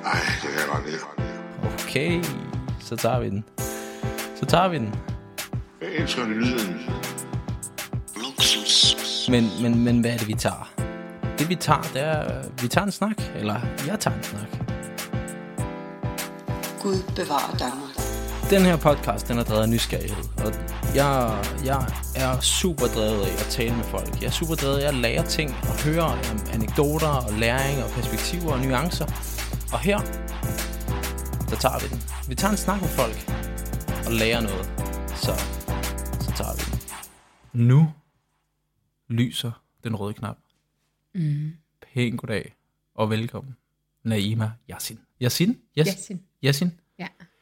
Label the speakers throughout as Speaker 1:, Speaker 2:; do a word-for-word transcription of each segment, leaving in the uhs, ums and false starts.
Speaker 1: Nej, det kan jeg godt lide.
Speaker 2: Okay, så tager vi den. Så tager vi den.
Speaker 1: Jeg elsker lyden. Luksus.
Speaker 2: Men, men, men hvad er det, vi tager? Det vi tager, det er, vi tager en snak, eller jeg tager en snak.
Speaker 3: Gud bevarer Danmark.
Speaker 2: Den her podcast, den er drevet af nysgerrighed, og jeg, jeg er super drevet af at tale med folk. Jeg er super drevet af at lære ting og høre om anekdoter og læring og perspektiver og nuancer. Og her, så tager vi den. Vi tager en snak med folk og lærer noget, så, så tager vi den. Nu lyser den røde knap.
Speaker 4: Mm.
Speaker 2: Pæn goddag og velkommen, Naima Yasin. Yasin? Yes?
Speaker 4: Yasin.
Speaker 2: Yasin?
Speaker 4: Ja.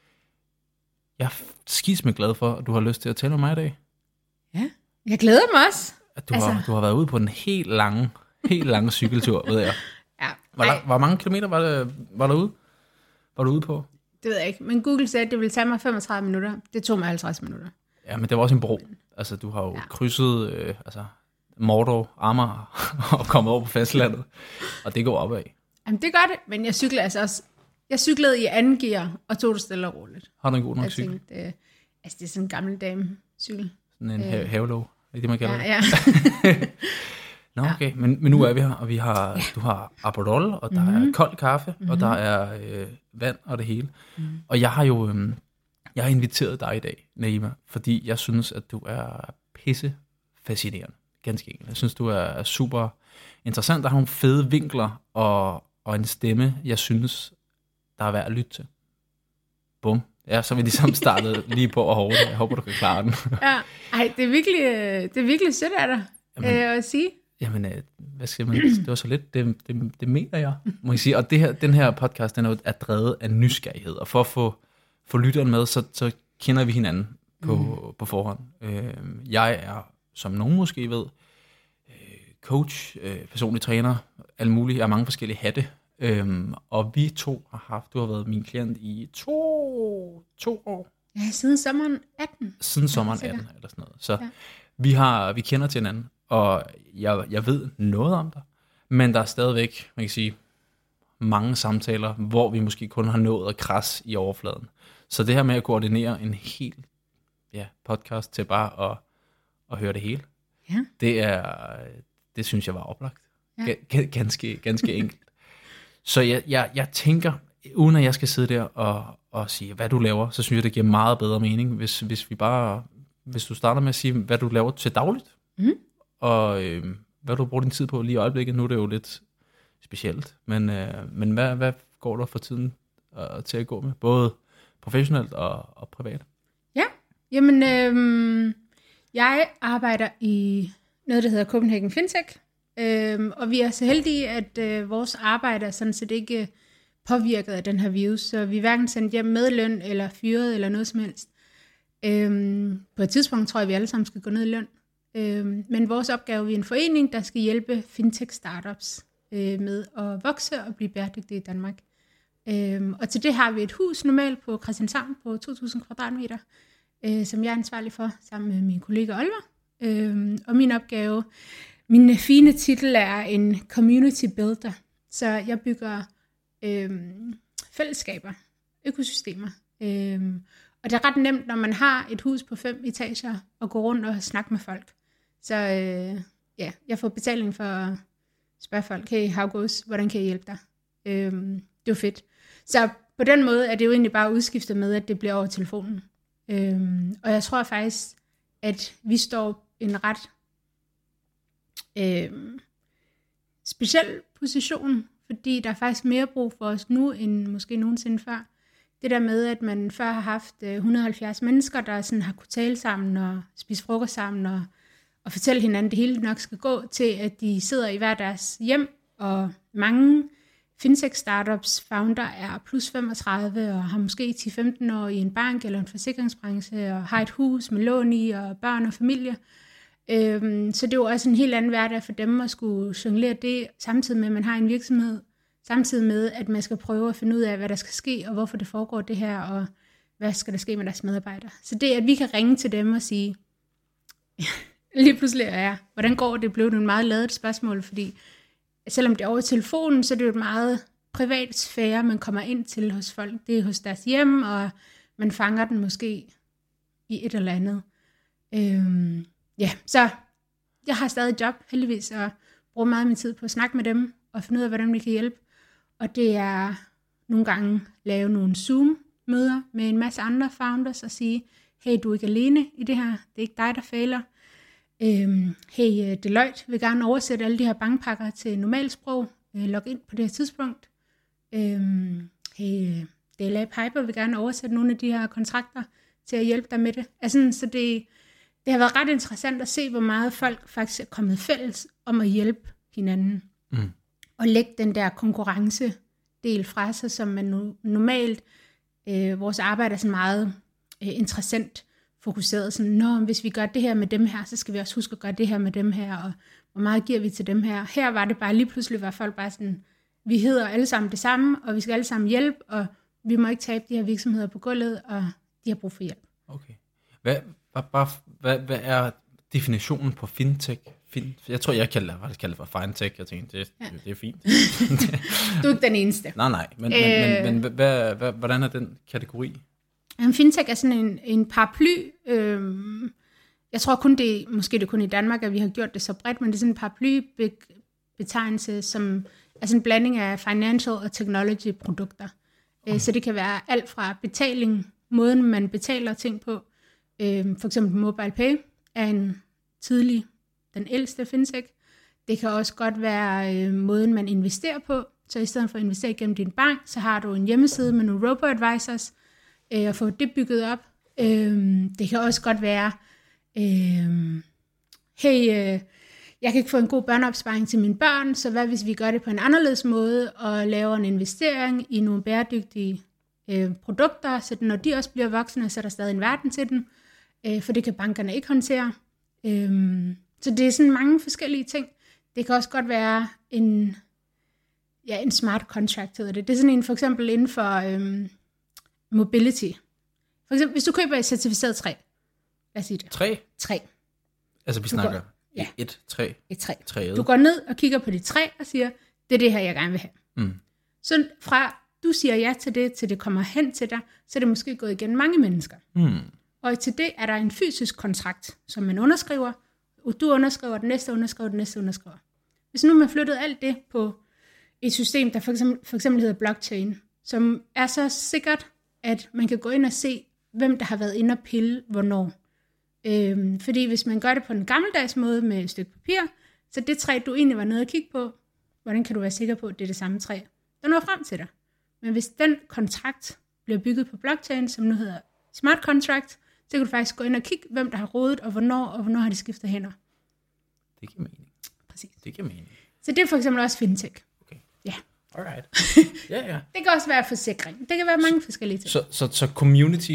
Speaker 2: Jeg er skisme glad for, at du har lyst til at tale med mig i dag.
Speaker 4: Ja, jeg glæder mig også.
Speaker 2: At du,
Speaker 4: altså...
Speaker 2: har, du har været ude på en helt lange, helt lange cykeltur, ved jeg.
Speaker 4: Ja.
Speaker 2: Hvor, lang, hvor mange kilometer var, det, var der ude? Var du ude på?
Speaker 4: Det ved jeg ikke, men Google sagde, at det ville tage mig femogtredive minutter. Det tog mig halvtreds minutter.
Speaker 2: Ja, men det var også en bro. Altså, du har jo ja. krydset øh, altså, Mordor, Amager og kommet over på fastlandet. Og det går opad.
Speaker 4: Jamen, det gør det, men jeg cyklede altså også. Jeg cyklede i anden gear og tog det stille og roligt.
Speaker 2: Har du en god nok
Speaker 4: jeg
Speaker 2: cykel?
Speaker 4: Tænkte, øh, altså, det er sådan en gammel dame cykel.
Speaker 2: Sådan en øh. havelåg, det er det, man kalder
Speaker 4: ja,
Speaker 2: det. Ja. Nå, okay, men, men nu er vi her, og vi har, ja. du har Aperol, og der mm-hmm. er kold kaffe, mm-hmm. og der er øh, vand og det hele. Mm-hmm. Og jeg har jo øh, jeg har inviteret dig i dag, Naima, fordi jeg synes, at du er pisse fascinerende. Ganske enkelt. Jeg synes, du er super interessant. Der har nogle fede vinkler og, og en stemme, jeg synes, der er værd at lytte til. Bum. Ja, så er vi ligesom startet lige på at hårde. Jeg håber, du kan klare den.
Speaker 4: Ja, ej, det er virkelig, det er virkelig sødt af dig jamen, øh, at sige.
Speaker 2: Jamen, hvad skal man? Det var så lidt, det, det, det mener jeg, må jeg sige. Og det her, den her podcast, den er, er drevet af nysgerrighed. Og for at få, få lytteren med, så, så kender vi hinanden på, mm. på forhånd. Øh, jeg er, som nogen måske ved, coach, personlig træner, alle mulige, jeg har mange forskellige hatte. Øhm, og vi to har haft, du har været min klient i to, to år.
Speaker 4: Ja, siden sommeren atten.
Speaker 2: Siden sommeren atten, eller sådan noget. Så ja. vi, har, vi kender til hinanden, og jeg, jeg ved noget om dig, men der er stadigvæk, man kan sige, mange samtaler, hvor vi måske kun har nået at krasse i overfladen. Så det her med at koordinere en hel ja, podcast til bare at, at høre det hele,
Speaker 4: ja.
Speaker 2: det er, det synes jeg var oplagt. Ja. G- ganske, ganske enkelt. Så jeg, jeg, jeg tænker, uden at jeg skal sidde der og, og sige, hvad du laver, så synes jeg, det giver meget bedre mening, hvis, hvis vi bare, hvis du starter med at sige, hvad du laver til dagligt,
Speaker 4: mm.
Speaker 2: og øh, hvad du bruger din tid på lige i øjeblikket. Nu er det jo lidt specielt, men, øh, men hvad, hvad går der for tiden øh, til at gå med, både professionelt og, og privat?
Speaker 4: Ja, jamen, øh, jeg arbejder i noget, der hedder Copenhagen Fintech. Øhm, og vi er så heldige, at øh, vores arbejde er sådan set ikke påvirket af den her virus, så vi er hverken sendt hjem med løn eller fyret eller noget som helst. Øhm, på et tidspunkt tror jeg, vi alle sammen skal gå ned i løn. Øhm, men vores opgave, vi er en forening, der skal hjælpe fintech startups øh, med at vokse og blive bæredygtige i Danmark. Øhm, og til det har vi et hus normalt på Christianshavn på to tusind kvadratmeter, øh, som jeg er ansvarlig for sammen med min kollega Oliver. Øhm, og min opgave... Min fine titel er en community builder, så jeg bygger øhm, fællesskaber, økosystemer. Øhm, og det er ret nemt, når man har et hus på fem etager, at gå rundt og snakke med folk. Så øh, ja, jeg får betaling for at spørge folk, hey, how goes, hvordan kan jeg hjælpe dig? Øhm, det er jo fedt. Så på den måde er det jo egentlig bare udskiftet med, at det bliver over telefonen. Øhm, og jeg tror faktisk, at vi står i en ret Øhm, speciel position, fordi der er faktisk mere brug for os nu, end måske nogensinde før. Det der med, at man før har haft øh, et hundrede og halvfjerds mennesker, der sådan har kunnet tale sammen og spise frokost sammen og, og fortælle hinanden, det hele nok skal gå til, at de sidder i hver deres hjem, og mange fintech startups founder er plus femogtredive og har måske ti til femten år i en bank eller en forsikringsbranche og har et hus med lån i og børn og familie. Øhm, så det er jo også en helt anden hverdag for dem at skulle jonglere det, samtidig med, at man har en virksomhed, samtidig med, at man skal prøve at finde ud af, hvad der skal ske, og hvorfor det foregår det her, og hvad skal der ske med deres medarbejdere. Så det, at vi kan ringe til dem og sige, lige pludselig er jeg, hvordan går det, blev det et meget ladet spørgsmål, fordi selvom det er over telefonen, så er det jo et meget privat sfære, man kommer ind til hos folk. Det er hos deres hjem, og man fanger den måske i et eller andet. Øhm, ja, så jeg har stadig et job, heldigvis, og bruger meget af min tid på at snakke med dem, og finde ud af, hvordan vi kan hjælpe. Og det er nogle gange lave nogle Zoom-møder med en masse andre founders, og sige, hey, du er ikke alene i det her, det er ikke dig, der fejler. Øhm, hey, Deloitte vil gerne oversætte alle de her bankpakker til normalsprog, øh, log ind på det her tidspunkt. Øhm, hey, D L A Piper vil gerne oversætte nogle af de her kontrakter til at hjælpe dig med det. Altså, så det, det har været ret interessant at se, hvor meget folk faktisk er kommet fælles om at hjælpe hinanden. Mm. Og lægge den der konkurrencedel fra sig, som man nu, normalt, øh, vores arbejde er sådan meget øh, interessant fokuseret. Sådan, nå, hvis vi gør det her med dem her, så skal vi også huske at gøre det her med dem her, og hvor meget giver vi til dem her. Her var det bare lige pludselig, var folk bare sådan, vi hedder alle sammen det samme, og vi skal alle sammen hjælpe, og vi må ikke tabe de her virksomheder på gulvet, og de har brug for hjælp. Okay.
Speaker 2: Hvad, hvad, hvad, hvad er definitionen på fintech? Fin, jeg tror, jeg kalder det, kalder det for fintech. Jeg tænkte, det, ja. det, det er fint.
Speaker 4: Du er ikke den eneste.
Speaker 2: Nej, nej. Men, øh, men, men, men hvad, hvad, hvordan er den kategori?
Speaker 4: En fintech er sådan en, en paraply. Øh, jeg tror kun det, måske det er kun i Danmark, at vi har gjort det så bredt, men det er sådan en paraplybetegnelse, som er sådan en blanding af financial og technology produkter. Okay. Så det kan være alt fra betaling, måden man betaler ting på. Øh, for eksempel MobilePay er en tidlig, den ældste fintech. Det kan også godt være øh, måden, man investerer på. Så i stedet for at investere gennem din bank, så har du en hjemmeside med nogle robo-advisors, øh, og få det bygget op. Øh, det kan også godt være, øh, hey, øh, jeg kan ikke få en god børneopsparing til mine børn, så hvad hvis vi gør det på en anderledes måde, og laver en investering i nogle bæredygtige øh, produkter, så når de også bliver voksne, så er der stadig en verden til dem, øh, for det kan bankerne ikke håndtere. Øh, så det er sådan mange forskellige ting. Det kan også godt være en, ja, en smart contract, hedder det. Det er sådan en for eksempel inden for øhm, mobility. For eksempel, hvis du køber et certificeret træ. Lad os sige det.
Speaker 2: Træ?
Speaker 4: Træ.
Speaker 2: Altså vi du snakker går, ja. et træ?
Speaker 4: Et træ.
Speaker 2: Træet.
Speaker 4: Du går ned og kigger på dit træ og siger, det er det her, jeg gerne vil have. Mm. Så fra du siger ja til det, til det kommer hen til dig, så er det måske gået igen mange mennesker. Mm. Og til det er der en fysisk kontrakt, som man underskriver, og du underskriver, den næste underskriver, den næste underskriver. Hvis nu man flyttede alt det på et system, der for eksempel, for eksempel hedder blockchain, som er så sikkert, at man kan gå ind og se, hvem der har været inde og pille, hvornår. Øhm, fordi hvis man gør det på en gammeldags måde med et stykke papir, så det træ, du egentlig var nede og kigge på, hvordan kan du være sikker på, at det er det samme træ, der når frem til dig. Men hvis den kontrakt bliver bygget på blockchain, som nu hedder smart contract, så kan du faktisk gå ind og kigge, hvem der har rodet, og hvornår, og hvornår har de skiftet hænder.
Speaker 2: Det giver mening.
Speaker 4: Præcis.
Speaker 2: Det giver mening.
Speaker 4: Så det er for eksempel også fintech.
Speaker 2: Okay.
Speaker 4: Ja.
Speaker 2: Alright. Ja, ja.
Speaker 4: Det kan også være forsikring. Det kan være mange
Speaker 2: så,
Speaker 4: forskellige ting.
Speaker 2: Så, så, så community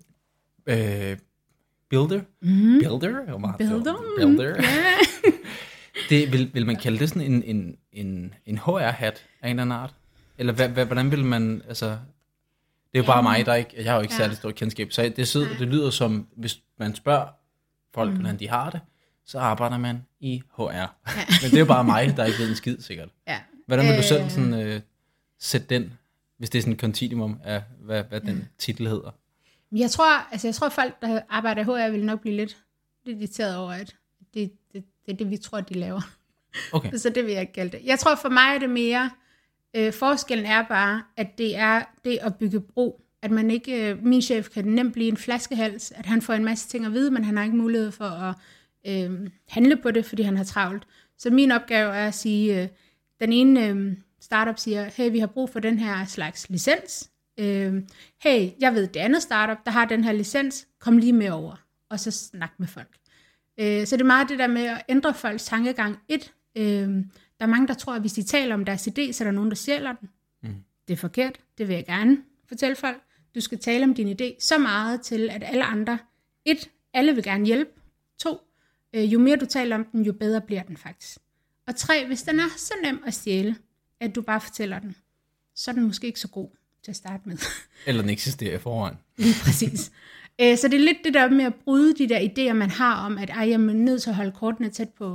Speaker 2: øh, builder?
Speaker 4: Mm.
Speaker 2: Builder?
Speaker 4: Builder?
Speaker 2: Builder.
Speaker 4: Yeah.
Speaker 2: det, vil, vil man kalde det sådan en, en, en, en H R-hat af en eller anden art? Eller hvad, hvad, hvordan vil man, altså... Det er jo bare mig, der ikke... Jeg har jo ikke ja. særlig stort kendskab. Så det, sidder, det lyder som, hvis man spørger folk, mm. hvordan de har det, så arbejder man i H R. Ja. Men det er jo bare mig, der ikke ved en skid, sikkert. Ja. Hvordan vil du selv sådan, øh, sætte den, hvis det er sådan et kontinuum af, hvad, hvad den mm. titel hedder?
Speaker 4: Jeg tror, altså jeg tror, folk, der arbejder i H R, vil nok blive lidt, lidt irriteret over, at det, det, det er det, vi tror, de laver. Okay. Så det vil jeg ikke kalde det. Jeg tror, for mig er det mere... Øh, forskellen er bare, at det er det at bygge bro. At man ikke, øh, min chef kan nemt blive en flaskehals, at han får en masse ting at vide, men han har ikke mulighed for at øh, handle på det, fordi han har travlt. Så min opgave er at sige, øh, den ene øh, startup siger, hey, vi har brug for den her slags licens. Øh, hey, jeg ved det andet startup, der har den her licens, kom lige med over, og så snak med folk. Øh, så det er meget det der med at ændre folks tankegang. Et, øh, der er mange, der tror, at hvis de taler om deres idé, så er der nogen, der stjæler den. Mm. Det er forkert. Det vil jeg gerne fortælle folk. Du skal tale om din idé så meget til, at alle andre... Et, alle vil gerne hjælpe. To, øh, jo mere du taler om den, jo bedre bliver den faktisk. Og tre, hvis den er så nem at stjæle, at du bare fortæller den, så er den måske ikke så god til at starte med.
Speaker 2: Eller den eksisterer i forvejen.
Speaker 4: Lige præcis. Så det er lidt det der med at bryde de der idéer, man har om, at ej, jeg er nødt til at holde kortene tæt på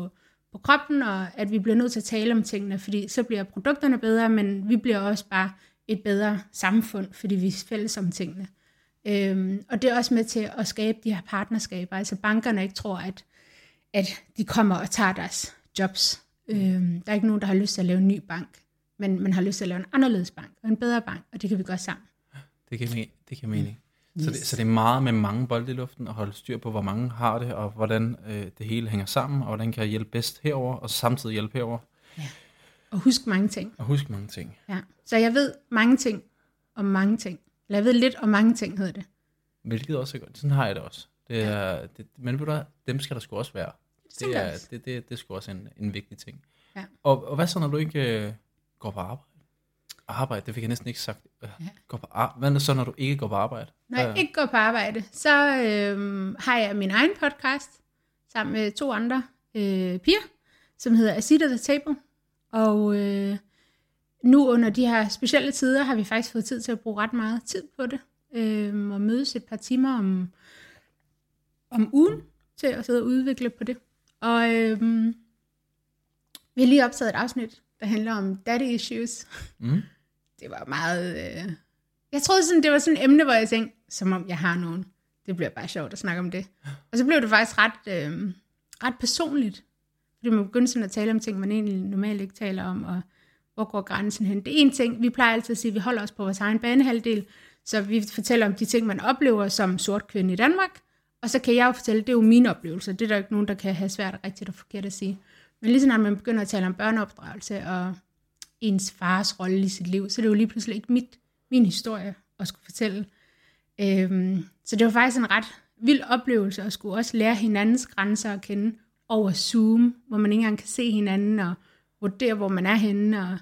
Speaker 4: på kroppen, og at vi bliver nødt til at tale om tingene, fordi så bliver produkterne bedre, men vi bliver også bare et bedre samfund, fordi vi er fælles om tingene. Øhm, og det er også med til at skabe de her partnerskaber, altså bankerne ikke tror, at, at de kommer og tager deres jobs. Øhm, der er ikke nogen, der har lyst til at lave en ny bank, men man har lyst til at lave en anderledes bank, og en bedre bank, og det kan vi gøre sammen.
Speaker 2: Det kan mening. Det kan mening. Yes. Så, det, så det er meget med mange bolde i luften, og holde styr på, hvor mange har det, og hvordan øh, det hele hænger sammen, og hvordan kan jeg hjælpe bedst herover og samtidig hjælpe herover.
Speaker 4: Ja. Og husk mange ting.
Speaker 2: Og husk mange ting.
Speaker 4: Ja. Så jeg ved mange ting om mange ting. Eller jeg ved lidt om mange ting, hedder det.
Speaker 2: Hvilket også er godt. Sådan har jeg det også. Det er, det, men ved du hvad, dem skal der sgu også være. Det er, det, det, det er sgu også en, en vigtig ting.
Speaker 4: Ja.
Speaker 2: Og, og hvad så, når du ikke øh, går på arbejde? Arbejde, det fik jeg næsten ikke sagt. Øh,
Speaker 4: Ja.
Speaker 2: går på ar- hvad så, når du ikke går på arbejde?
Speaker 4: Når jeg ikke går på arbejde, så øh, har jeg min egen podcast, sammen med to andre øh, piger, som hedder A Seat at the Table. Og øh, nu under de her specielle tider, har vi faktisk fået tid til at bruge ret meget tid på det. Øh, og mødes et par timer om, om ugen, til at sidde og udvikle på det. Og øh, vi har lige optaget et afsnit, der handler om daddy issues.
Speaker 2: Mm.
Speaker 4: Det var meget... Øh... Jeg troede sådan, det var sådan et emne, hvor jeg tænkte, som om jeg har nogen. Det bliver bare sjovt at snakke om det. Og så blev det faktisk ret, øh, ret personligt. Fordi man begyndte sådan at tale om ting, man egentlig normalt ikke taler om, og hvor går grænsen hen. Det er en ting, vi plejer altid at sige, at vi holder os på vores egen banehalvdel, så vi fortæller om de ting, man oplever som sort kvinde i Danmark, og så kan jeg jo fortælle, det er jo mine oplevelser. Det er der ikke nogen, der kan have svært og rigtigt og forkert at sige. Men lige så når man begynder at tale om børneopdragelse og ens fars rolle i sit liv, så det er jo lige pludselig ikke mit, min historie at skulle fortælle. Øhm, så det var faktisk en ret vild oplevelse at skulle også lære hinandens grænser at kende over Zoom, hvor man ikke engang kan se hinanden og vurdere, hvor man er henne. Og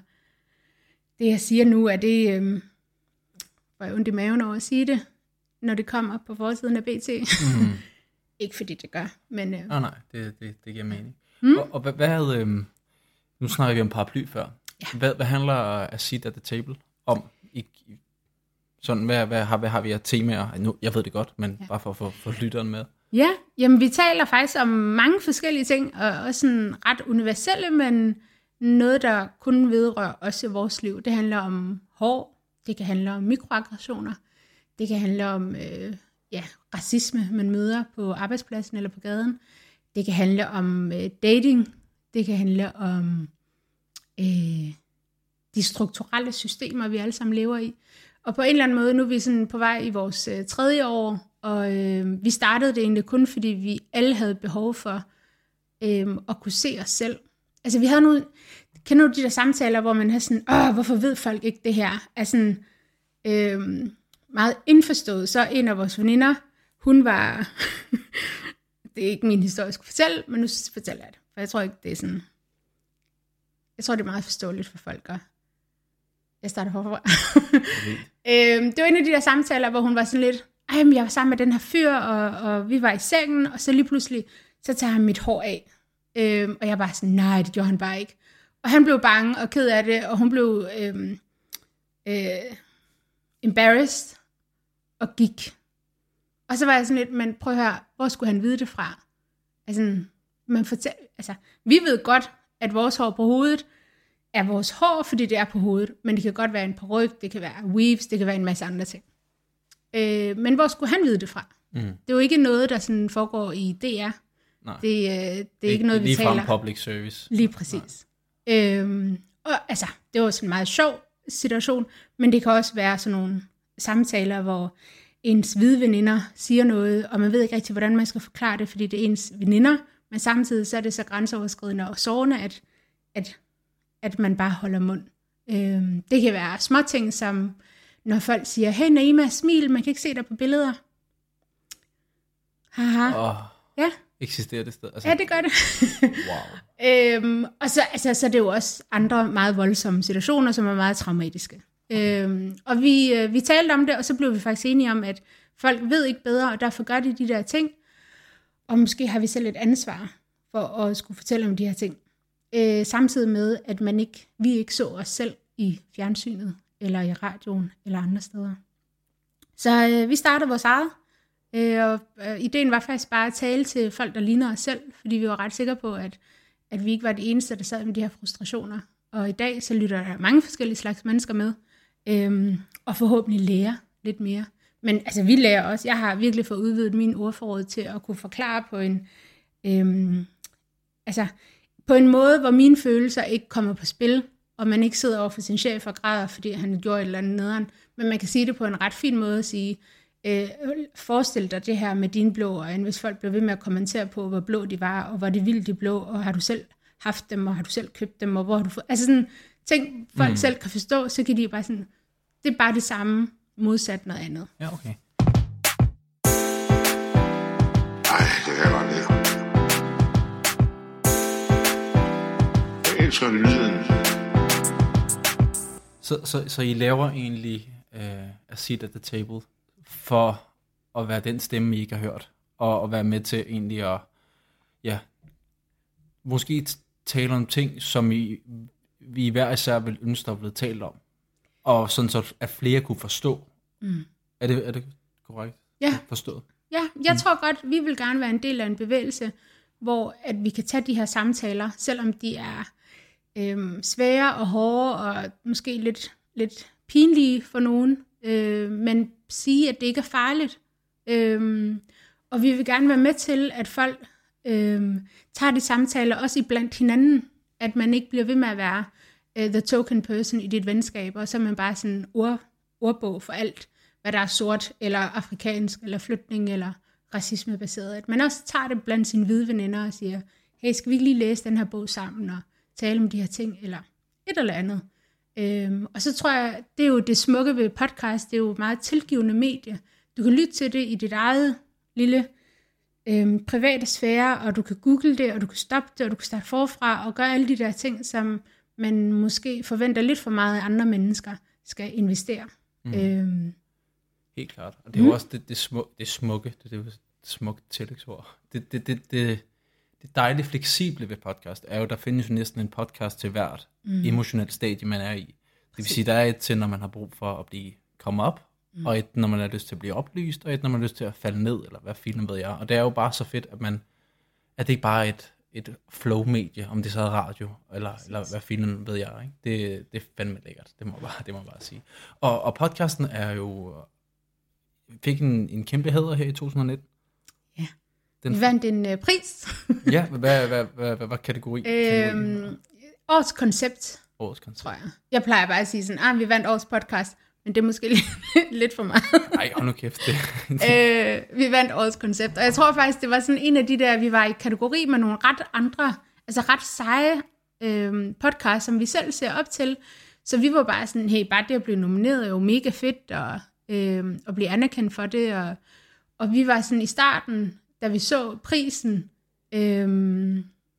Speaker 4: det jeg siger nu, er det, øhm, hvor jeg ondt i maven over at sige det, når det kommer på forsiden af B T. Mm. Ikke fordi det gør, men... Øh,
Speaker 2: Oh, nej, det, det, det giver mening.
Speaker 4: Mm.
Speaker 2: Og, og hvad, hvad øh, nu snakker vi om paraply før.
Speaker 4: Ja.
Speaker 2: Hvad, hvad handler A Seat at the Table om? I, i, sådan, hvad, hvad, har, hvad har vi af temaer? Nu, jeg ved det godt, men ja. Bare for at få, få lytteren med.
Speaker 4: Ja, jamen vi taler faktisk om mange forskellige ting, og også sådan ret universelle, men noget, der kun vedrører os i vores liv. Det handler om hår, det kan handle om mikroaggressioner, det kan handle om øh, ja, racisme, man møder på arbejdspladsen eller på gaden. Det kan handle om øh, dating, det kan handle om øh, de strukturelle systemer, vi alle sammen lever i. Og på en eller anden måde, nu er vi sådan på vej i vores øh, tredje år, og øh, vi startede det egentlig kun, fordi vi alle havde behov for øh, at kunne se os selv. Altså vi havde nogle, kender du de der samtaler, hvor man har sådan, åh, hvorfor ved folk ikke det her? Er sådan øh, meget indforstået. Så en af vores veninder, hun var, det er ikke min historie, jeg skulle fortælle, men nu fortæller jeg det, for jeg tror ikke, det er sådan, jeg tror, det er meget forståeligt for folk, og jeg starter forfra. øhm, det var en af de der samtaler, hvor hun var sådan lidt, ej, men jeg var sammen med den her fyr, og, og vi var i sengen, og så lige pludselig, så tager han mit hår af. Øhm, og jeg var sådan, nej, det gjorde han bare ikke. Og han blev bange og ked af det, og hun blev øhm, øh, embarrassed og gik. Og så var jeg sådan lidt, men prøv at høre, hvor skulle han vide det fra? Altså, man fortæl, altså vi ved godt, at vores hår på hovedet er vores hår, fordi det er på hovedet, men det kan godt være en paryk, det kan være weaves, det kan være en masse andre ting. Øh, men hvor skulle han vide det fra? Mm. Det er jo ikke noget, der sådan foregår i D R.
Speaker 2: Nej.
Speaker 4: Det, øh, det er ikke noget, vi
Speaker 2: lige
Speaker 4: taler.
Speaker 2: Lige fra public service.
Speaker 4: Lige præcis. Øhm, og altså, det var sådan en meget sjov situation, men det kan også være sådan nogle samtaler, hvor ens hvide veninder siger noget, og man ved ikke rigtig, hvordan man skal forklare det, fordi det er ens veninder, men samtidig så er det så grænseoverskridende og sårende, at, at, at man bare holder mund. Øhm, det kan være småting, som når folk siger, hey Naima, smil, man kan ikke se dig på billeder. Haha.
Speaker 2: Oh,
Speaker 4: ja.
Speaker 2: Eksisterer det sted? Altså,
Speaker 4: ja, det gør det.
Speaker 2: Wow.
Speaker 4: øhm, og så, altså, så er det jo også andre meget voldsomme situationer, som er meget traumatiske. Øhm, og vi, øh, vi talte om det, og så blev vi faktisk enige om, at folk ved ikke bedre, og derfor gør de de der ting. Og måske har vi selv et ansvar for at skulle fortælle om de her ting. Øh, samtidig med, at man ikke, vi ikke så os selv i fjernsynet, eller i radioen, eller andre steder. Så øh, vi startede vores eget, øh, og øh, ideen var faktisk bare at tale til folk, der ligner os selv, fordi vi var ret sikre på, at at vi ikke var de eneste, der sad med de her frustrationer. Og i dag, så lytter der mange forskellige slags mennesker med, øhm, og forhåbentlig lærer lidt mere. Men altså, vi lærer også. Jeg har virkelig fået udvidet min ordforråd til at kunne forklare på en, øhm, altså, på en måde, hvor mine følelser ikke kommer på spil, og man ikke sidder over for sin chef og græder, fordi han gjorde et eller andet nederen. Men man kan sige det på en ret fin måde at sige, øh, forestil dig det her med dine blå øjne, hvis folk bliver ved med at kommentere på, hvor blå de var, og hvor det vildt de blå, og har du selv haft dem, og har du selv købt dem, og hvor har du fået... Altså sådan ting, folk mm. selv kan forstå, så kan de bare sådan, det er bare det samme, modsat noget andet.
Speaker 2: Ja, okay.
Speaker 1: Ej, det kan jeg godt lide. Jeg elsker lyden.
Speaker 2: Så, så, så I laver egentlig uh, a seat at the table for at være den stemme, I ikke har hørt, og at være med til egentlig at, ja, måske tale om ting, som I, vi hver især vil ønske, der er blevet talt om, og sådan så, at flere kunne forstå. Mm. Er det, er det korrekt?
Speaker 4: Ja.
Speaker 2: Forstået?
Speaker 4: Ja, jeg mm. tror godt, vi vil gerne være en del af en bevægelse, hvor at vi kan tage de her samtaler, selvom de er øhm, svære og hårde, og måske lidt, lidt pinlige for nogen, øh, men sige, at det ikke er farligt. Øhm, og vi vil gerne være med til, at folk øhm, tager de samtaler også iblandt hinanden, at man ikke bliver ved med at være uh, the token person i dit venskab, og så er man bare sådan en ord, ordbog for alt, hvad der er sort, eller afrikansk, eller flytning, eller racismebaseret. At man også tager det blandt sine hvide veninder og siger, hey, skal vi ikke lige læse den her bog sammen, og tale om de her ting, eller et eller andet. Øhm, og så tror jeg, det er jo det smukke ved podcast, det er jo meget tilgivende medie. Du kan lytte til det i dit eget lille øhm, private sfære, og du kan google det, og du kan stoppe det, og du kan starte forfra, og gøre alle de der ting, som man måske forventer lidt for meget af andre mennesker skal investere. Mm. Øhm.
Speaker 2: Helt klart. Og det er jo mm. også det, det, smuk, det smukke, det, det er det smukke tillægsord. Det, det, det, det, det dejligt fleksible ved podcast er jo, der findes jo næsten en podcast til hvert mm. emotionelt stadie, man er i. Det vil sige, der er et til, når man har brug for at blive komme op, mm. og et, når man har lyst til at blive oplyst, og et, når man har lyst til at falde ned, eller hvad filen ved jeg. Og det er jo bare så fedt, at man, at det ikke bare er et, et flow-medie, om det så er radio, eller, eller hvad filen ved jeg. Ikke? Det, det er fandme lækkert, det må jeg bare, det må jeg bare sige. Og, og podcasten er jo, fik en, en kæmpe hæder her i to tusind og nitten.
Speaker 4: Ja, den vi vandt en uh, pris.
Speaker 2: Ja, hvad, hvad, hvad, hvad var kategori?
Speaker 4: Øhm, årets koncept,
Speaker 2: årets koncept,
Speaker 4: tror jeg. Jeg plejer bare at sige sådan, ah, vi vandt årets podcast, men det er måske lidt for meget.
Speaker 2: Nej, hold nu kæft. Det.
Speaker 4: øh, vi vandt årets koncept, og jeg tror faktisk, det var sådan en af de der, vi var i kategori med nogle ret andre, altså ret seje øh, podcasts, som vi selv ser op til. Så vi var bare sådan, hey, bare det at blive nomineret er jo mega fedt, og øh, at blive anerkendt for det. Og, og vi var sådan i starten, da vi så prisen, øh,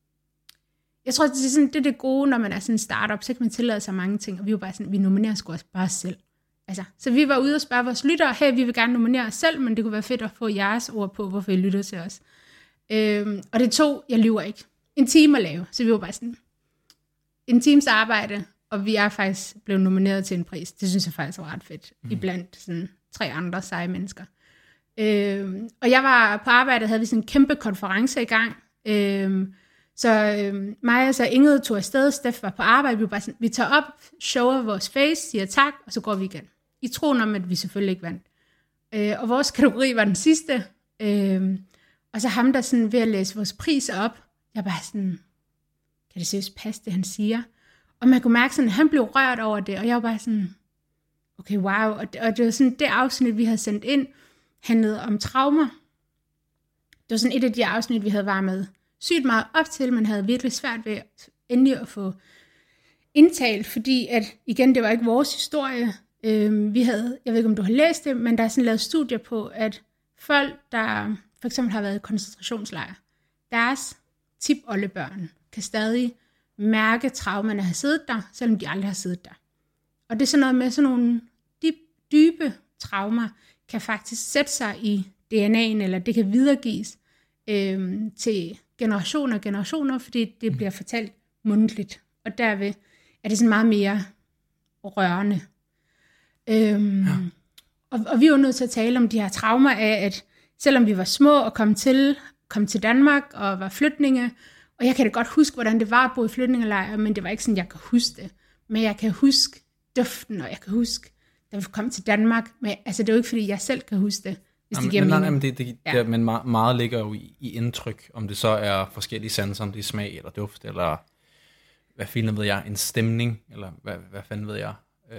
Speaker 4: jeg tror, det er, sådan, det er det gode, når man er sådan en startup, så kan man tillade sig mange ting, og vi var bare sådan, vi nominerer sgu også bare os selv. Altså, så vi var ude og spørge vores lyttere, hey, vi vil gerne nominere os selv, men det kunne være fedt at få jeres ord på, hvorfor I lytter til os. Øhm, og det tog, jeg lyver ikke, en time at lave, så vi var bare sådan, en times arbejde, og vi er faktisk blevet nomineret til en pris. Det synes jeg faktisk var ret fedt, mm. iblandt sådan tre andre seje mennesker. Øhm, og jeg var på arbejde, havde vi sådan en kæmpe konference i gang, øhm, så øhm, mig og så Ingrid tog afsted, Steff var på arbejde, vi var bare sådan, vi tager op, shower vores face, siger tak, og så går vi igen. I troen om, at vi selvfølgelig ikke vandt. Øh, og vores kategori var den sidste, øh, og så ham der sådan ved at læse vores priser op, jeg bare sådan, kan det seriøst passe det, han siger? Og man kunne mærke sådan, at han blev rørt over det, og jeg var bare sådan, okay, wow, og det, og det var sådan, det afsnit, vi havde sendt ind, handlede om traumer. Det var sådan et af de afsnit, vi havde varmet sygt meget op til, man havde virkelig svært ved endelig at få indtalt, fordi at, igen, det var ikke vores historie. Øhm, vi havde, jeg ved ikke, om du har læst det, men der er sådan lavet studier på, at folk, der for eksempel har været i koncentrationslejr, deres tipoldebørn kan stadig mærke traumerne har siddet der, selvom de aldrig har siddet der. Og det er sådan noget med, sådan nogle dybe, dybe traumer, kan faktisk sætte sig i D N A'en, eller det kan videregives øhm, til generationer og generationer, fordi det bliver fortalt mundtligt. Og derved er det sådan meget mere rørende. Øhm, ja. og, og vi var nødt til at tale om de her traumer af, at selvom vi var små og kom til, kom til Danmark og var flygtninge, Og jeg kan da godt huske, hvordan det var at bo i flygtningelejre, men det var ikke sådan, jeg kan huske det. Men jeg kan huske duften, og jeg kan huske, da vi kom til Danmark. Men altså, det er jo ikke, fordi jeg selv kan huske det, hvis
Speaker 2: Jamen,
Speaker 4: det giver
Speaker 2: men,
Speaker 4: mening.
Speaker 2: nej, men, det, det,
Speaker 4: Ja.
Speaker 2: det, men meget, meget ligger jo i, i indtryk, om det så er forskellige sanser, om det er smag eller duft, eller hvad fanden ved jeg, en stemning, eller hvad, hvad fanden ved jeg. Øh,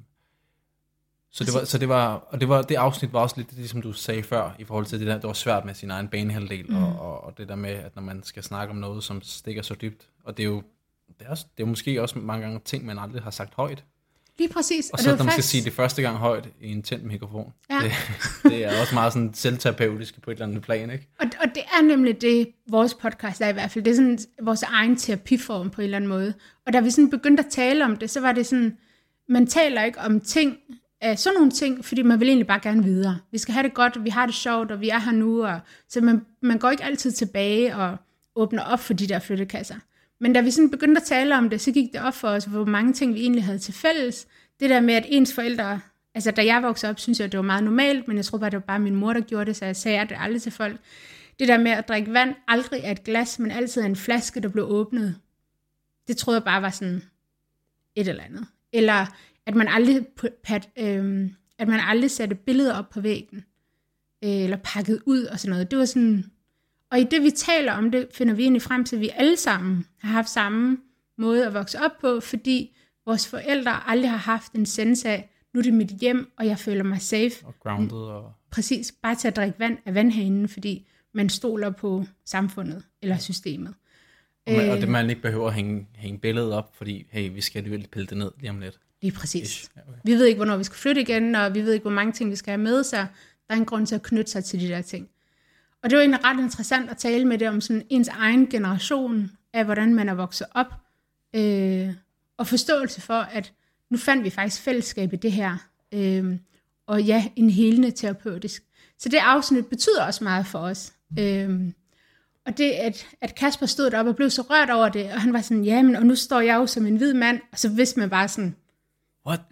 Speaker 2: så det var, så det var, og det var, det afsnit var også lidt det, som du sagde før, i forhold til det der, det var svært med sin egen banehalvdel, mm. og, og, og det der med, at når man skal snakke om noget, som stikker så dybt, og det er jo, det er, også, det er måske også mange gange ting, man aldrig har sagt højt.
Speaker 4: Lige præcis.
Speaker 2: Og, og så
Speaker 4: det
Speaker 2: når
Speaker 4: var
Speaker 2: man
Speaker 4: faktisk...
Speaker 2: skal sige det første gang højt i en tændt mikrofon.
Speaker 4: Ja.
Speaker 2: Det, det er også meget sådan selvterapeutisk på et eller andet plan, ikke?
Speaker 4: Og, og det er nemlig det, vores podcast er i hvert fald. Det er sådan vores egen terapiform på en eller anden måde. Og da vi sådan begyndte at tale om det, så var det sådan, man taler ikke om ting, af sådan nogle ting, fordi man vil egentlig bare gerne videre. Vi skal have det godt, og vi har det sjovt, og vi er her nu. Og, så man, man går ikke altid tilbage og åbner op for de der flyttekasser. Men da vi sådan begyndte at tale om det, så gik det op for os, hvor mange ting vi egentlig havde til fælles. Det der med, at ens forældre, altså da jeg voksede op, synes jeg, det var meget normalt, men jeg tror bare, det var bare min mor, der gjorde det, så jeg sagde det aldrig til folk. Det der med at drikke vand, aldrig af et glas, men altid af en flaske, der blev åbnet. Det troede jeg bare var sådan et eller andet. Eller at man aldrig, pat, øh, at man aldrig satte billeder op på væggen, øh, eller pakket ud og sådan noget. Det var sådan, og i det vi taler om det, finder vi egentlig frem til, at vi alle sammen har haft samme måde at vokse op på, fordi vores forældre aldrig har haft en sense af, nu er det mit hjem, og jeg føler mig safe.
Speaker 2: Og grounded. Og...
Speaker 4: Præcis, bare til at drikke vand af vandhanen, fordi man stoler på samfundet eller systemet.
Speaker 2: Og, man, og det man ikke behøver at hænge, hænge billedet op, fordi hey, vi skal alligevel pille det ned lige om lidt.
Speaker 4: Lige præcis.
Speaker 2: Ish. Ja, okay.
Speaker 4: Vi ved ikke, hvornår vi skal flytte igen, og vi ved ikke, hvor mange ting vi skal have med, så der er en grund til at knytte sig til de der ting. Og det var egentlig ret interessant at tale med det om sådan ens egen generation af, hvordan man er vokset op, øh, og forståelse for, at nu fandt vi faktisk fællesskab i det her, øh, og ja, en helende terapeutisk. Så det afsnit betyder også meget for os. Øh, og det, at, at Kasper stod deroppe og blev så rørt over det, og han var sådan, jamen, og nu står jeg jo som en hvid mand, og så vidste man bare sådan,
Speaker 2: what?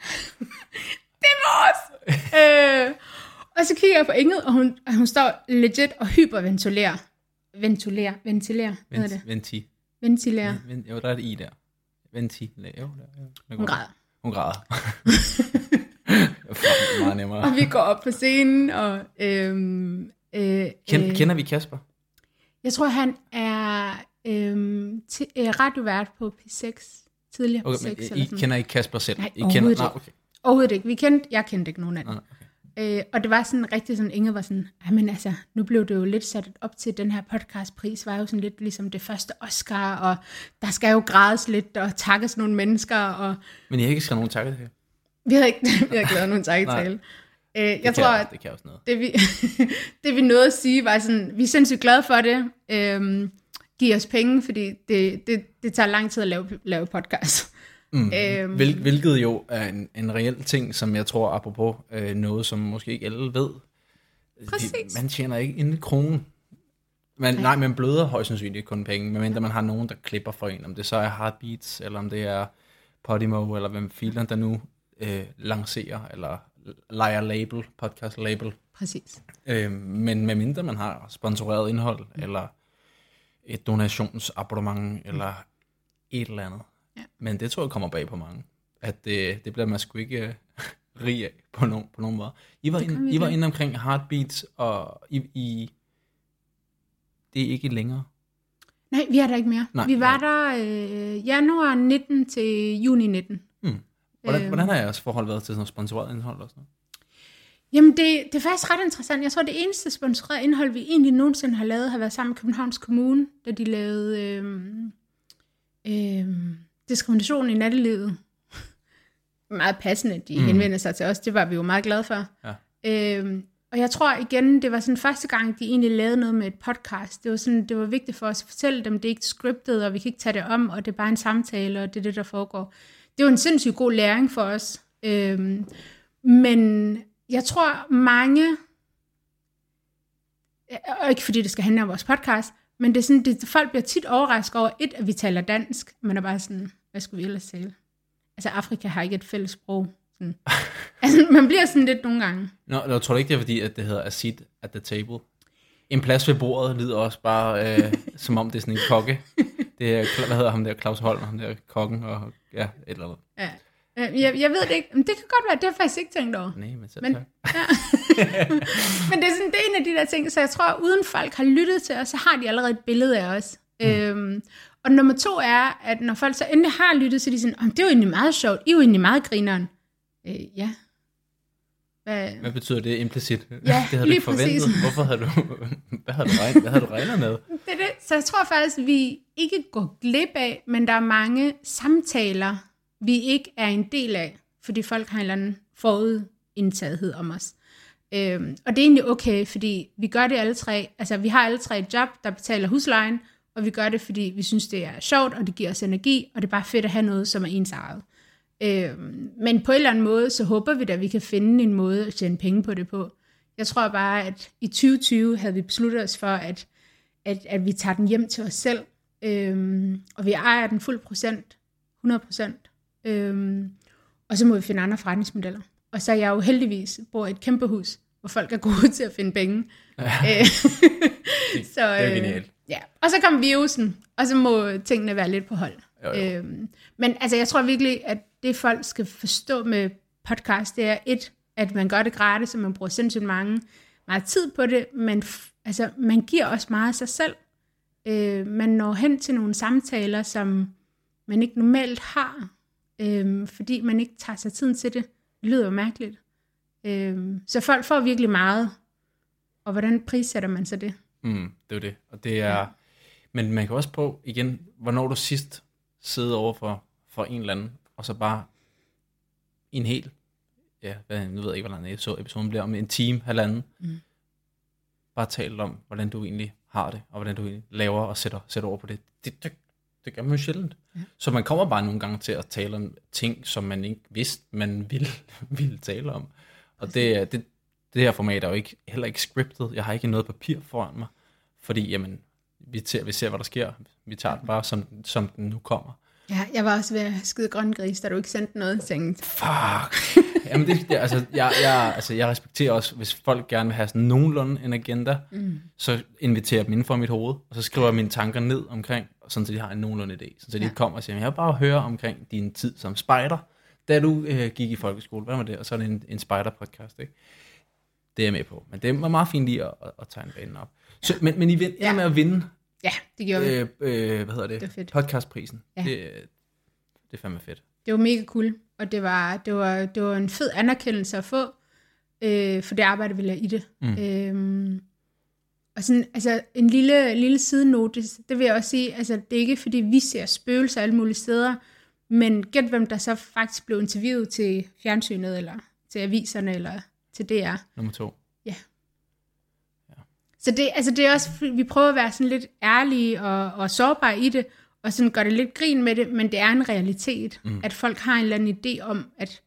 Speaker 4: Det er vores! øh, og så kigger jeg på Inge, og hun, og hun står legit og hyperventilerer. Ventilerer, ventilerer, hvad hedder det?
Speaker 2: Venti.
Speaker 4: Ventilerer.
Speaker 2: Ven, jo, der er det i der. Ventilerer, jo. Der, ja.
Speaker 4: Hun græder.
Speaker 2: Hun græder. Fuck, meget nemmere.
Speaker 4: Og vi går op på scenen, og... Øhm, øh,
Speaker 2: Kend,
Speaker 4: øh,
Speaker 2: kender vi Kasper?
Speaker 4: Jeg tror, han er øhm, t- øh, radiovært på P seks, tidligere
Speaker 2: Okay,
Speaker 4: P
Speaker 2: men
Speaker 4: seks.
Speaker 2: I
Speaker 4: eller sådan.
Speaker 2: kender ikke Kasper selv?
Speaker 4: Nej,
Speaker 2: I
Speaker 4: overhovedet
Speaker 2: kender,
Speaker 4: ikke.
Speaker 2: nej, okay.
Speaker 4: Overhovedet ikke. Vi kendte, jeg kendte ikke nogen af dem.
Speaker 2: Nej,
Speaker 4: Øh, og det var sådan rigtig sådan, Inge var sådan, men altså, nu blev det jo lidt sat op til den her podcastpris, var jo sådan lidt ligesom det første Oscar, og der skal jo grædes lidt og takkes nogle mennesker, og
Speaker 2: Men I har ikke skrevet nogen takke til?
Speaker 4: vi havde ikke, vi havde ikke lavet nogen takketale. Øh, jeg
Speaker 2: det
Speaker 4: tror,
Speaker 2: kan,
Speaker 4: at
Speaker 2: det kan også noget.
Speaker 4: det vi, det vi nåede at sige var sådan, vi er sindssygt glade for det, øhm, giv os penge, fordi det, det, det tager lang tid at lave, lave podcast.
Speaker 2: Mm.
Speaker 4: Øhm.
Speaker 2: Hvil, hvilket jo er en, en reel ting, som jeg tror, apropos øh, noget, som måske ikke alle ved.
Speaker 4: Præcis.
Speaker 2: De, man tjener ikke en krone. Man, nej. nej, man bløder højst sandsynligt kun penge, medmindre man har nogen, der klipper for en. Om det så er Heartbeats, eller om det er Podimo, eller hvem filen der nu øh, lancerer, eller lejer label, podcast label.
Speaker 4: Præcis.
Speaker 2: Øh, men medmindre man har sponsoreret indhold, mm. eller et donationsabonnement, eller et eller andet. Ja. Men det tror jeg kommer bag på mange. At det, det bliver man sgu ikke uh, rig af på nogen, på nogen måde. I var, ind, I var inde omkring Heartbeats, og I, I, det er ikke længere?
Speaker 4: Nej, vi er der ikke mere.
Speaker 2: Nej,
Speaker 4: vi var
Speaker 2: nej.
Speaker 4: der øh, januar nitten til juni nitten.
Speaker 2: Hmm. Hvordan,
Speaker 4: Øh.
Speaker 2: hvordan har jeres forhold været til sådan noget sponsoreret indhold og sådan noget?
Speaker 4: Jamen, det, det er faktisk ret interessant. Jeg tror, det eneste sponsorerede indhold, vi egentlig nogensinde har lavet, har været sammen med Københavns Kommune, da de lavede øh, øh, diskrimination i nattelivet. Meget passende, de mm. henvender sig til os. Det var vi jo meget glade for.
Speaker 2: Ja.
Speaker 4: Øh, og jeg tror igen, det var sådan første gang, de egentlig lavede noget med et podcast. Det var, sådan, det var vigtigt for os at fortælle dem, det er ikke scriptet, og vi kan ikke tage det om, og det er bare en samtale, og det er det, der foregår. Det var en sindssygt god læring for os. Øh, men jeg tror mange, og ikke fordi det skal handle om vores podcast, men det er sådan, det, folk bliver tit overrasket over, et, at vi taler dansk, men er bare sådan, hvad skulle vi ellers tale? Altså, Afrika har ikke et fælles sprog. Sådan. Altså, man bliver sådan lidt nogle gange.
Speaker 2: Nå, jeg tror ikke, det er fordi, at det hedder a seat at the table. En plads ved bordet lyder også bare, øh, som om det er sådan en kokke. Det er, hvad hedder ham der, Claus Holm, ham der kokken, og ja, et eller andet.
Speaker 4: Ja. Jeg, jeg ved det ikke, men det kan godt være, det har jeg faktisk ikke tænkt over.
Speaker 2: Nej, men selv
Speaker 4: men, ja. Men det er sådan, det er en af de der ting, så jeg tror, at uden folk har lyttet til os, så har de allerede et billede af os. Mm. Øhm, og nummer to er, at når folk så endelig har lyttet, så er de sådan, oh, det er jo egentlig meget sjovt, I er jo egentlig meget grineren. Øh, ja. Hvad?
Speaker 2: Hvad betyder det implicit?
Speaker 4: Ja,
Speaker 2: det havde du ikke forventet.
Speaker 4: præcis.
Speaker 2: Hvorfor havde du, hvad havde du regnet, hvad havde du regnet med?
Speaker 4: Det er det. Så jeg tror faktisk, at vi ikke går glip af, men der er mange samtaler, vi ikke er en del af, fordi folk har en eller anden forudindtagethed om os. Øhm, og det er egentlig okay, fordi vi gør det alle tre. Altså, vi har alle tre et job, der betaler huslejen, og vi gør det, fordi vi synes, det er sjovt, og det giver os energi, og det er bare fedt at have noget, som er ens eget. Øhm, men på en eller anden måde, så håber vi da, at vi kan finde en måde at tjene penge på det på. Jeg tror bare, at i tyve tyve havde vi besluttet os for, at, at, at vi tager den hjem til os selv, øhm, og vi ejer den fuld procent, hundrede procent. Øhm, og så må vi finde andre forretningsmodeller. Og så er jeg jo heldigvis bor i et kæmpe hus, hvor folk er gode til at finde penge.
Speaker 2: Ja. det,
Speaker 4: så, øh,
Speaker 2: det er genialt.
Speaker 4: Ja. Og så kom virusen, og så må tingene være lidt på hold.
Speaker 2: Jo, jo.
Speaker 4: Øhm, men altså, jeg tror virkelig, at det folk skal forstå med podcast, det er et, at man gør det gratis, og man bruger sindssygt mange, meget tid på det, men f- altså, man giver også meget af sig selv. Øh, man når hen til nogle samtaler, som man ikke normalt har, øh, fordi man ikke tager sig tiden til det. Det lyder jo mærkeligt. Øh, så folk får virkelig meget, og hvordan prissætter man så det?
Speaker 2: Mm, det er jo det. Og det er, ja. Men man kan også prøve igen, hvornår du sidst sidder over for, for en eller anden, og så bare en hel, ja, hvad, nu ved jeg ikke, hvordan episoden bliver, om en time, halvanden, mm. bare tale om, hvordan du egentlig har det, og hvordan du egentlig laver og sætter, sætter over på det. Det, det, det gør man jo sjældent. Ja. Så man kommer bare nogle gange til at tale om ting, som man ikke vidste, man ville, ville tale om. Og det, det, det her format er jo ikke, heller ikke scriptet. Jeg har ikke noget papir foran mig, fordi jamen, vi, ser, vi ser, hvad der sker. Vi tager den bare, som, som den nu kommer.
Speaker 4: Ja, jeg var også ved at skyde grøn gris, da du ikke sendte noget, tænkte.
Speaker 2: Fuck! Jamen det, det, altså, jeg, jeg, altså, jeg respekterer også, hvis folk gerne vil have sådan nogenlunde en agenda, mm. så inviterer jeg dem inden for mit hoved, og så skriver jeg mine tanker ned omkring, sådan så de har en nogenlunde idé. Sådan så de ja. kommer og siger, jeg vil bare høre omkring din tid som spejder, da du øh, gik i folkeskole. Hvad var det? Og så er det en, en spejder-podcast, ikke? Det er jeg med på. Men det var meget fint lige at, at, at tegne banen op. Så, ja. Men, men I ender ja. med at vinde.
Speaker 4: Ja, det gjorde vi.
Speaker 2: Øh, øh, hvad hedder det?
Speaker 4: Det
Speaker 2: Podcastprisen.
Speaker 4: Ja.
Speaker 2: Det, det er fandme fedt.
Speaker 4: Det var mega cool, og det var, det var, det var en fed anerkendelse at få, øh, for det arbejde, vi lavede i det. Mm. Øhm, og sådan, altså en lille, lille sidenote, det vil jeg også sige, altså det er ikke fordi vi ser spøgelser alle mulige steder, men gæt hvem der så faktisk blev interviewet til fjernsynet, eller til aviserne, eller til D R.
Speaker 2: Nummer to.
Speaker 4: Ja. ja. Så det, altså det er også, vi prøver at være sådan lidt ærlige og, og sårbare i det, og sådan gør det lidt grin med det, men det er en realitet, mm. at folk har en eller anden idé om, at,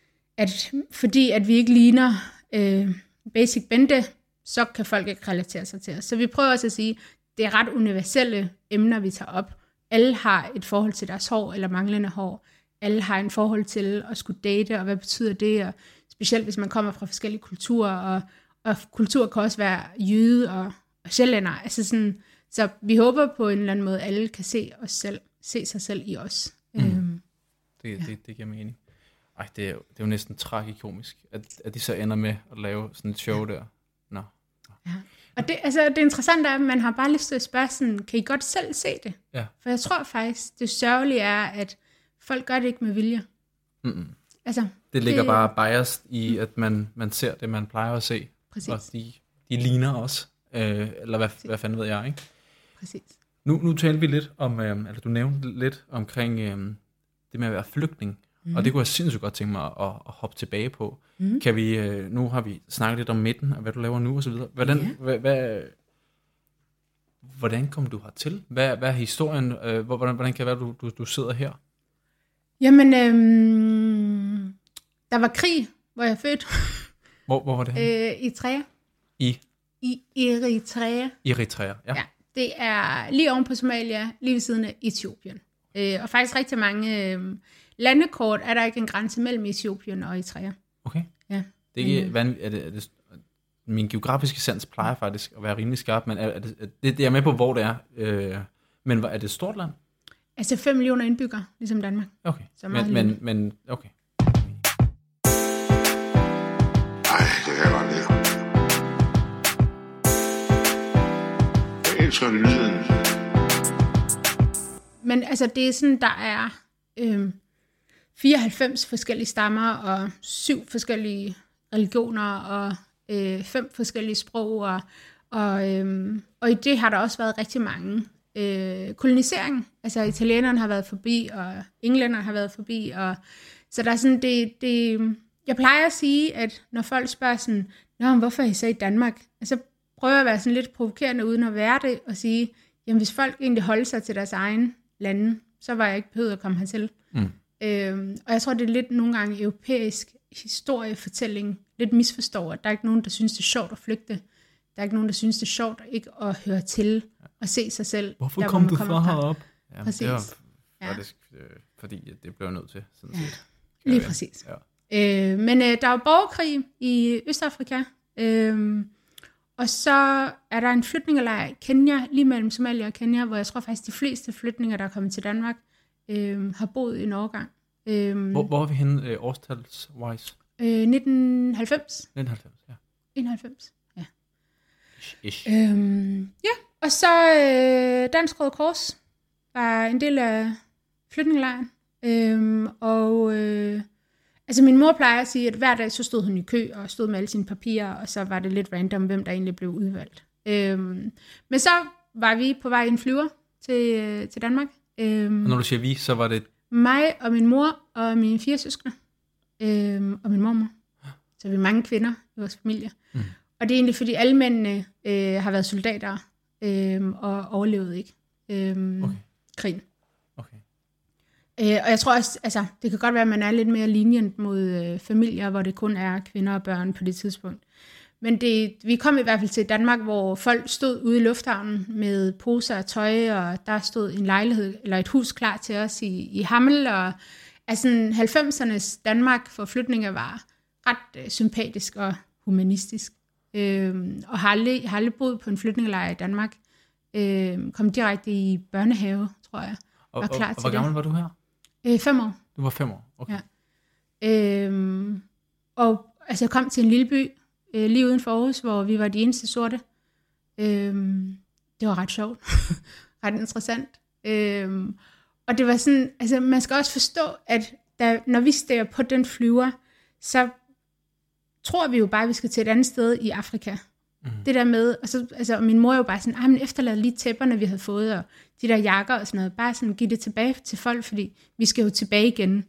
Speaker 4: at fordi at vi ikke ligner øh, Basic Bente, så kan folk ikke relatere sig til os. Så vi prøver også at sige, det er ret universelle emner, vi tager op. Alle har et forhold til deres hår, eller manglende hår. Alle har en forhold til at skulle date, og hvad betyder det, og specielt hvis man kommer fra forskellige kulturer, og, og kultur kan også være jøde og, og sjællænder, altså sådan. Så vi håber på en eller anden måde, at alle kan se os selv, se sig selv i os. Mm. Øhm,
Speaker 2: det,
Speaker 4: ja.
Speaker 2: det, det giver mening. Ej, det er, jo, det er jo næsten tragikomisk, at, at de så ender med at lave sådan et show der. Nå.
Speaker 4: Ja. Og det, altså, det interessante er, at man har bare lyst til at spørge sådan, kan I godt selv se det?
Speaker 2: Ja.
Speaker 4: For jeg tror faktisk, det sørgelige er, at folk gør det ikke med vilje.
Speaker 2: Mm-mm.
Speaker 4: Altså,
Speaker 2: det ligger det, bare biased i, at man, man ser det, man plejer at se.
Speaker 4: Præcis.
Speaker 2: Og de, de ligner os. Øh, eller hvad, hvad fanden ved jeg, ikke?
Speaker 4: Præcis.
Speaker 2: Nu, nu talte vi lidt om, øh, eller du nævnte lidt omkring øh, det med at være flygtning, mm. og det kunne jeg sindssygt godt tænke mig at, at hoppe tilbage på. Mm. Kan vi, øh, nu har vi snakket lidt om midten, og hvad du laver nu og så videre. Hvordan, yeah. hvad, hvad, hvordan kom du hertil? Hvad, hvad er historien? Øh, hvordan, hvordan kan det være, du, du, du sidder her?
Speaker 4: Jamen, øhm, der var krig, hvor jeg er født.
Speaker 2: Hvor, hvor var det henne?
Speaker 4: Øh, I Eritrea.
Speaker 2: I?
Speaker 4: I Eritrea.
Speaker 2: Eritrea, ja.
Speaker 4: ja. Det er lige oven på Somalia, lige ved siden af Etiopien. Øh, og faktisk rigtig mange øh, landekort er der ikke en grænse mellem Etiopien og Eritrea.
Speaker 2: Okay.
Speaker 4: Ja.
Speaker 2: Det er ikke, hvad, er det, er det, min geografiske sans plejer faktisk at være rimelig skarp, men er, er det, det, det er med på, hvor det er. Øh, Men hvad, er det et stort land?
Speaker 4: Altså fem millioner indbyggere, ligesom Danmark.
Speaker 2: Okay,
Speaker 4: Så meget
Speaker 2: men, men,
Speaker 4: lille.
Speaker 2: men okay.
Speaker 1: Ej, det kan jeg godt lide. Jeg elsker lyden.
Speaker 4: Men altså, det er sådan, der er øhm, fireoghalvfems forskellige stammer, og syv forskellige religioner, og øh, fem forskellige sprog, og, og, øhm, og i det har der også været rigtig mange øh, kolonisering. Altså, italienerne har været forbi, og englænderne har været forbi, og så der er sådan, det, det, jeg plejer at sige, at når folk spørger sådan, nå, men hvorfor er I så i Danmark? Altså, prøver jeg at være sådan lidt provokerende, uden at være det, og sige, jamen hvis folk egentlig holder sig til deres egen lande, så var jeg ikke behøvet at komme hertil. Mm. Øhm, og jeg tror, det er lidt nogle gange europæisk historiefortælling, lidt misforstår, at der er ikke nogen, der synes, det er sjovt at flygte. Der er ikke nogen, der synes, det er sjovt ikke at høre til og se sig selv.
Speaker 2: Hvorfor
Speaker 4: der,
Speaker 2: kom
Speaker 4: hvor
Speaker 2: du
Speaker 4: man
Speaker 2: fra
Speaker 4: kommer fra.
Speaker 2: herop? Jamen,
Speaker 4: Præcis.
Speaker 2: det var
Speaker 4: Ja.
Speaker 2: faktisk, øh, fordi at det blev jeg nødt til, sådan
Speaker 4: Ja.
Speaker 2: set.
Speaker 4: Lige
Speaker 2: Ja.
Speaker 4: præcis.
Speaker 2: Ja.
Speaker 4: Øh, men øh, der er jo borgerkrig i Østafrika, øh, og så er der en flytningelejr i Kenya, lige mellem Somalia og Kenya, hvor jeg tror faktisk, de fleste flytninger, der er kommet til Danmark, øh, har boet i en årgang. Øh,
Speaker 2: Hvor, hvor er vi henne øh, årstalswise?
Speaker 4: øh, nitten halvfems.
Speaker 2: nitten halvfems, ja.
Speaker 4: enoghalvfems, ja.
Speaker 2: Ish, ish.
Speaker 4: Øhm, ja, og så øh, Dansk Røde Kors var en del af flytningelejren. Øhm, og øh, altså min mor plejer at sige, at hver dag så stod hun i kø og stod med alle sine papirer, og så var det lidt random, hvem der egentlig blev udvalgt. Øhm, men så var vi på vej i en flyver til, øh, til Danmark. Øhm,
Speaker 2: Og når du siger vi, så var det...
Speaker 4: mig og min mor og mine fire søskende øhm, og min mormor. Så vi er mange kvinder i vores familie. Mm. Og det er egentlig, fordi alle mændene øh, har været soldater øh, og overlevede ikke øh,
Speaker 2: Okay.
Speaker 4: krigen.
Speaker 2: Okay.
Speaker 4: Øh, og jeg tror også, altså, det kan godt være, at man er lidt mere linjent mod øh, familier, hvor det kun er kvinder og børn på det tidspunkt. Men det, vi kom i hvert fald til Danmark, hvor folk stod ude i lufthavnen med poser og tøj, og der stod en lejlighed eller et hus klar til os i, i Hammel. Og altså halvfemsernes Danmark for flytninger var ret øh, sympatisk og humanistisk. Øhm, og har aldrig, har aldrig boet på en flytningelejr i Danmark. Øhm, kom direkte i børnehave, tror jeg.
Speaker 2: Og,
Speaker 4: Var
Speaker 2: og,
Speaker 4: klar
Speaker 2: og
Speaker 4: til
Speaker 2: hvor
Speaker 4: det.
Speaker 2: gammel var du her?
Speaker 4: Øh, fem år.
Speaker 2: Du var fem år. Okay.
Speaker 4: Ja. Øhm, og altså, jeg kom til en lille by, øh, lige uden for Aarhus, hvor vi var de eneste sorte. Øhm, det var ret sjovt. ret interessant. Øhm, og det var sådan, altså man skal også forstå, at da, når vi stæger på den flyver, så tror vi jo bare, at vi skal til et andet sted i Afrika. Mm. Det der med, og så, altså, og min mor er jo bare sådan, ah, men efterlad lige tæpperne, vi havde fået, og de der jakker og sådan noget, bare sådan, giv det tilbage til folk, fordi vi skal jo tilbage igen.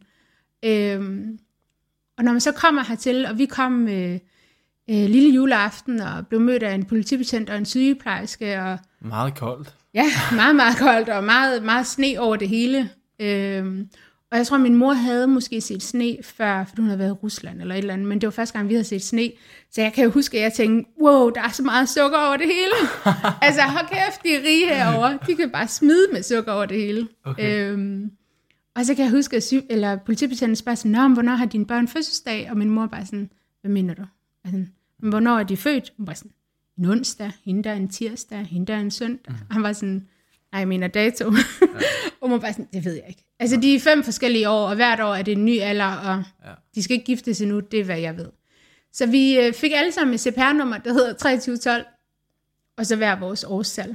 Speaker 4: Øhm, og når man så kommer hertil, og vi kom øh, øh, lille juleaften, og blev mødt af en politibetjent og en sygeplejerske, og
Speaker 2: Meget koldt.
Speaker 4: ja, meget, meget koldt, og meget, meget sne over det hele. Øhm, og jeg tror, min mor havde måske set sne før, for hun havde været i Rusland eller et eller andet, men det var første gang, vi havde set sne. Så jeg kan jo huske, at jeg tænkte, wow, der er så meget sukker over det hele. altså, hold kæft, de er rige herovre. De kan bare smide med sukker over det hele.
Speaker 2: Okay.
Speaker 4: Øhm, og så kan jeg huske, at sy- eller politibetjenten spørger sådan, nå, men hvornår har dine børn fødselsdag? Og min mor bare sådan, hvad mener du? Altså, men hvornår er de født? Hun var sådan, en onsdag, hende der er en tirsdag, hende der er en søndag. Mm. Og han var sådan, nej, jeg mener dato. Ja. Og man bare sådan, det ved jeg ikke. Altså, de er fem forskellige år, og hvert år er det en ny alder, og ja. De skal ikke giftes endnu, det er, hvad jeg ved. Så vi øh, fik alle sammen et C P R-nummer, der hedder treogtyve tolv, og så hver vores årstal.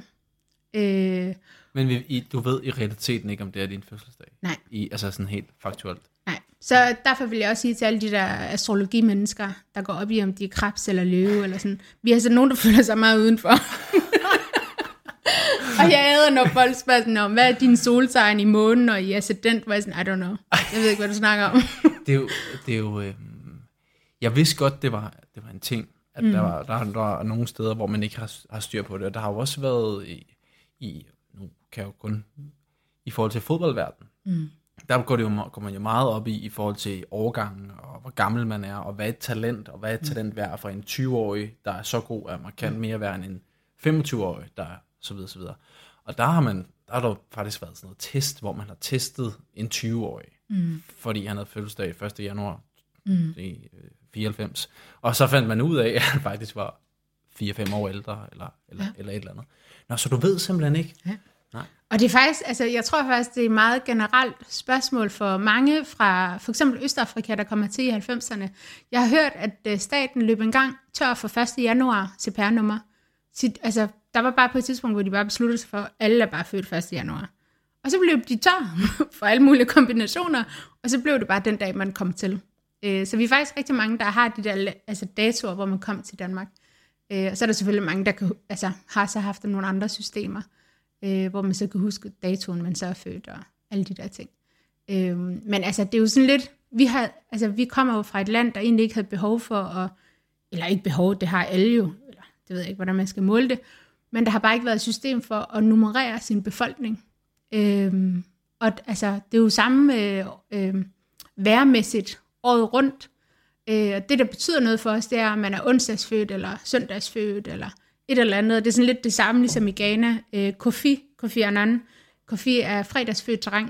Speaker 4: Øh,
Speaker 2: Men vi, I, du ved i realiteten ikke, om det er din fødselsdag?
Speaker 4: Nej.
Speaker 2: I, altså sådan helt faktuelt?
Speaker 4: Nej. Så derfor vil jeg også sige til alle de der astrologimennesker, der går op i, om de er krebs eller løve, eller sådan. Vi er så nogen, der føler sig meget udenfor. Og jeg æder, når folk spørger sådan om, hvad er din soltegn i månen og i ascendent, hvor jeg sådan, I don't know. Jeg ved ikke, hvad du snakker om.
Speaker 2: Det er jo, det er jo øh, jeg vidste godt, det var, det var en ting, at mm. der, var, der, der var nogle steder, hvor man ikke har, har styr på det. Og der har jo også været i, i nu kan jeg jo kun, i forhold til fodboldverdenen, mm. der går, det jo, går man jo meget op i, i forhold til årgangen, og hvor gammel man er, og hvad er et talent, og hvad er et talent værd for en tyve-årig, der er så god, at man kan mere værd end en femogtyve-årig, der er så videre, så videre. Og der har man, der har der faktisk været sådan noget test, hvor man har testet en tyve-årig, mm. fordi han havde fødselsdag første januar mm. i fireoghalvfems. Og så fandt man ud af, at han faktisk var fire fem år ældre, eller, eller, ja. eller et eller andet. Nå, så du ved simpelthen ikke,
Speaker 4: ja.
Speaker 2: Nej.
Speaker 4: Og det er faktisk, altså jeg tror faktisk, det er et meget generelt spørgsmål for mange fra for eksempel Østafrika, der kommer til i halvfemserne. Jeg har hørt, at staten løb en gang tør for første januar C P R-nummer. Altså, der var bare på et tidspunkt, hvor de bare besluttede sig for, at alle er bare født første januar. Og så blev de tør for alle mulige kombinationer, og så blev det bare den dag, man kom til. Så vi er faktisk rigtig mange, der har de der altså datoer, hvor man kom til Danmark. Og så er der selvfølgelig mange, der kan, altså, har så haft nogle andre systemer, hvor man så kan huske datoen, man så er født og alle de der ting. Men altså, det er jo sådan lidt, vi, har, altså, vi kommer jo fra et land, der egentlig ikke havde behov for at, eller ikke behov, det har alle jo, eller det ved jeg ikke, hvordan man skal måle det, men der har bare ikke været et system for at nummerere sin befolkning. Øhm, og altså, det er jo samme øh, øh, værmæssigt året rundt. Øh, og det, der betyder noget for os, det er, at man er onsdagsfødt, eller søndagsfødt, eller et eller andet. Det er sådan lidt det samme, ligesom i Ghana. Øh, Kofi, Kofi Annan. Kofi er fredagsfødt dreng.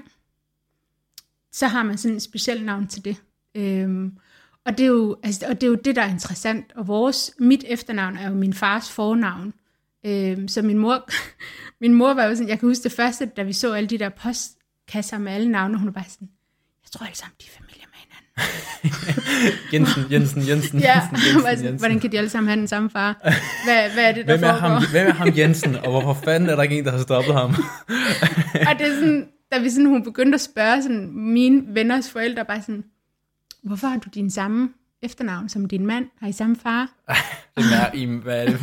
Speaker 4: Så har man sådan et specielt navn til det. Øh, og, det er jo, altså, og det er jo det, der er interessant. Og vores, mit efternavn er jo min fars fornavn. Øh, så min mor, min mor var jo sådan, jeg kan huske det første, da vi så alle de der postkasser med alle navne, hun var bare sådan, jeg tror alle sammen, de er familie med hinanden.
Speaker 2: Jensen, Jensen, Jensen,
Speaker 4: ja,
Speaker 2: Jensen, Jensen,
Speaker 4: Jensen.
Speaker 2: Jensen.
Speaker 4: Hvordan kan de alle sammen have den samme far? Hvad, hvad er det, der
Speaker 2: hvem er
Speaker 4: foregår?
Speaker 2: Ham, hvem er ham Jensen, og hvorfor fanden er der ikke en, der har stoppet ham?
Speaker 4: Og det er sådan, da vi sådan, hun begyndte at spørge sådan, mine venners forældre, bare sådan, hvorfor har du din samme efternavn som din mand? Har I samme far?
Speaker 2: Det er i, hvad er det?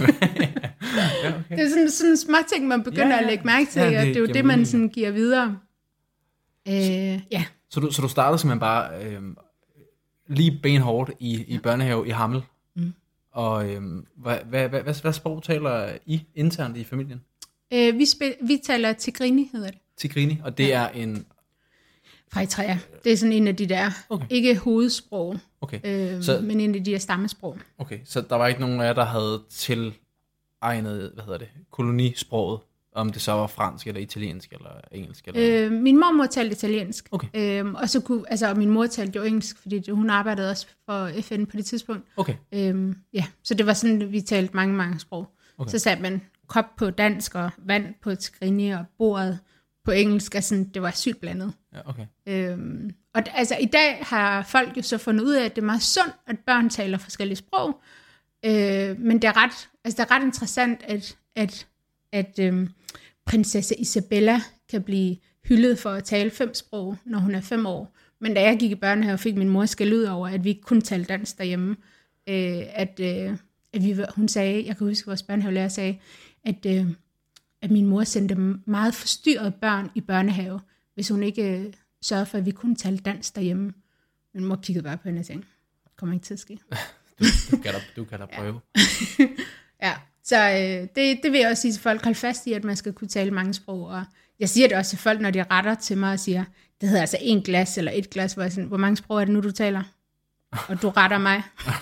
Speaker 2: Ja, okay.
Speaker 4: Det er sådan, sådan små ting, man begynder
Speaker 2: ja, ja.
Speaker 4: at lægge mærke til,
Speaker 2: ja, det,
Speaker 4: og det er jo
Speaker 2: det,
Speaker 4: det, man sådan giver videre. Øh, ja.
Speaker 2: Så du, så du startede simpelthen bare øh, lige benhårdt i, i børnehave i Hammel.
Speaker 4: Mm.
Speaker 2: Og øh, hvad, hvad, hvad, hvad, hvad sprog taler I internt i familien?
Speaker 4: Øh, vi, spil, vi taler tigrini, hedder det.
Speaker 2: Tigrini, og det
Speaker 4: ja.
Speaker 2: er en...
Speaker 4: Fra Eritrea. Det er sådan en af de der,
Speaker 2: okay.
Speaker 4: ikke hovedsprog,
Speaker 2: okay.
Speaker 4: øh,
Speaker 2: så,
Speaker 4: men en af de der stammesprog.
Speaker 2: Okay, så der var ikke nogen af jer, der havde tilegnet, hvad hedder det, kolonisproget, om det så var fransk eller italiensk eller engelsk? Eller...
Speaker 4: Øh, min mormor talte italiensk,
Speaker 2: okay.
Speaker 4: øh, og så kunne, altså og min mor talte jo engelsk, fordi det, hun arbejdede også for F N på det tidspunkt.
Speaker 2: Okay.
Speaker 4: Øh, ja, så det var sådan, vi talte mange, mange sprog. Okay. Så satte man kop på dansk og vand på tigrini og bordet på engelsk, altså det var sygt blandet.
Speaker 2: Ja, okay.
Speaker 4: Øhm, og d- altså i dag har folk jo så fundet ud af, at det er meget sundt, at børn taler forskellige sprog, øh, men det er ret, altså det er ret interessant, at, at, at øhm, prinsesse Isabella kan blive hyldet for at tale fem sprog, når hun er fem år. Men da jeg gik i børnehave, fik min mor skæld ud over, at vi ikke kunne tale dansk derhjemme. Øh, at øh, at vi, hun sagde, jeg kan huske, at vores børnehavelærer sagde, at øh, at min mor sendte meget forstyrrede børn i børnehave, hvis hun ikke øh, sørgede for, at vi kunne tale dansk derhjemme. Min mor kiggede bare på hende og tænkte, det kommer ikke til at ske.
Speaker 2: du, du, kan da, du kan da prøve.
Speaker 4: Ja, ja. Så øh, det, det vil jeg også sige til folk, hold fast i, at man skal kunne tale mange sprog. Og jeg siger det også til folk, når de retter til mig og siger, det hedder altså en glas eller et glas, hvor, jeg sådan, hvor mange sprog er det nu, du taler? Og du retter mig.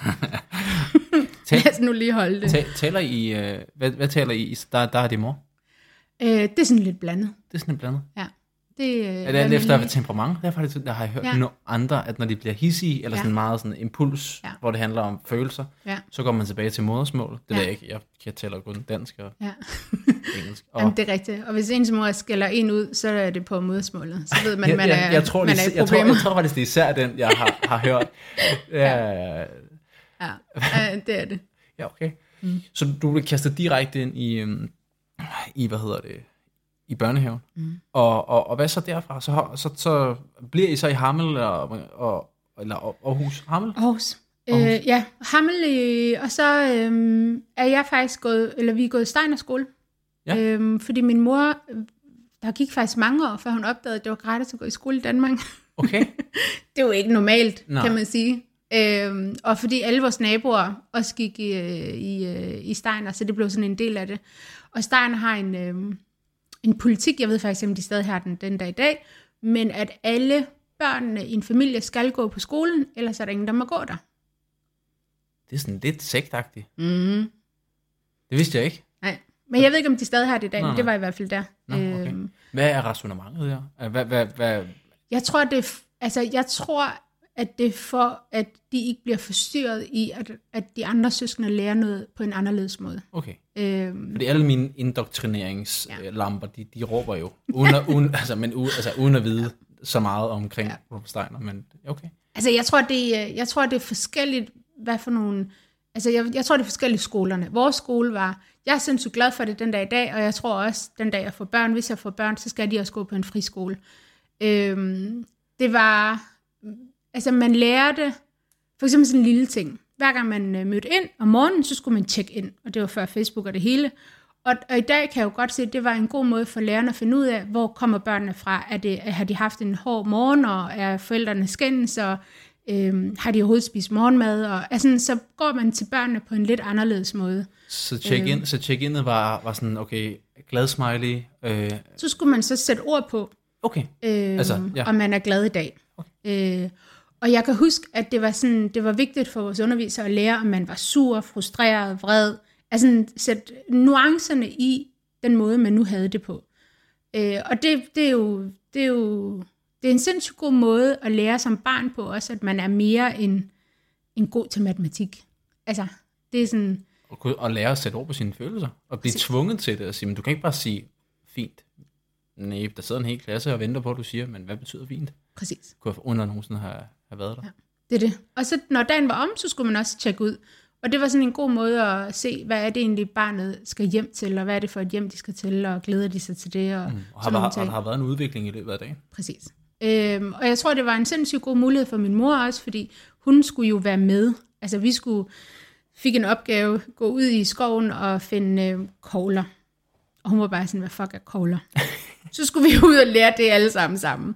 Speaker 4: Lad os nu lige holde det.
Speaker 2: Taler I, øh, hvad, hvad taler I? Der, der er det mor?
Speaker 4: Øh, det er sådan lidt blandet.
Speaker 2: Det er sådan lidt blandet?
Speaker 4: Ja. Det, øh,
Speaker 2: er det alt efter lige... temperament? Der, faktisk, der har jeg hørt ja. nogle andre, at når de bliver hissige, eller ja. sådan meget sådan impuls, ja. hvor det handler om følelser, ja. så går man tilbage til modersmålet. Det ja. ved jeg ikke. Jeg kan tælle kun dansk og
Speaker 4: ja.
Speaker 2: engelsk. Og...
Speaker 4: Jamen, det er rigtigt. Og hvis ens mor skælder en ud, så er det på modersmålet. Så ved man,
Speaker 2: ja,
Speaker 4: man
Speaker 2: ja,
Speaker 4: er,
Speaker 2: jeg tror,
Speaker 4: man
Speaker 2: det,
Speaker 4: er i
Speaker 2: jeg, tror,
Speaker 4: problemer.
Speaker 2: jeg tror faktisk, det er især den, jeg har, har hørt. Ja,
Speaker 4: ja. ja. ja, det er det.
Speaker 2: Ja, okay. Mm. Så du blev kastet direkte ind i, i hvad hedder det, i børnehaven. Mm. Og, og, og hvad så derfra? Så, så, så bliver I så i Hammel og, og, eller Aarhus? Hammel?
Speaker 4: Aarhus. Aarhus. Øh, ja, Hammel, øh, og så øh, er jeg faktisk gået, eller vi er gået i Steinerskole. Ja. Øh, fordi min mor, der gik faktisk mange år, før hun opdagede, at det var gratis at gå i skole i Danmark.
Speaker 2: Okay.
Speaker 4: Det er jo ikke normalt,
Speaker 2: Nå.
Speaker 4: kan man sige. Øhm, og fordi alle vores naboer også gik i, i, i Steiner, så det blev sådan en del af det. Og Steiner har en, øhm, en politik, jeg ved faktisk ikke, om de stadig har den den dag i dag, men at alle børnene i en familie skal gå på skolen, ellers er der ingen, der må gå der.
Speaker 2: Det er sådan lidt sektagtigt.
Speaker 4: Mm.
Speaker 2: Det vidste jeg ikke.
Speaker 4: Nej, men jeg ved ikke, om de stadig har det i dag, men det var i hvert fald der.
Speaker 2: Nå, okay. øhm, hvad er rationamentet her? Hvad, hvad, hvad?
Speaker 4: Jeg tror, det er, altså, jeg tror, at det er for, at de ikke bliver forstyrret i, at, at de andre søskende lærer noget på en anderledes måde.
Speaker 2: Okay.
Speaker 4: Øhm,
Speaker 2: Fordi alle mine indoktrineringslamper, de, de råber jo, uden at, uden, altså, men u, altså, uden at vide så meget omkring ja. Rudolf Steiner, men okay.
Speaker 4: Altså, jeg tror, det, jeg tror, det er forskelligt, hvad for nogle... Altså, jeg, jeg tror, det er forskellige skolerne. Vores skole var... Jeg er sindssygt glad for det den dag i dag, og jeg tror også, den dag jeg får børn, hvis jeg får børn, så skal de også gå på en friskole. Øhm, det var... Altså, man lærte... For eksempel sådan en lille ting. Hver gang man mødte ind om morgenen, så skulle man tjekke ind, og det var før Facebook og det hele. Og, og i dag kan jeg jo godt se, at det var en god måde for lærerne at finde ud af, hvor kommer børnene fra. Er det, har de haft en hård morgen, og er forældrene skændes, og øhm, har de overhovedet spist morgenmad? Og, altså, så går man til børnene på en lidt anderledes måde.
Speaker 2: Så check-in, øhm, så check-inet var, var sådan, okay, glad smiley. Øh.
Speaker 4: Så skulle man så sætte ord på,
Speaker 2: okay.
Speaker 4: øhm,
Speaker 2: altså, ja.
Speaker 4: om man er glad i dag. Okay. Øh, og jeg kan huske, at det var, sådan, det var vigtigt for vores undervisere at lære, om man var sur, frustreret, vred. Altså sætte nuancerne i den måde, man nu havde det på. Øh, og det, det, er jo, det er jo det er en sindssygt god måde at lære som barn på også, at man er mere end, end god til matematik. Altså, det er sådan...
Speaker 2: Og, og lære at sætte ord på sine følelser, og blive præcis. Tvunget til det, og sige, men du kan ikke bare sige, fint. Nej, der sidder en hel klasse og venter på, at du siger, men hvad betyder fint?
Speaker 4: Præcis.
Speaker 2: Kunne jeg under nogensinde have, have været der?
Speaker 4: Ja, det er det. Og så når dagen var om, så skulle man også tjekke ud. Og det var sådan en god måde at se, hvad er det egentlig barnet skal hjem til, og hvad er det for et hjem, de skal til, og glæder de sig til det. Og,
Speaker 2: mm. og har, har, har der har været en udvikling i løbet af dagen?
Speaker 4: Præcis. Øhm, og jeg tror, det var en sindssygt god mulighed for min mor også, fordi hun skulle jo være med. Altså vi skulle fik en opgave, gå ud i skoven og finde øh, kogler. Og hun var bare sådan, hvad fuck er kogler? Så skulle vi ud og lære det alle sammen sammen.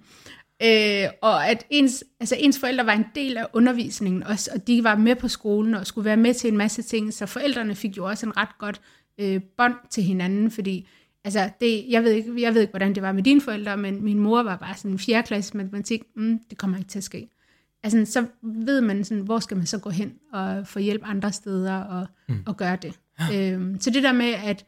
Speaker 4: Øh, og at ens, altså ens forældre var en del af undervisningen også, og de var med på skolen og skulle være med til en masse ting, så forældrene fik jo også en ret godt øh, bånd til hinanden, fordi altså det, jeg, ved ikke, jeg ved ikke, hvordan det var med dine forældre, men min mor var bare sådan en fjerde klasse matematik, mm, det kommer ikke til at ske. Altså så ved man sådan, hvor skal man så gå hen og få hjælp andre steder og, mm. og gøre det. Ja. Øh, så det der med, at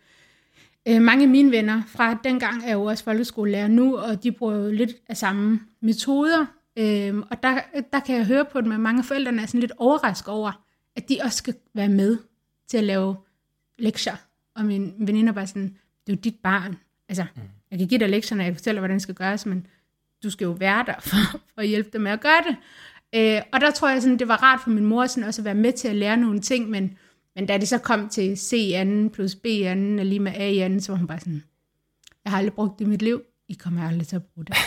Speaker 4: mange af mine venner fra dengang er jo også folkeskolelærer nu, og de bruger jo lidt af samme metoder. Øhm, og der, der kan jeg høre på dem, at mange af forældrene er sådan lidt overrasket over, at de også skal være med til at lave lektier. Og min veninder bare sådan, det er jo dit barn. Altså, mm. jeg kan give dig lektierne, jeg kan fortælle dig, hvordan det skal gøres, men du skal jo være der for, for at hjælpe dem med at gøre det. Øh, og der tror jeg, sådan, det var rart for min mor sådan også at være med til at lære nogle ting, men Men da det så kom til C i anden plus B i anden og lige med A i anden, så var hun bare sådan, jeg har aldrig brugt det i mit liv, I kommer aldrig til at bruge det.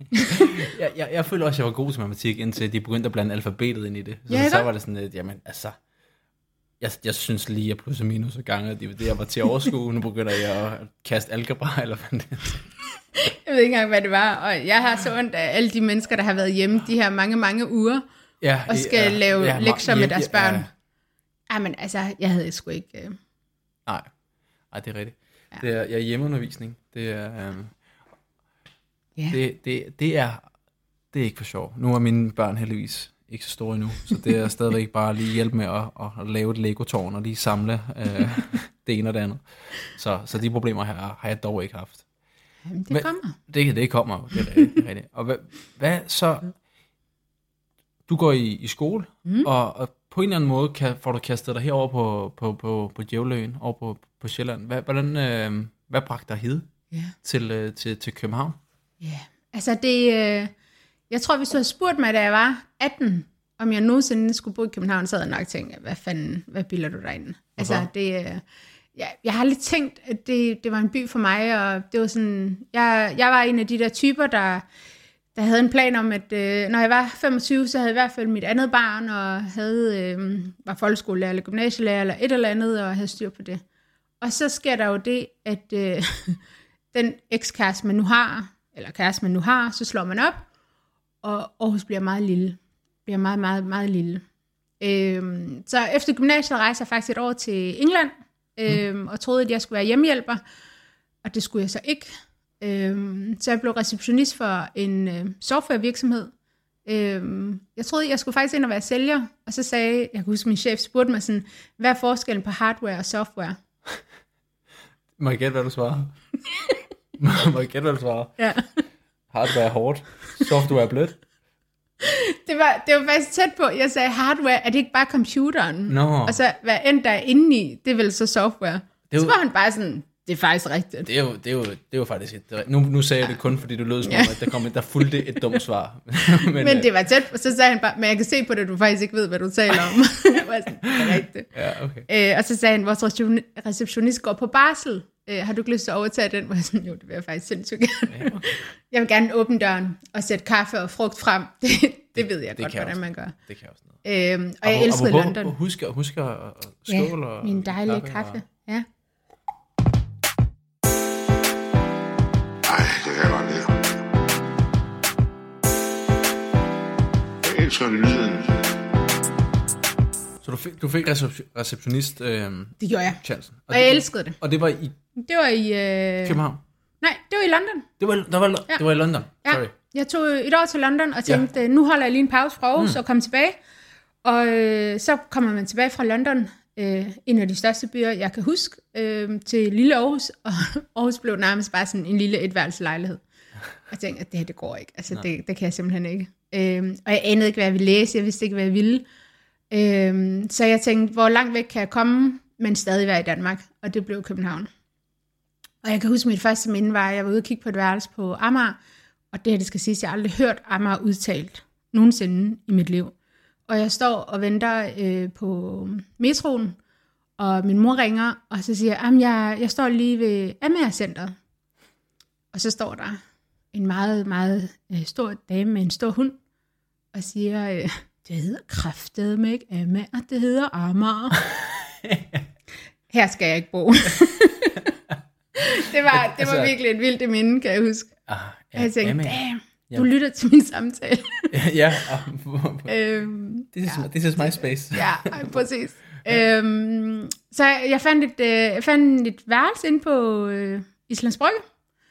Speaker 2: jeg, jeg, jeg føler også, at jeg var god til matematik, indtil de begyndte at blande alfabetet ind i det. Så,
Speaker 4: ja,
Speaker 2: så var det sådan lidt, jamen altså, jeg, jeg synes lige, at plus og minus og gange, det, det jeg var til at overskue, nu begynder jeg at kaste algebra, eller hvad det er.
Speaker 4: Jeg ved ikke engang, hvad det var, og jeg har så ondt af alle de mennesker, der har været hjemme de her mange, mange uger,
Speaker 2: ja,
Speaker 4: og skal
Speaker 2: ja,
Speaker 4: lave
Speaker 2: ja,
Speaker 4: lektier
Speaker 2: ja,
Speaker 4: med deres børn.
Speaker 2: Ja.
Speaker 4: Ej, men altså, jeg havde sgu ikke... Øh...
Speaker 2: Nej. Nej, det er rigtigt.
Speaker 4: Ja.
Speaker 2: Det er, ja, hjemmeundervisning, det er, øhm,
Speaker 4: yeah.
Speaker 2: det, det, det er, det er ikke for sjov. Nu er mine børn heldigvis ikke så store endnu, så det er stadigvæk bare lige hjælpe med at, at lave et Lego-tårn og lige samle øh, det ene og det andet. Så, så de problemer her har jeg dog ikke haft.
Speaker 4: Jamen, det kommer.
Speaker 2: Det, det kommer, det er rigtigt. Det er rigtigt. Og hvad, hvad så... Du går i, i skole, mm. og, og på en eller anden måde kan, får du kastet dig herover på, på, på, på Djævløen, over på, på Sjælland. Hvad, hvordan, øh, hvad bragte dig hed
Speaker 4: yeah.
Speaker 2: til, øh, til, til København?
Speaker 4: Ja, yeah. altså det... Øh, jeg tror, hvis du havde spurgt mig, da jeg var atten, om jeg nogensinde skulle bo i København, så havde jeg nok tænkt, hvad fanden, hvad bilder du derinde? Altså det... Øh, ja, jeg har lidt tænkt, at det, det var en by for mig, og det var sådan... Jeg, jeg var en af de der typer, der... Jeg havde en plan om, at øh, når jeg var femogtyve, så havde jeg i hvert fald mit andet barn, og havde, øh, var folkeskolelærer eller gymnasielærer eller et eller andet, og havde styr på det. Og så sker der jo det, at øh, den ekskæreste, man nu har, eller kæreste, man nu har, så slår man op, og Aarhus bliver meget lille. Bliver meget, meget, meget lille. Øh, så efter gymnasiet rejste jeg faktisk et år til England, øh, mm. og troede, at jeg skulle være hjemmehjælper, og det skulle jeg så ikke. Øhm, så jeg blev receptionist for en øh, softwarevirksomhed. Øhm, jeg troede, jeg skulle faktisk ind og være sælger, og så sagde, jeg kan huske, min chef spurgte mig sådan, hvad er forskellen på hardware og software?
Speaker 2: Må jeg gætte, hvad du svarer? Må jeg gætte, hvad du svarer?
Speaker 4: Ja.
Speaker 2: Hardware er hårdt, software er blødt.
Speaker 4: det, var, det var faktisk tæt på. Jeg sagde hardware, er det ikke bare computeren?
Speaker 2: Nå.
Speaker 4: Og så hvad end der er inde i, det er vel så software.
Speaker 2: Det er
Speaker 4: så
Speaker 2: jo,
Speaker 4: var han bare sådan, det er faktisk rigtigt.
Speaker 2: det er jo, det er jo, det er jo faktisk et, det er, nu, nu sagde jeg det kun, fordi du lød som om, at der, kom, der fulgte et dumt svar.
Speaker 4: men, men det var tæt på, så sagde han bare, men jeg kan se på det, at du faktisk ikke ved, hvad du taler om. Jeg var sådan, det er rigtigt.
Speaker 2: Ja, okay.
Speaker 4: Øh, og så sagde han, vores receptionist går på barsel. Øh, har du ikke lyst til at overtage den? Hvor jeg sådan, jo, det vil jeg faktisk sindssygt gerne. Ja, okay. Jeg vil gerne åbne døren og sætte kaffe og frugt frem. Det, det ved jeg det godt, hvordan
Speaker 2: også,
Speaker 4: man gør.
Speaker 2: Det kan også noget.
Speaker 4: Øhm, og jeg elskede
Speaker 2: og,
Speaker 4: London.
Speaker 2: Og husk, husk at skål
Speaker 4: ja,
Speaker 2: og
Speaker 4: min dejlige
Speaker 2: kaffe.
Speaker 4: kaffe.
Speaker 2: Og...
Speaker 4: Ja.
Speaker 1: Ej, det kan jeg godt lide. Jeg elsker lyden.
Speaker 2: Så du fik, du fik receptionist øh,
Speaker 4: det gjorde jeg.
Speaker 2: chancen.
Speaker 4: Og, og jeg elskede det.
Speaker 2: Og det var i
Speaker 4: det var i øh...
Speaker 2: København?
Speaker 4: Nej, det var i London.
Speaker 2: Det var, der var, ja. det var i London?
Speaker 4: Ja.
Speaker 2: Sorry.
Speaker 4: Jeg tog et år til London og tænkte, ja. nu holder jeg lige en pause fra Aarhus mm. og kom tilbage. Og øh, så kommer man tilbage fra London, øh, en af de største byer, jeg kan huske, øh, til lille Aarhus. Og Aarhus blev nærmest bare sådan en lille etværelseslejlighed. Og jeg tænkte, at det her, det går ikke. Altså, det, det kan jeg simpelthen ikke. Øh, og jeg anede ikke, hvad jeg ville læse. Jeg vidste ikke, hvad jeg ville. Øh, så jeg tænkte, hvor langt væk kan jeg komme, men stadig være i Danmark. Og det blev København. Og jeg kan huske, mit første minde var, at jeg var ude og kigge på et værelse på Amager. Og det her, det skal siges, jeg har aldrig hørt Amager udtalt nogensinde i mit liv. Og jeg står og venter øh, på metroen, og min mor ringer, og så siger jeg, jeg, jeg står lige ved Amager-centret. Og så står der en meget, meget øh, stor dame med en stor hund, og siger, øh, det hedder kraftedeme ikke Amager, det hedder Amager. Her skal jeg ikke bo. det var, det var altså, virkelig et vildt minde, kan jeg huske. Ah, ja, jeg tænkte, damn, du ja. lytter til min samtale.
Speaker 2: ja, øhm, this, is,
Speaker 4: ja,
Speaker 2: this is my space.
Speaker 4: ja, præcis. øhm, så jeg fandt et, øh, jeg fandt et værelse inde på øh, Islands Brygge,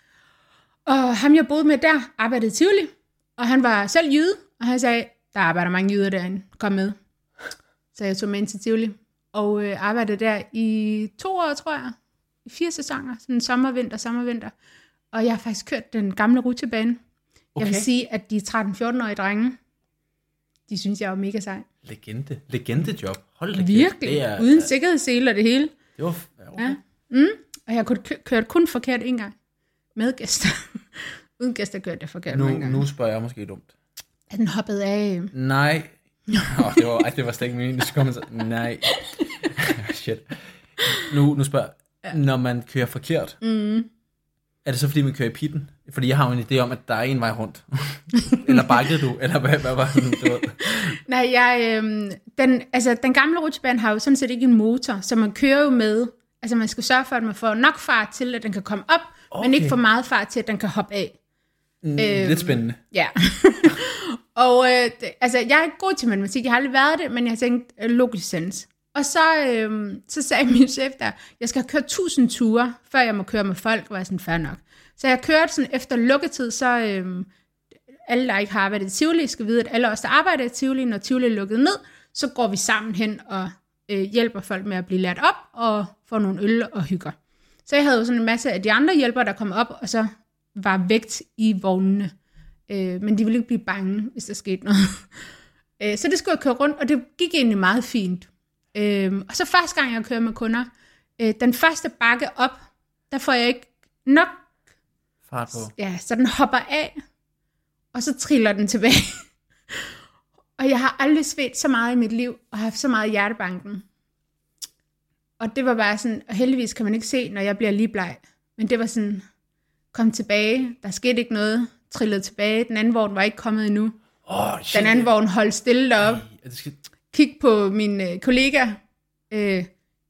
Speaker 4: og ham jeg boede med der, arbejdede i Tivoli, og han var selv jyde, og han sagde, der arbejder mange jyder derinde, kom med. Så jeg tog med ind til Tivoli, og øh, arbejdede der i to år, tror jeg, i fire sæsoner, sådan sommer, vinter, sommer, vinter. Og jeg har faktisk kørt den gamle rutsjebane. Okay. Jeg vil sige, at de tretten-fjorten-årige drenge, de synes, jeg var mega sej.
Speaker 2: Legende. Legendejob. Hold da
Speaker 4: virkelig. Det er, uden sikkerhedssele og det hele.
Speaker 2: Det var... Okay.
Speaker 4: Ja. Mm. Og jeg kunne køre kun forkert en gang. Med gæster. Uden gæster kørte jeg forkert
Speaker 2: nu,
Speaker 4: en gang.
Speaker 2: Nu spørger jeg måske dumt.
Speaker 4: Er den hoppet af?
Speaker 2: Nej. oh, det, var, ej, det var slet ikke min. Så... Nej. Shit. Nu, nu spørger ja. Når man kører forkert, mm. er det så fordi man kører i pitten? Fordi jeg har jo en idé om, at der er en vej rundt. Eller bakkede du? Eller hvad, hvad var det, du ved?
Speaker 4: Nej, jeg, øh, den, altså, den gamle rutsjebane har jo sådan set ikke en motor, så man kører jo med. Altså man skal sørge for, at man får nok fart til, at den kan komme op, okay. men ikke for meget fart til, at den kan hoppe af.
Speaker 2: Mm, øhm, lidt spændende.
Speaker 4: Ja. Og øh, det, altså, jeg er ikke god til matematik, jeg har aldrig været det, men jeg har tænkt øh, logisk sens. Og så, øh, så sagde min chef der, jeg skal have kørt tusind ture, før jeg må køre med folk, og var sådan fair nok. Så jeg kørte sådan efter lukketid, så øh, alle, der ikke har arbejdet i Tivoli, skal vide, at alle os, der arbejder i Tivoli, når Tivoli er lukket ned, så går vi sammen hen og øh, hjælper folk med at blive lært op, og får nogle øl og hygger. Så jeg havde jo sådan en masse af de andre hjælpere, der kom op, og så var vægt i vognene. Øh, men de ville ikke blive bange, hvis der skete noget. øh, så det skulle jeg køre rundt, og det gik egentlig meget fint. Øh, og så første gang, jeg kører med kunder, øh, den første bakke op, der får jeg ikke nok
Speaker 2: fart på.
Speaker 4: Ja, så den hopper af, og så triller den tilbage. Og jeg har aldrig svedt så meget i mit liv, og haft så meget i hjertebanken. Og det var bare sådan, og heldigvis kan man ikke se, når jeg bliver lige bleg. Men det var sådan, kom tilbage, der skete ikke noget, trillede tilbage, den anden vogn var ikke kommet endnu.
Speaker 2: Oh, shit.
Speaker 4: Den anden vogn holdt stille deroppe.
Speaker 2: Ej, skal...
Speaker 4: Kig på min øh, kollega. Øh,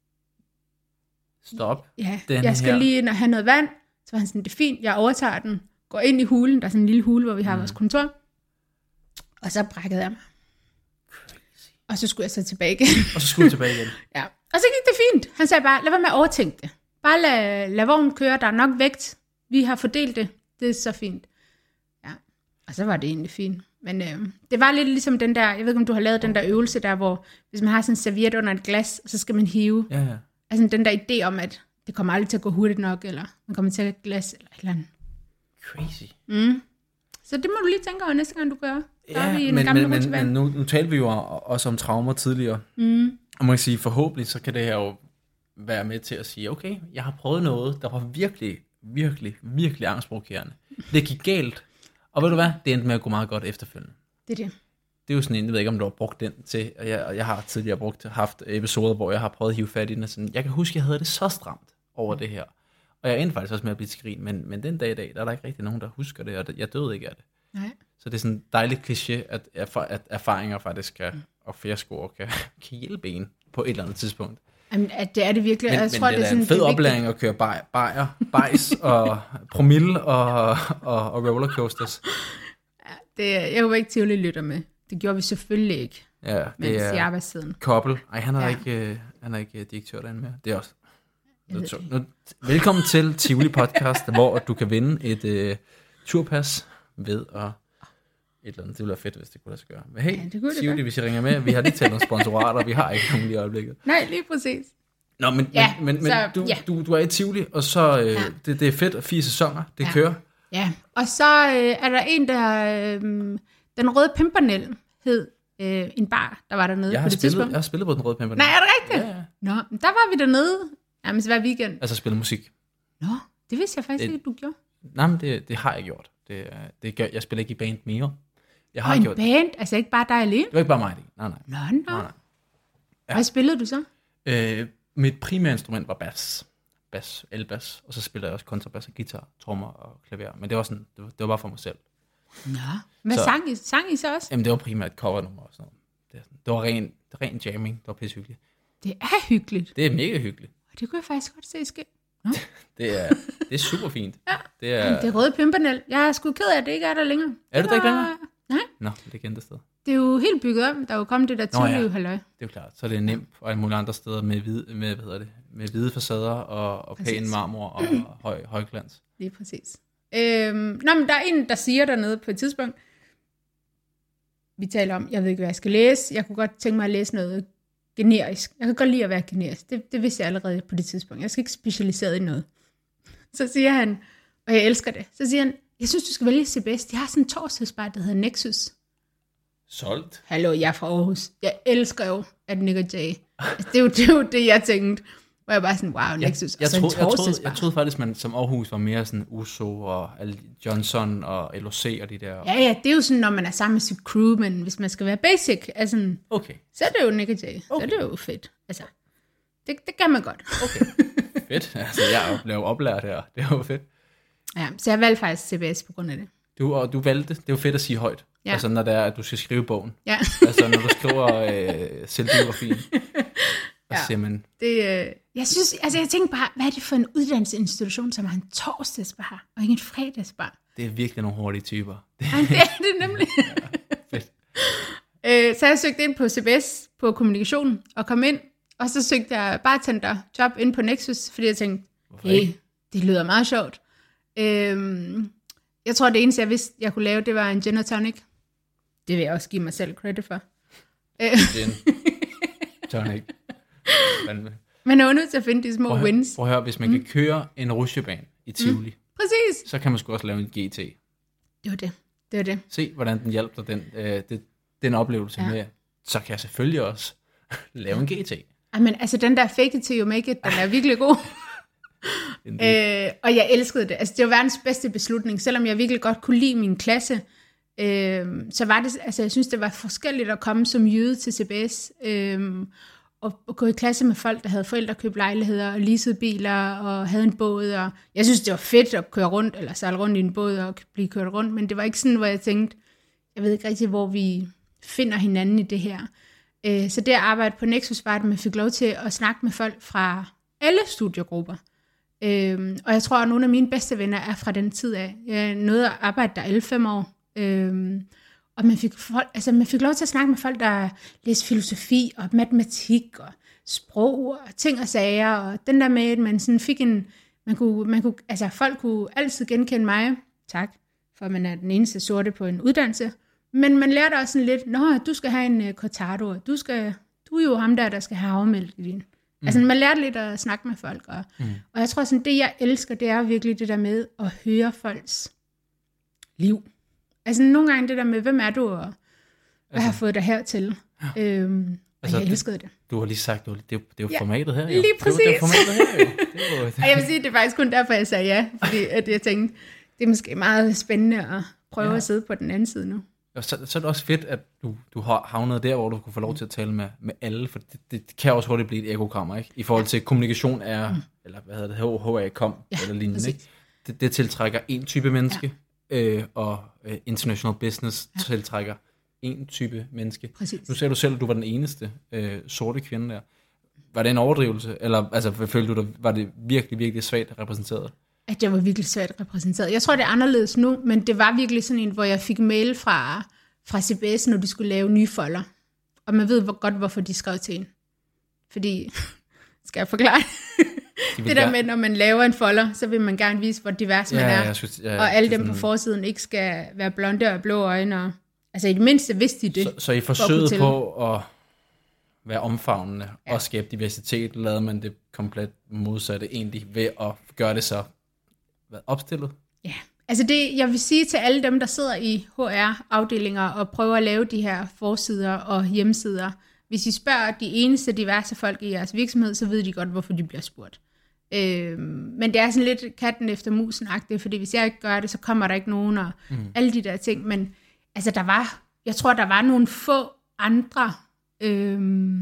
Speaker 2: Stop.
Speaker 4: Ja,
Speaker 2: den
Speaker 4: jeg skal
Speaker 2: her.
Speaker 4: lige ind og have noget vand. Så var han sådan, det er fint, jeg overtager den. Går ind i hulen, der er sådan en lille hule, hvor vi har mm. vores kontor. Og så brækkede jeg mig. Crazy. Og så skulle jeg så tilbage igen.
Speaker 2: Og så skulle jeg tilbage igen.
Speaker 4: Ja. Og så gik det fint. Han sagde bare, lad være med at overtænke det. Bare lad, lad vognen køre, der er nok vægt. Vi har fordelt det. Det er så fint. Ja. Og så var det egentlig fint. Men øh, det var lidt ligesom den der, jeg ved ikke, om du har lavet den der øvelse der, hvor hvis man har sådan en serviet under et glas, så skal man hive.
Speaker 2: Ja, ja.
Speaker 4: Altså den der idé om, at det kommer aldrig til at gå hurtigt nok, eller man kommer til at glas, eller et eller andet.
Speaker 2: Crazy.
Speaker 4: Mm. Så det må du lige tænke over næste gang, du gør. Der er vi i
Speaker 2: Ja,
Speaker 4: den
Speaker 2: men,
Speaker 4: gamle
Speaker 2: men, men,
Speaker 4: rutsjebane.
Speaker 2: men nu, nu talte vi jo også om traumer tidligere.
Speaker 4: Mm.
Speaker 2: Og man kan sige, forhåbentlig så kan det her jo være med til at sige, okay, jeg har prøvet noget, der var virkelig, virkelig, virkelig angstprovokerende. Det gik galt. Og ved du hvad? Det endte med at gå meget godt efterfølgende.
Speaker 4: Det er det.
Speaker 2: Det er jo sådan en, jeg ved ikke, om du har brugt den til, og jeg, og jeg har tidligere brugt, haft episoder, hvor jeg har prøvet at hive fat i den, og sådan, jeg kan huske, jeg havde det så stramt over det her. Og jeg endte faktisk også med at blive til grin, men, men den dag i dag, der er der ikke rigtig nogen, der husker det, og jeg døde ikke af det.
Speaker 4: Nej.
Speaker 2: Så det er sådan en dejlig kliché, at, at erfaringer faktisk kan, og fiaskoer kan, kan hjælpe en på et eller andet tidspunkt.
Speaker 4: Jamen, at det er det virkelig.
Speaker 2: Men,
Speaker 4: jeg
Speaker 2: men
Speaker 4: tror,
Speaker 2: det,
Speaker 4: det
Speaker 2: er
Speaker 4: sådan,
Speaker 2: en fed
Speaker 4: det er
Speaker 2: oplæring at køre bajer, bajer, bajs og promille og, og, og rollercoasters.
Speaker 4: Det er, jeg håber ikke, Tivoli lytter med. Det gjorde vi selvfølgelig ikke,
Speaker 2: Ja,
Speaker 4: mens
Speaker 2: det
Speaker 4: i
Speaker 2: er
Speaker 4: arbejdstiden.
Speaker 2: Koppel. Ej, han er,
Speaker 4: Ja.
Speaker 2: ikke, øh, han er ikke direktør derinde mere. Det er også. Nu,
Speaker 4: ved
Speaker 2: to,
Speaker 4: det
Speaker 2: nu, velkommen til Tivoli Podcast, hvor du kan vinde et øh, turpas ved at... Et eller andet. Det ville være fedt, hvis det kunne lade sig gøre. Men hey,
Speaker 4: Ja, det kunne det
Speaker 2: Tivoli,
Speaker 4: godt.
Speaker 2: hvis I ringer med, vi har lige talt om sponsorater, vi har ikke nogen lige i øjeblikket.
Speaker 4: Nej, lige præcis.
Speaker 2: Nå, men,
Speaker 4: Ja,
Speaker 2: men, men,
Speaker 4: så,
Speaker 2: men du,
Speaker 4: ja.
Speaker 2: du, du er i Tivoli, og så øh,
Speaker 4: Ja.
Speaker 2: det, det er fedt, fire sæsoner, det
Speaker 4: Ja.
Speaker 2: kører.
Speaker 4: Ja, og så øh, er der en, der... Øh, den Røde Pimpernel hed øh, en bar, der var dernede
Speaker 2: Jeg
Speaker 4: på
Speaker 2: har,
Speaker 4: det
Speaker 2: spillet,
Speaker 4: tidspunkt.
Speaker 2: jeg har spillet på den røde pimper.
Speaker 4: Nej, er det rigtigt?
Speaker 2: Ja, ja.
Speaker 4: Nå, men der var vi dernede nærmest hver weekend.
Speaker 2: Altså spillet musik.
Speaker 4: Nå, det vidste jeg faktisk
Speaker 2: Det-
Speaker 4: ikke, du gjorde.
Speaker 2: Nej, men det, det har jeg gjort. Det, er- det gør, jeg spiller ikke i band mere. Jeg har
Speaker 4: Og en
Speaker 2: gjort det.
Speaker 4: band, altså ikke bare dig alene.
Speaker 2: Det var ikke bare mig, det. Nej, nej.
Speaker 4: Nå,
Speaker 2: nej,
Speaker 4: nå.
Speaker 2: nej. Ja.
Speaker 4: Hvad spillede du så?
Speaker 2: Øh, mit primære instrument var bas. Bas, elbas. Og så spiller jeg også kontrabas og guitar, trommer og klaver. Men det var, sådan, det var, det var bare for mig selv.
Speaker 4: Nå. Hvad
Speaker 2: Så-
Speaker 4: sang I? Sang I så også?
Speaker 2: Jamen, det var primært covernummer og sådan noget. Det, er sådan- det var ren, ren jamming. Det var pissehyggeligt.
Speaker 4: Det er hyggeligt.
Speaker 2: Det er mega hyggeligt.
Speaker 4: Og det kunne jeg faktisk godt se ske.
Speaker 2: Det er, det er super fint.
Speaker 4: Ja.
Speaker 2: Det er,
Speaker 4: Jamen, det er Røde Pimpernel. Jeg er sgu ked af, at det ikke er der længere.
Speaker 2: Er det der ikke
Speaker 4: var-
Speaker 2: længere?
Speaker 4: Nej,
Speaker 2: Nå, det er kendt sted.
Speaker 4: det er jo helt bygget om. Der er jo kommet det der
Speaker 2: Nå, ja.
Speaker 4: Tivoli halløj.
Speaker 2: Det er jo klart. Så er det nemt og alle mulige andre steder med hvide, med, hvad hedder det, med hvide facader og, og pæn
Speaker 4: Præcis.
Speaker 2: marmor og høj, højglans.
Speaker 4: Lige præcis. Øhm, nå, men der er en, der siger dernede på et tidspunkt, vi taler om, jeg ved ikke, hvad jeg skal læse. Jeg kunne godt tænke mig at læse noget generisk. Jeg kan godt lide at være generisk. Det, det vidste jeg allerede på det tidspunkt. Jeg skal ikke specialisere i noget. Så siger han, og jeg elsker det, så siger han, jeg synes, du skal vælge C B S. De har sådan en torsdagsbar, der hedder Nexus.
Speaker 2: Solgt.
Speaker 4: Hallo, jeg er fra Aarhus. Jeg elsker jo, at Nick og Jay. Altså, det, er jo, det er jo det, jeg tænkte. Hvor jeg bare sådan, wow, Nexus.
Speaker 2: Jeg,
Speaker 4: og så
Speaker 2: jeg,
Speaker 4: en
Speaker 2: troede, jeg, troede,
Speaker 4: torsdagsbar.
Speaker 2: jeg troede faktisk, man som Aarhus var mere sådan Uso og Al- Johnson og L O C og de der.
Speaker 4: Ja, ja, det er jo sådan, når man er sammen med sit crew, men hvis man skal være basic, altså,
Speaker 2: Okay,
Speaker 4: så er det jo Nick og Jay. Så er det jo fedt. Altså, det, det kan man godt.
Speaker 2: okay. Fedt. Altså, jeg blev oplært her. Det var jo fedt.
Speaker 4: Ja, så jeg valgte faktisk C B S på grund af det.
Speaker 2: Du, og du valgte, det er jo fedt at sige højt.
Speaker 4: Ja.
Speaker 2: Altså, når det er, at du skal skrive bogen.
Speaker 4: Ja,
Speaker 2: Altså, når du skriver øh, selvbiografien. Og
Speaker 4: Ja.
Speaker 2: så siger man,
Speaker 4: det, øh, jeg synes, altså jeg tænker bare, hvad er det for en uddannelsesinstitution, som har en torsdagsbar, og ikke en fredagsbar?
Speaker 2: det er virkelig nogle hurtige typer. Det
Speaker 4: Ej, det er det nemlig.
Speaker 2: fedt.
Speaker 4: Øh, så jeg søgte ind på C B S på kommunikation og kom ind, og så søgte jeg bartender job ind på Nexus, fordi jeg tænkte,
Speaker 2: Hvorfor
Speaker 4: hey,
Speaker 2: ikke?
Speaker 4: det lyder meget sjovt. Øhm, jeg tror, det eneste, jeg vidste, jeg kunne lave, det var en gin og tonic. Det vil jeg også give mig selv credit for. Øh,
Speaker 2: Gin. Tonic. Men,
Speaker 4: man er jo nødt til at finde de små
Speaker 2: prøv, at høre,
Speaker 4: wins.
Speaker 2: prøv at høre, hvis man kan køre en rutsjebane i Tivoli,
Speaker 4: Præcis.
Speaker 2: så kan man sgu også lave en G T.
Speaker 4: Det var det. Det var det.
Speaker 2: Se, hvordan den hjælper den, øh, det, den oplevelse
Speaker 4: Ja.
Speaker 2: med, så kan jeg selvfølgelig også lave en G T.
Speaker 4: Ej, men altså, den der fake it till you make it, den er virkelig god.
Speaker 2: En
Speaker 4: Øh, og jeg elskede det. Altså, det var verdens bedste beslutning. Selvom jeg virkelig godt kunne lide min klasse, øh, så var det, altså, jeg synes, det var forskelligt at komme som jøde til C B S, øh, og, og gå i klasse med folk, der havde forældre købt lejligheder, og leasede biler, og havde en båd, og jeg synes, det var fedt at køre rundt, eller sejle rundt i en båd, og blive kørt rundt, men det var ikke sådan, hvor jeg tænkte, jeg ved ikke rigtig, hvor vi finder hinanden i det her. Øh, så det at arbejde på Nexus var, at man fik lov til at snakke med folk fra alle studiegrupper. Øhm, og jeg tror, at nogle af mine bedste venner er fra den tid af. Jeg nåede at arbejde der alle fem år. Øhm, og man fik, folk, altså man fik lov til at snakke med folk, der læste filosofi og matematik og sprog og ting og sager. Og den der med, at man sådan fik en... Man kunne, man kunne, altså folk kunne altid genkende mig. Tak, for man er den eneste sorte på en uddannelse. Men man lærte også sådan lidt, nå, du skal have en uh, cortado, du, skal, du er jo ham der, der skal have havmælk i din... Mm. Altså man lærte lidt at snakke med folk, og, mm. og jeg tror sådan, det jeg elsker, det er virkelig det der med at høre folks liv. Altså nogle gange det der med, hvem er du, og hvad altså, har fået dig hertil? Ja. Øhm, altså, jeg elskede det.
Speaker 2: Du har lige sagt, det er jo, det er jo
Speaker 4: ja,
Speaker 2: formatet her. Jo.
Speaker 4: Lige præcis.
Speaker 2: Det er jo formatet her, jo. Det er jo, det.
Speaker 4: Og jeg vil sige, det er faktisk kun derfor, jeg sagde ja. Fordi at jeg tænkte, det er måske meget spændende at prøve ja. at sidde på den anden side nu.
Speaker 2: Og så, så er det også fedt, at du, du har havnet der, hvor du kunne få lov til at tale med, med alle, for det, det kan også hurtigt blive et ekokammer, ikke? I forhold til kommunikation er, mm. eller hvad hedder det, H A kom, ja, eller lignende, ikke? Det, det tiltrækker en type menneske, ja. øh, og øh, international business ja. tiltrækker en type menneske.
Speaker 4: Præcis.
Speaker 2: Nu sagde du selv, at du var den eneste øh, sorte kvinde der. Var det en overdrivelse, eller altså, følte du, var det virkelig, virkelig svagt repræsenteret?
Speaker 4: At jeg var virkelig svært repræsenteret. Jeg tror, det er anderledes nu, men det var virkelig sådan en, hvor jeg fik mail fra, fra C B S, når de skulle lave nye folder. Og man ved hvor godt, hvorfor de skrev til en. Fordi, skal jeg forklare de det der gerne. Med, når man laver en folder, så vil man gerne vise, hvor divers man
Speaker 2: ja,
Speaker 4: er.
Speaker 2: Jeg synes, ja,
Speaker 4: og alle dem på forsiden ikke skal være blonde og blå øjne. Og, altså i det mindste vidste de det.
Speaker 2: Så, så i forsøget på at være omfavnende ja. og skabe diversitet, lavede man det komplet modsatte egentlig ved at gøre det så hvad, opstillet?
Speaker 4: Ja, altså det, jeg vil sige til alle dem, der sidder i H R-afdelinger og prøver at lave de her forsider og hjemmesider, hvis I spørger de eneste diverse folk i jeres virksomhed, så ved de godt, hvorfor de bliver spurgt. Øh, men det er sådan lidt katten efter musen-agtigt, fordi hvis jeg ikke gør det, så kommer der ikke nogen og mm. alle de der ting. Men altså der var, jeg tror, der var nogle få andre, øh,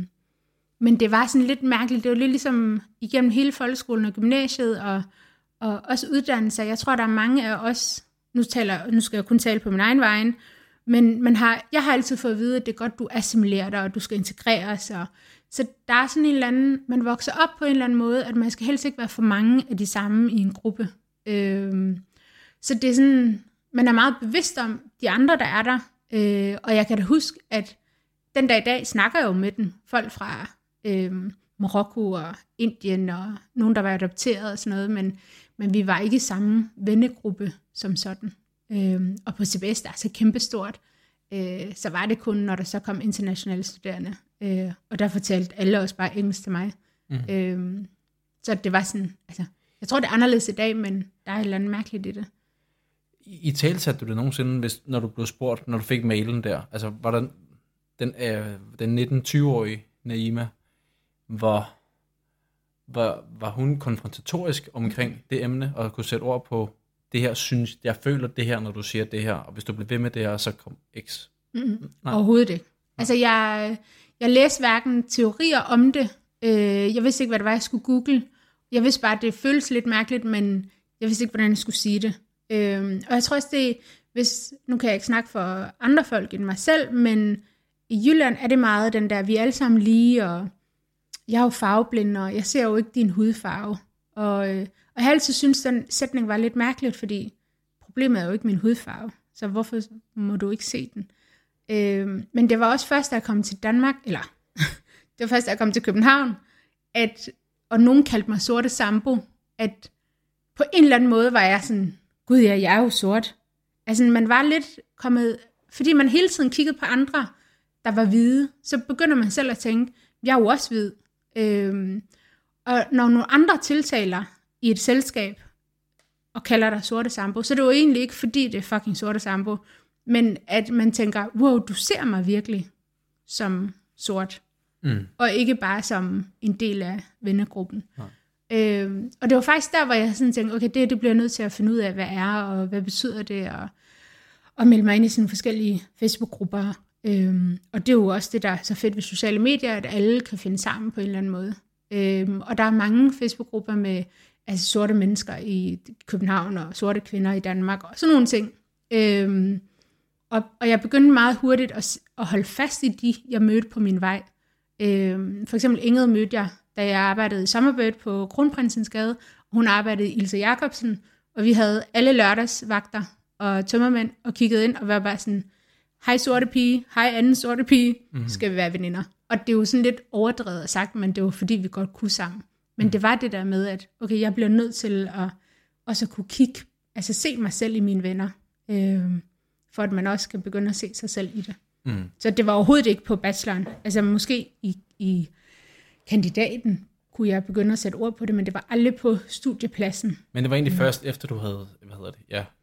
Speaker 4: men det var sådan lidt mærkeligt. Det var lidt ligesom igennem hele folkeskolen og gymnasiet og og også uddannelser. Jeg tror, der er mange af os, nu, taler, nu skal jeg kun tale på min egen vejen, men man har, jeg har altid fået at vide, at det er godt, du assimilerer dig, og du skal integreres. Og, så der er sådan en eller anden, man vokser op på en eller anden måde, at man skal helst ikke være for mange af de samme i en gruppe. Øhm, så det er sådan, man er meget bevidst om de andre, der er der. Øh, og jeg kan da huske, at den dag i dag snakker jeg jo med dem. Folk fra øh, Marokko og Indien og nogen, der var adopteret og sådan noget, men men vi var ikke i samme vennegruppe som sådan. Øhm, og på C B S, der er så kæmpestort, øh, så var det kun, når der så kom internationale studerende. Øh, og der fortalte alle også bare engelsk til mig. Mm. Øhm, så det var sådan, altså, jeg tror det er anderledes i dag, men der er et eller andet mærkeligt i det.
Speaker 2: I talsatte du det nogensinde, hvis, når du blev spurgt, når du fik mailen der? Altså, var den, den, øh, den nitten-tyve-årige Naima, hvor... Var, var hun konfrontatorisk omkring det emne, og kunne sætte ord på det her, synes, jeg føler det her, når du siger det her, og hvis du bliver ved med det her, så kom X.
Speaker 4: Mm-hmm. Overhovedet ikke. Altså, jeg, jeg læste hverken teorier om det, øh, jeg vidste ikke, hvad det var, jeg skulle google, jeg vidste bare, at det føltes lidt mærkeligt, men jeg vidste ikke, hvordan jeg skulle sige det. Øh, og jeg tror også, det hvis, nu kan jeg ikke snakke for andre folk end mig selv, men i Jylland er det meget den der, vi er alle sammen lige, og jeg er jo farveblind, og jeg ser jo ikke din hudfarve. Og, øh, og jeg har altid syntes, den sætning var lidt mærkeligt, fordi problemet er jo ikke min hudfarve, så hvorfor må du ikke se den? Øh, men det var også først, da jeg kom til Danmark, eller det var først, da jeg kom til København, at, og nogen kaldte mig sorte sambo, at på en eller anden måde var jeg sådan, gud ja, jeg er jo sort. Altså man var lidt kommet, fordi man hele tiden kiggede på andre, der var hvide, så begynder man selv at tænke, jeg er jo også hvid. Øhm, og når nogle andre tiltaler i et selskab og kalder dig sorte sambo, så er det jo egentlig ikke fordi det er fucking sorte sambo, men at man tænker, wow, du ser mig virkelig som sort, mm. og ikke bare som en del af vennegruppen. Ja. Øhm, og det var faktisk der, hvor jeg sådan tænkte, okay, det, det bliver jeg nødt til at finde ud af, hvad er, og hvad betyder det, og, og melde mig ind i sådan forskellige Facebook-grupper. Øhm, og det er jo også det, der er så fedt ved sociale medier, at alle kan finde sammen på en eller anden måde. Øhm, og der er mange Facebook-grupper med altså sorte mennesker i København, og sorte kvinder i Danmark, og sådan nogle ting. Øhm, og, og jeg begyndte meget hurtigt at, at holde fast i de, jeg mødte på min vej. Øhm, for eksempel Ingrid mødte jeg, da jeg arbejdede i Sommerbird på Kronprinsens Gade, og hun arbejdede i Ilse Jacobsen, og vi havde alle lørdagsvagter og tømmermænd, og kiggede ind og var bare sådan, hej sorte pige, hej anden sorte pige, mm-hmm. skal vi være veninder. Og det er jo sådan lidt overdrevet sagt, men det var fordi, vi godt kunne sammen. Men mm. det var det der med, at okay, jeg bliver nødt til at også kunne kigge, altså se mig selv i mine venner, øh, for at man også kan begynde at se sig selv i det. Mm. Så det var overhovedet ikke på bacheloren. Altså måske i, i kandidaten kunne jeg begynde at sætte ord på det, men det var aldrig på studiepladsen.
Speaker 2: Men det var egentlig mm. først efter, du havde, hvad hedder det, ja,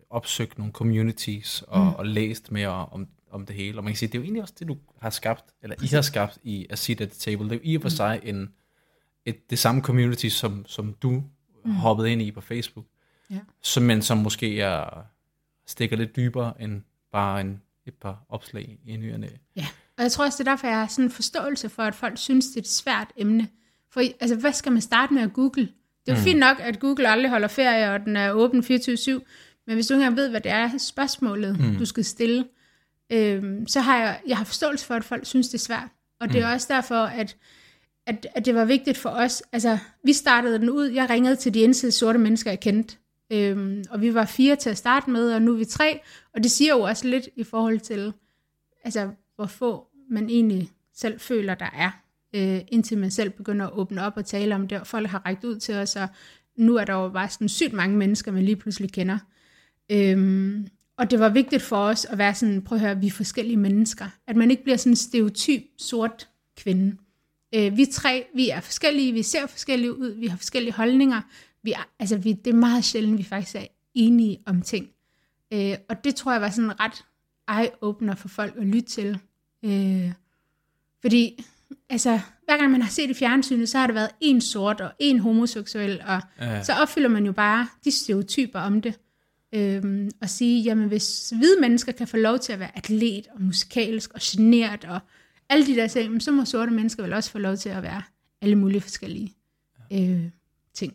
Speaker 2: opsøgt nogle communities og, mm. og læst mere om, om det hele. Og man kan sige, det er jo egentlig også det, du har skabt, eller I har skabt i A Seat at the Table. Det er jo i og for sig en, et, det samme community, som, som du mm. hoppede ind i på Facebook. Ja. Som, men som måske er, stikker lidt dybere end bare en, et par opslag i ny og næ.
Speaker 4: Ja, og jeg tror også, det er derfor, jeg har sådan en forståelse for, at folk synes, det er et svært emne. For altså, hvad skal man starte med at google? Det er jo mm. fint nok, at Google aldrig holder ferie, og den er åben fireogtyve syv. Men hvis du ikke engang ved, hvad det er spørgsmålet, mm. du skal stille, øhm, så har jeg, jeg har forståelse for, at folk synes, det er svært. Og det er mm. også derfor, at, at, at det var vigtigt for os. Altså, vi startede den ud. Jeg ringede til de eneste sorte mennesker, jeg kendte. Øhm, og vi var fire til at starte med, og nu er vi tre. Og det siger jo også lidt i forhold til, altså, hvor få man egentlig selv føler, der er. Øh, indtil man selv begynder at åbne op og tale om det, og folk har rækket ud til os, og nu er der jo bare sådan sygt mange mennesker, man lige pludselig kender. Øhm, og det var vigtigt for os at være sådan, prøv at høre, vi er forskellige mennesker. At man ikke bliver sådan en stereotyp sort kvinde. Øh, vi tre, vi er forskellige, vi ser forskellige ud, vi har forskellige holdninger. Vi er, altså, vi, det er meget sjældent, vi faktisk er enige om ting. Øh, og det tror jeg var sådan ret eye-opener for folk at lytte til. Øh, fordi altså, hver gang man har set i fjernsynet, så har det været en sort og en homoseksuel, og ja. Så opfylder man jo bare de stereotyper om det. Øhm, og sige, jamen hvis hvide mennesker kan få lov til at være atlet og musikalsk og genert og alle de der ting, så må sorte mennesker vel også få lov til at være alle mulige forskellige øh, ting.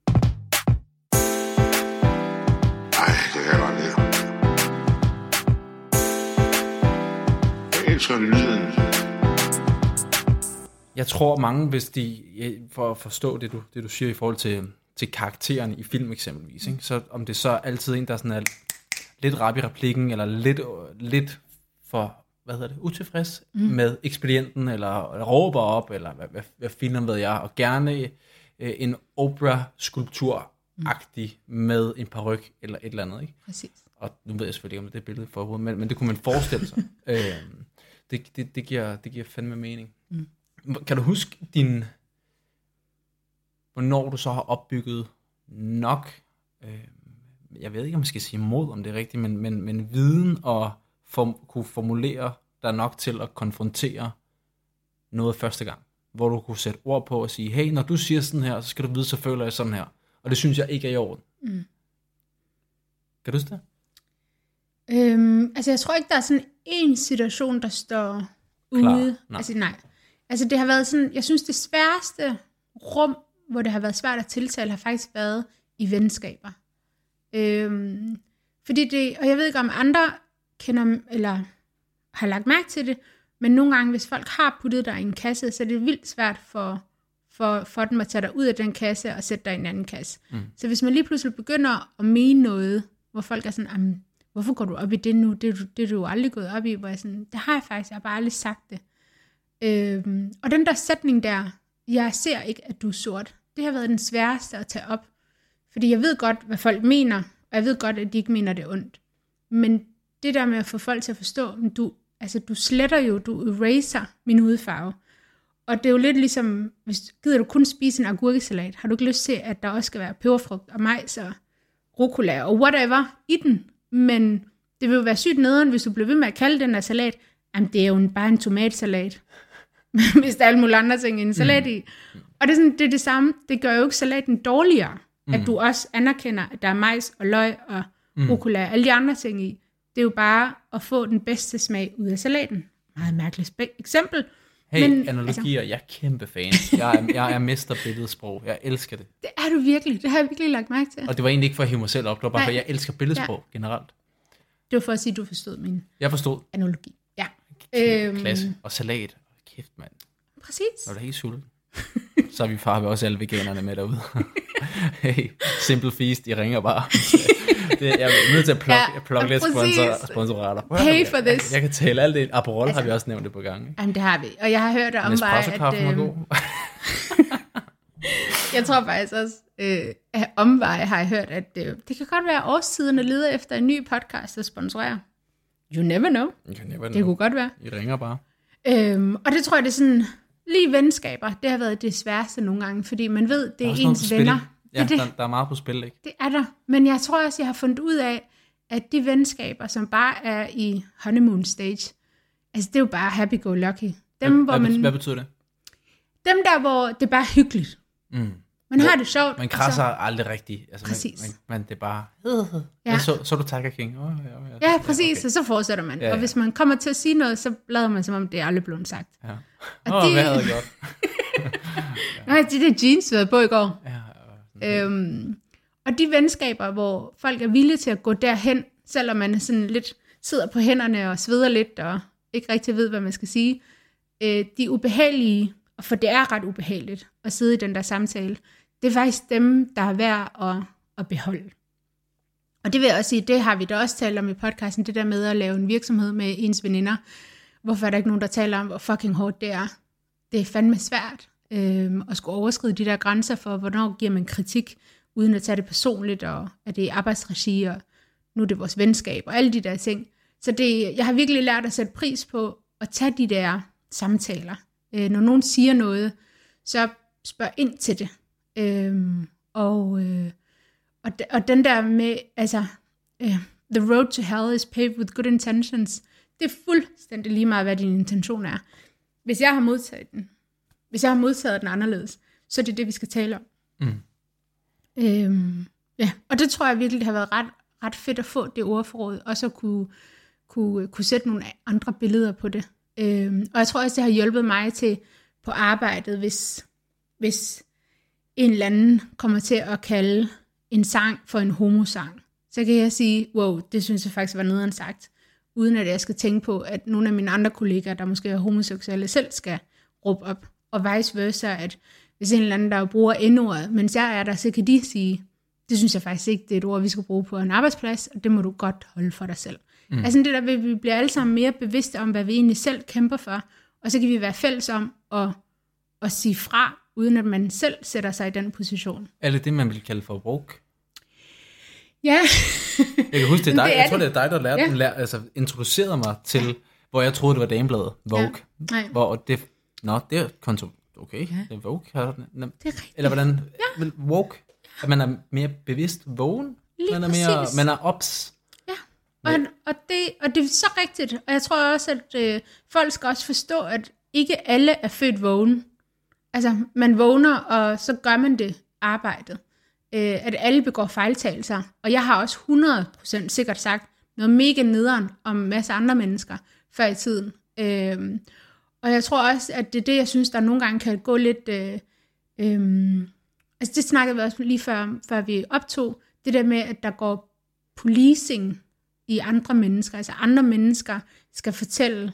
Speaker 1: Ej, det kan jeg godt lide. Jeg elsker lyden.
Speaker 2: Jeg tror mange, hvis de, for at forstå det du, det, du siger i forhold til, til karakteren i film eksempelvis, ikke? Så om det så er altid en, der sådan er lidt rap i replikken, eller lidt, lidt for, hvad hedder det, utilfreds mm. med ekspedienten, eller råber op, eller hvad, hvad, hvad finder ved jeg, og gerne øh, en opera-skulptur-agtig mm. med en paryk, eller et eller andet, ikke?
Speaker 4: Præcis.
Speaker 2: Og nu ved jeg selvfølgelig ikke, om det er billedet for, men, men det kunne man forestille sig. øh, det, det, det, giver, det giver fandme mening. Mm. Kan du huske din, hvornår du så har opbygget nok, øh, jeg ved ikke, om jeg skal sige mod, om det er rigtigt, men, men, men viden og form, kunne formulere dig nok til at konfrontere noget første gang, hvor du kunne sætte ord på og sige, hey, når du siger sådan her, så skal du vide, så føler jeg sådan her, og det synes jeg ikke er i orden. Mm. Kan du huske det?
Speaker 4: Øhm, altså jeg tror ikke, der er sådan en situation, der står ude. Nej. Altså nej. Altså det har været sådan, jeg synes det sværeste rum, hvor det har været svært at tiltale, har faktisk været i venskaber. Øhm, fordi det, og jeg ved ikke om andre kender, eller har lagt mærke til det, men nogle gange, hvis folk har puttet dig i en kasse, så er det vildt svært for, for, for dem at tage dig ud af den kasse og sætte dig i en anden kasse. Mm. Så hvis man lige pludselig begynder at mene noget, hvor folk er sådan, hvorfor går du op i det nu? Det er du, det er du jo aldrig gået op i, hvor jeg sådan, det har jeg faktisk, jeg har bare aldrig sagt det. Øhm, og den der sætning der, jeg ser ikke, at du er sort, det har været den sværeste at tage op. Fordi jeg ved godt, hvad folk mener, og jeg ved godt, at de ikke mener det ondt. Men det der med at få folk til at forstå, du, altså, du sletter jo, du eraser min hudfarve. Og det er jo lidt ligesom, hvis gider du kun spise en agurkesalat, har du ikke lyst til, at der også skal være peberfrugt og majs og rucola og whatever i den. Men det vil jo være sygt nederen, hvis du bliver ved med at kalde den her salat, jamen det er jo en, bare en tomatsalat. Hvis der er alle mulige andre ting i en salat i. Mm. Og det er, sådan, det er det samme. Det gør jo ikke salaten dårligere, mm. at du også anerkender, at der er majs og løg og mm. rucola og alle de andre ting i. Det er jo bare at få den bedste smag ud af salaten. Meget mærkeligt eksempel.
Speaker 2: Hey, men, analogier, altså, jeg er kæmpe fan. Jeg er, jeg er mester billedsprog. Jeg elsker det.
Speaker 4: Det er du virkelig. Det har jeg virkelig lagt mærke til.
Speaker 2: Og det var egentlig ikke for at hive mig selv op. Det var bare for, jeg elsker billedsprog ja. generelt.
Speaker 4: Det var for at sige, at du forstod min
Speaker 2: jeg forstod.
Speaker 4: analogi. Ja.
Speaker 2: Klasse. Øhm, og salat. Kæft, mand.
Speaker 4: Præcis.
Speaker 2: Når du er helt sulten. Så er vi far ved også alle veganerne med derude. Hey, Simple Feast, I ringer bare. Det, jeg er nødt til at plukke, ja, plukke lidt sponsor, sponsorater.
Speaker 4: Pay for this.
Speaker 2: Jeg, jeg kan tale alt det. Aperol altså, har vi også nævnt det på gang.
Speaker 4: Jamen det har vi. Og jeg har hørt om omveje, at...
Speaker 2: Øh, god.
Speaker 4: Jeg tror faktisk også, øh, at omveje har jeg hørt, at øh, det kan godt være årstiden at lede efter en ny podcast, der sponsorerer. You never know.
Speaker 2: You never know.
Speaker 4: Det kunne godt være.
Speaker 2: I ringer bare.
Speaker 4: Øhm, og det tror jeg, det er sådan... Lige venskaber, det har været det sværeste nogle gange, fordi man ved, det er, er ens venner.
Speaker 2: Ja,
Speaker 4: det, det,
Speaker 2: der, der er meget på spil, ikke?
Speaker 4: Det er der. Men jeg tror også, jeg har fundet ud af, at de venskaber, som bare er i honeymoon stage, altså det er jo bare happy-go-lucky. Dem,
Speaker 2: hvad,
Speaker 4: hvor man,
Speaker 2: hvad betyder det?
Speaker 4: Dem der, hvor det er bare hyggeligt.
Speaker 2: Mm.
Speaker 4: Man har det sjovt.
Speaker 2: Man krasser altså, aldrig rigtigt. Altså,
Speaker 4: præcis.
Speaker 2: Man, man, man, det er bare... Øh, ja. Så, så du Tiger King. Oh, ja, ja,
Speaker 4: ja, præcis. Ja, okay. Og så fortsætter man. Ja, ja. Og hvis man kommer til at sige noget, så lader man, som om det er aldrig blevet sagt.
Speaker 2: Ja. Åh, oh, de... hvad havde jeg gjort?
Speaker 4: Nej, de der jeans, vi havde på i går.
Speaker 2: Ja, ja.
Speaker 4: Øhm, og de venskaber, hvor folk er villige til at gå derhen, selvom man sådan lidt sidder på hænderne og sveder lidt, og ikke rigtig ved, hvad man skal sige. Øh, de er ubehagelige, og for det er ret ubehageligt at sidde i den der samtale. Det er faktisk dem, der er værd at, at beholde. Og det vil jeg også sige, det har vi da også talt om i podcasten, det der med at lave en virksomhed med ens veninder. Hvorfor er der ikke nogen, der taler om, hvor fucking hårdt det er? Det er fandme svært øh, at skulle overskride de der grænser for, hvornår giver man kritik, uden at tage det personligt, og at det er arbejdsregi, og nu er det vores venskab, og alle de der ting. Så det, jeg har virkelig lært at sætte pris på at tage de der samtaler. Øh, når nogen siger noget, så spørg ind til det. Øhm, og, øh, og, og den der med, altså, øh, the road to hell is paved with good intentions, det er fuldstændig lige meget, hvad din intention er. Hvis jeg har modtaget den, hvis jeg har modtaget den anderledes, så er det det, vi skal tale om. Mm. Øhm, ja, og det tror jeg virkelig, det har været ret, ret fedt at få det ordforråd, og så kunne, kunne, kunne sætte nogle andre billeder på det. Øhm, og jeg tror også, det har hjulpet mig til på arbejdet, hvis, hvis en eller anden kommer til at kalde en sang for en homosang, så kan jeg sige, wow, det synes jeg faktisk var nederen sagt, uden at jeg skal tænke på, at nogle af mine andre kollegaer, der måske er homoseksuelle, selv skal råbe op, og vice versa, at hvis en eller anden, der bruger n-ordet, mens jeg er der, så kan de sige, det synes jeg faktisk ikke, det er et ord, vi skal bruge på en arbejdsplads, og det må du godt holde for dig selv. Mm. Altså det der, vi bliver alle sammen mere bevidste om, hvad vi egentlig selv kæmper for, og så kan vi være fælles om at, at sige fra, uden at man selv sætter sig i den position.
Speaker 2: Er det det, man vil kalde for woke?
Speaker 4: Ja.
Speaker 2: Jeg kan huske, det er dig. Det er jeg tror, det er dig, der lærte, ja. lær, altså, introducerede mig til, ja. hvor jeg troede, det var damebladet, woke. Ja. Hvor det, nå, det er konto, okay, ja. det er woke. Det er rigtigt. Eller hvordan, ja. woke, at man er mere bevidst vågen,
Speaker 4: lige
Speaker 2: man er mere, man er ops.
Speaker 4: Ja, og, og, det, og det er så rigtigt, og jeg tror også, at øh, folk skal også forstå, at ikke alle er født vågen. Altså, man vågner, og så gør man det arbejdet. Øh, at alle begår fejltagelser. Og jeg har også hundrede procent sikkert sagt noget mega nederen om en masse andre mennesker før i tiden. Øh, og jeg tror også, at det er det, jeg synes, der nogle gange kan gå lidt... Øh, øh, altså, det snakkede vi også lige før, før vi optog. Det der med, at der går policing i andre mennesker. Altså, andre mennesker skal fortælle...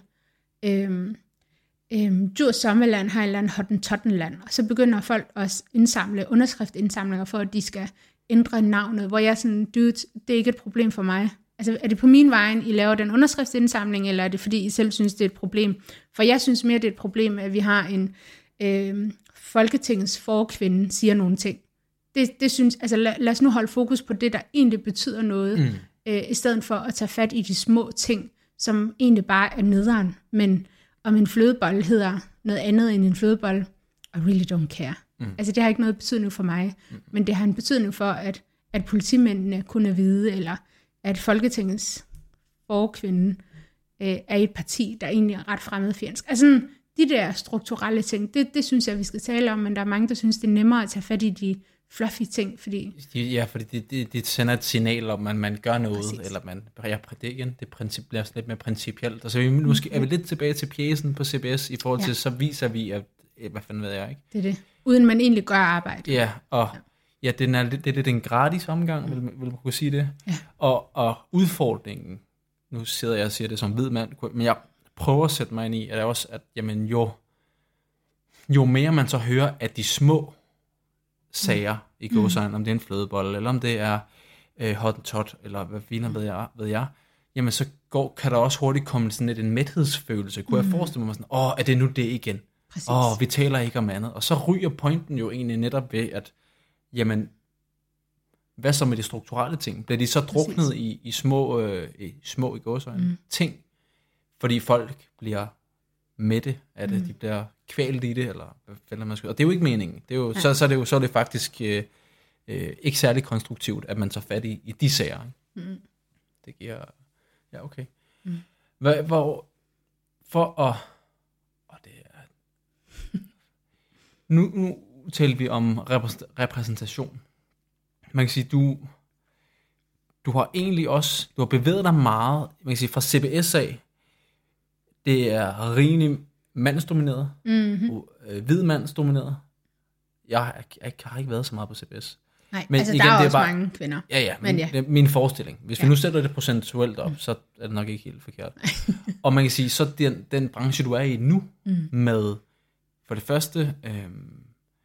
Speaker 4: Øh, Øhm, Djurs Sommerland har et eller andet Hottentottenland, og så begynder folk også indsamle underskriftindsamlinger for, at de skal ændre navnet, hvor jeg sådan, dude, det er ikke et problem for mig. Altså, er det på min vej, I laver den underskriftsindsamling, eller er det fordi, I selv synes, det er et problem? For jeg synes mere, det er et problem, at vi har en øh, Folketingets forkvinde siger nogle ting. Det, det synes, altså lad, lad os nu holde fokus på det, der egentlig betyder noget, mm. øh, i stedet for at tage fat i de små ting, som egentlig bare er nederen, men om en flødebold hedder noget andet end en flødebold, I really don't care. Mm. Altså det har ikke noget betydning for mig, mm. men det har en betydning for, at, at politimændene kunne vide, eller at Folketingets forkvinde øh, er et parti, der egentlig er ret fremmedfjendsk. Altså sådan, de der strukturelle ting, det, det synes jeg, vi skal tale om, men der er mange, der synes, det er nemmere at tage fat i de fluffy ting, fordi...
Speaker 2: Ja, fordi det, det, det sender et signal om, at man gør noget,
Speaker 4: Præcis.
Speaker 2: eller man... Ja, det igen, det princip, bliver lidt mere principielt. Og så er vi, måske, er vi lidt tilbage til pjecen på C B S, i forhold til, ja. så viser vi, at... Hvad fanden ved jeg, ikke?
Speaker 4: Det er det. Uden man egentlig gør arbejde.
Speaker 2: Ja, og... Ja. Ja, det er, det er lidt en gratis omgang, vil, vil man kunne sige det.
Speaker 4: Ja.
Speaker 2: Og, og udfordringen, nu sidder jeg og siger det som hvid mand, men jeg prøver at sætte mig ind i, at det også, at jamen, jo, jo mere man så hører, at de små sager i gåsøjne, mm. om det er en flødebolle, eller om det er øh, hottentot, eller hvad finer ved jeg, ved jeg, jamen så går, kan der også hurtigt komme sådan lidt en mæthedsfølelse. Kunne mm. jeg forestille mig sådan, åh, er det nu det igen?
Speaker 4: Præcis.
Speaker 2: Åh, vi taler ikke om andet. Og så ryger pointen jo egentlig netop ved, at jamen, hvad så med de strukturelle ting? Bliver de så druknet i, i små, øh, i små i gåsøjne mm. ting? Fordi folk bliver mætte af det, mm. de bliver kvalt i det, eller hvad fanden man skal. Og det er jo ikke meningen. Det er jo, ja. så, så, er det jo, så er det faktisk øh, øh, ikke særlig konstruktivt, at man tager fat i, i de sager. Ikke?
Speaker 4: Mm.
Speaker 2: det giver... Ja, okay. Mm. Hvor, hvor, for at... Og det er... Nu, nu taler vi om repræsentation. Man kan sige, du... Du har egentlig også... Du har bevæget dig meget, man kan sige, fra C B S af. Det er rimelig mandsdomineret. Mm-hmm. Hvid mandsdomineret. Jeg, jeg, jeg har ikke været så meget på C B S.
Speaker 4: Nej, men altså igen, der er, er også bare, mange kvinder.
Speaker 2: Ja, ja, men, men ja. Det er min forestilling. Hvis ja. vi nu sætter det procentuelt op, mm. så er det nok ikke helt forkert. Og man kan sige, så den, den branche, du er i nu, mm. med for det første øhm,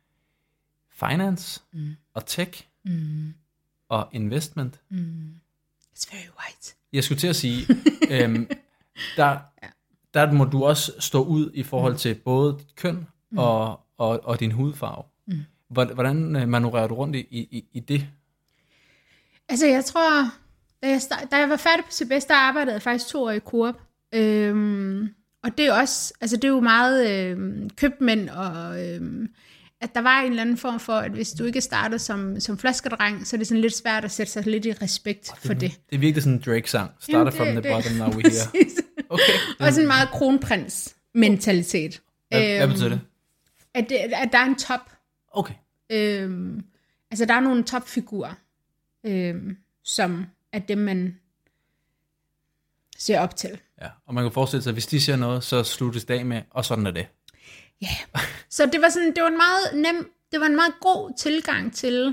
Speaker 2: finance mm. og tech mm. og investment. Mm.
Speaker 4: It's very white.
Speaker 2: Jeg skulle til at sige, øhm, der, ja. der må du også stå ud i forhold til både dit køn mm. og, og, og din hudfarve. Mm. Hvordan manøvrerer du rundt i, i, i det?
Speaker 4: Altså jeg tror, da jeg, start, da jeg var færdig på C B S, der arbejdede jeg faktisk to år i Coop. Øhm, og det er også, altså det er jo meget øhm, købmænd, og øhm, at der var en eller anden form for, at hvis du ikke starter som, som flaskedreng, så er det sådan lidt svært at sætte sig lidt i respekt oh, det, for det.
Speaker 2: Det er virkelig sådan en Drake-sang. Starter from the det, bottom, now we here. Okay.
Speaker 4: Og sådan en meget kronprins-mentalitet.
Speaker 2: Hvad, øhm, hvad betyder det?
Speaker 4: At, det? At der er en top.
Speaker 2: Okay.
Speaker 4: Øhm, altså der er nogle topfigurer, øhm, som er dem, man ser op til.
Speaker 2: Ja, og man kan forestille sig, at hvis de siger noget, så sluttes dag med, og sådan er det.
Speaker 4: Ja, yeah. Så det var sådan, det var en meget nem, det var en meget god tilgang til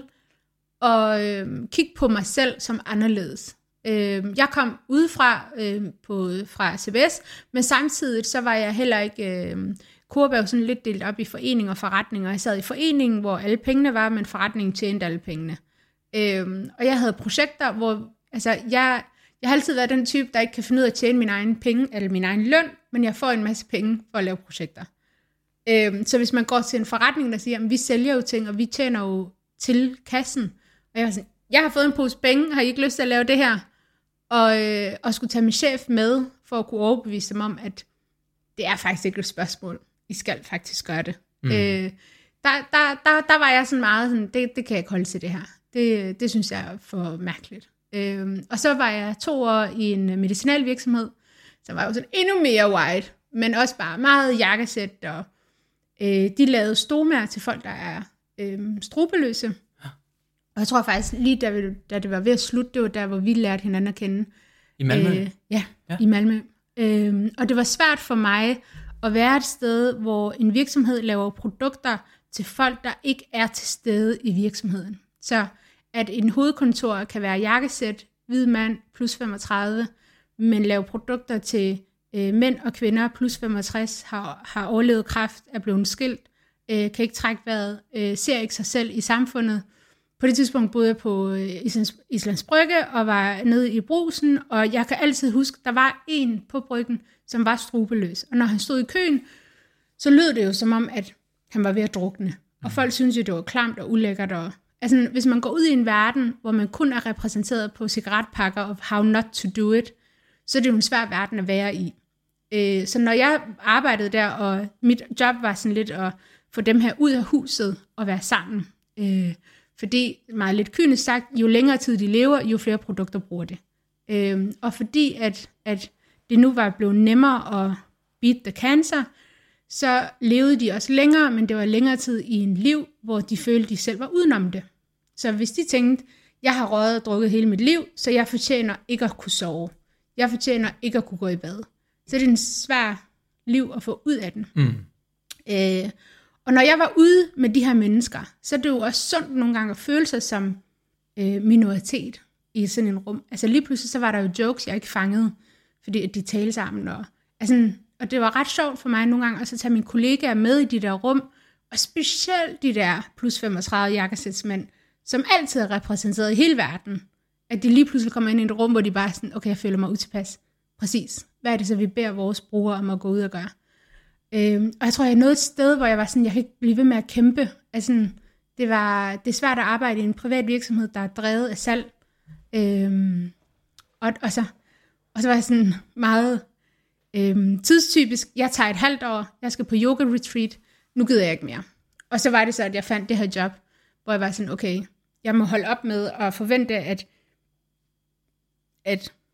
Speaker 4: at øhm, kigge på mig selv som anderledes. Øhm, jeg kom udefra øhm, på, fra C B S, men samtidig så var jeg heller ikke... Øhm, Coop er jo sådan lidt delt op i foreninger og forretninger. Jeg sad i foreningen, hvor alle pengene var, men forretningen tjente alle pengene. Øhm, og jeg havde projekter, hvor altså, jeg, jeg har altid været den type, der ikke kan finde ud af at tjene min egen penge, eller min egen løn, men jeg får en masse penge for at lave projekter. Øhm, så hvis man går til en forretning, der siger, at vi sælger jo ting, og vi tjener jo til kassen, og jeg var sådan, jeg har fået en pose penge, har I ikke lyst til at lave det her? Og, øh, og skulle tage min chef med, for at kunne overbevise dem om, at det er faktisk ikke et spørgsmål. I skal faktisk gøre det. Mm. Øh, der, der, der, der var jeg sådan meget sådan, det, det kan jeg ikke holde til det her. Det, det synes jeg er for mærkeligt. Øh, og så var jeg to år i en medicinalvirksomhed, som var jo sådan endnu mere white, men også bare meget jakkesæt, og øh, de lavede stomaer til folk, der er øh, strubeløse. Ja. Og jeg tror faktisk, lige da, vi, da det var ved at slutte, det var der, hvor vi lærte hinanden at kende.
Speaker 2: I Malmø? Øh,
Speaker 4: ja, ja, i Malmø. Øh, og det var svært for mig at være et sted, hvor en virksomhed laver produkter til folk, der ikke er til stede i virksomheden. Så at en hovedkontor kan være jakkesæt, hvid mand plus femogtredive, men lave produkter til øh, mænd og kvinder plus femogtres, har, har overlevet kræft, er blevet skilt, øh, kan ikke trække vejret, øh, ser ikke sig selv i samfundet. På det tidspunkt boede jeg på øh, Islands, Islands Brygge og var nede i Brugsen, og jeg kan altid huske, der var en på bryggen, som var strubeløs. Og når han stod i køen, så lød det jo som om, at han var ved at drukne. Og folk synes jo, det var klamt og ulækkert. Og, altså, hvis man går ud i en verden, hvor man kun er repræsenteret på cigaretpakker og how not to do it, så er det jo en svær verden at være i. Øh, så når jeg arbejdede der, og mit job var sådan lidt at få dem her ud af huset og være sammen. Øh, fordi, meget lidt kynisk sagt, jo længere tid de lever, jo flere produkter bruger det. Øh, og fordi at, at det nu var blevet nemmere at beat the cancer, så levede de også længere, men det var længere tid i en liv, hvor de følte, de selv var udenom det. Så hvis de tænkte, jeg har røget og drukket hele mit liv, så jeg fortjener ikke at kunne sove. Jeg fortjener ikke at kunne gå i bad. Så det er en svær liv at få ud af den. Mm. Øh, og når jeg var ude med de her mennesker, så er det jo også sundt nogle gange at føle sig som øh, minoritet i sådan en rum. Altså lige pludselig så var der jo jokes, jeg ikke fangede, fordi de talte sammen. Og, altså, og det var ret sjovt for mig nogle gange også at tage mine kollegaer med i de der rum, og specielt de der plus femogtredive jakkesætsmænd, som altid er repræsenteret i hele verden, at de lige pludselig kommer ind i et rum, hvor de bare er sådan, okay, jeg føler mig utilpas. Præcis. Hvad er det så, vi beder vores brugere om at gå ud og gøre? Øhm, og jeg tror, jeg nåede et sted, hvor jeg var sådan, jeg kan ikke blive ved med at kæmpe. Altså, det, var, det er svært at arbejde i en privat virksomhed, der er drevet af salg. Øhm, og, og, så, og så var jeg sådan meget øhm, tidstypisk. Jeg tager et halvt år, jeg skal på yoga retreat, nu gider jeg ikke mere. Og så var det så, at jeg fandt det her job, hvor jeg var sådan, okay, jeg må holde op med at forvente, at, at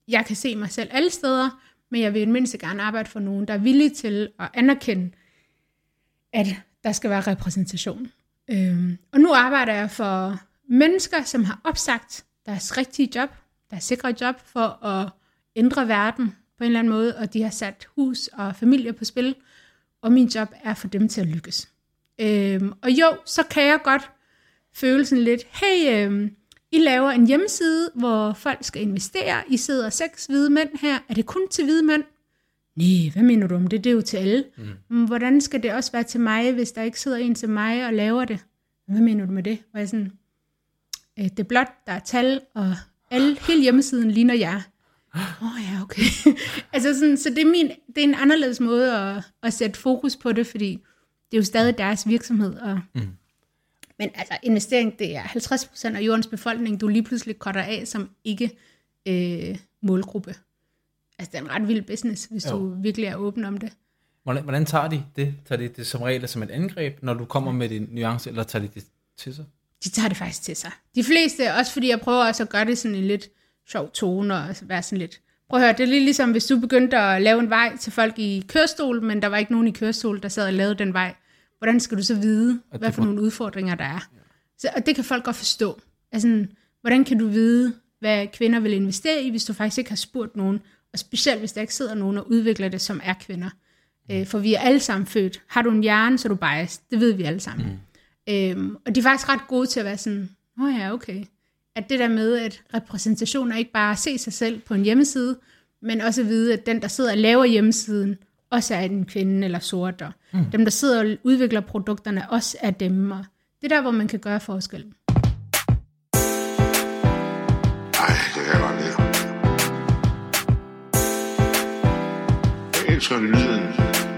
Speaker 4: jeg kan se mig selv alle steder, men jeg vil mindst gerne arbejde for nogen, der er villige til at anerkende, at der skal være repræsentation. Øhm, og nu arbejder jeg for mennesker, som har opsagt deres rigtige job, deres sikre job, for at ændre verden på en eller anden måde, og de har sat hus og familie på spil, og min job er for dem til at lykkes. Øhm, og jo, så kan jeg godt føle sådan lidt, hey, øhm, I laver en hjemmeside, hvor folk skal investere, I sidder seks hvide mænd her, er det kun til hvide mænd? Nej, hvad mener du om det? Det er jo til alle. Mm. Hvordan skal det også være til mig, hvis der ikke sidder en til mig og laver det? Hvad mener du med det? Og jeg sådan, øh, det er blot, der er tal, og alle, hele hjemmesiden ligner jer. Åh oh, ja, okay. altså sådan, så det er, min, det er en anderledes måde at, at sætte fokus på det, fordi det er jo stadig deres virksomhed. Og, mm. Men altså, investering, det er halvtreds procent af jordens befolkning, du lige pludselig cutter af som ikke øh, målgruppe. Altså, det er en ret vild business, hvis jo. du virkelig er åben om det.
Speaker 2: Hvordan, hvordan tager de det? Tager de det som regel som et angreb, når du kommer med din nuance, eller tager de det til sig?
Speaker 4: De tager det faktisk til sig. De fleste, også fordi jeg prøver også at gøre det sådan en lidt sjov tone, og være sådan lidt, prøv at høre, det er lidt ligesom, hvis du begyndte at lave en vej til folk i kørestol, men der var ikke nogen i kørestol, der sad og lavede den vej. Hvordan skal du så vide, hvad for nogle udfordringer der er? Så, og det kan folk godt forstå. Altså, hvordan kan du vide, hvad kvinder vil investere i, hvis du faktisk ikke har spurgt nogen, og specielt hvis der ikke sidder nogen og udvikler det, som er kvinder. Mm. For vi er alle sammen født. Har du en hjerne, så er du biased. Det ved vi alle sammen. Mm. Øhm, og de er faktisk ret gode til at være sådan, åh oh ja, okay. At det der med, at repræsentation er ikke bare at se sig selv på en hjemmeside, men også at vide, at den, der sidder og laver hjemmesiden, også er en kvinde eller sort. Og mm. dem, der sidder og udvikler produkterne, også er dem. Og det er der, hvor man kan gøre forskellen.
Speaker 1: Ej, det kan jeg godt lide. Jeg elsker lyden.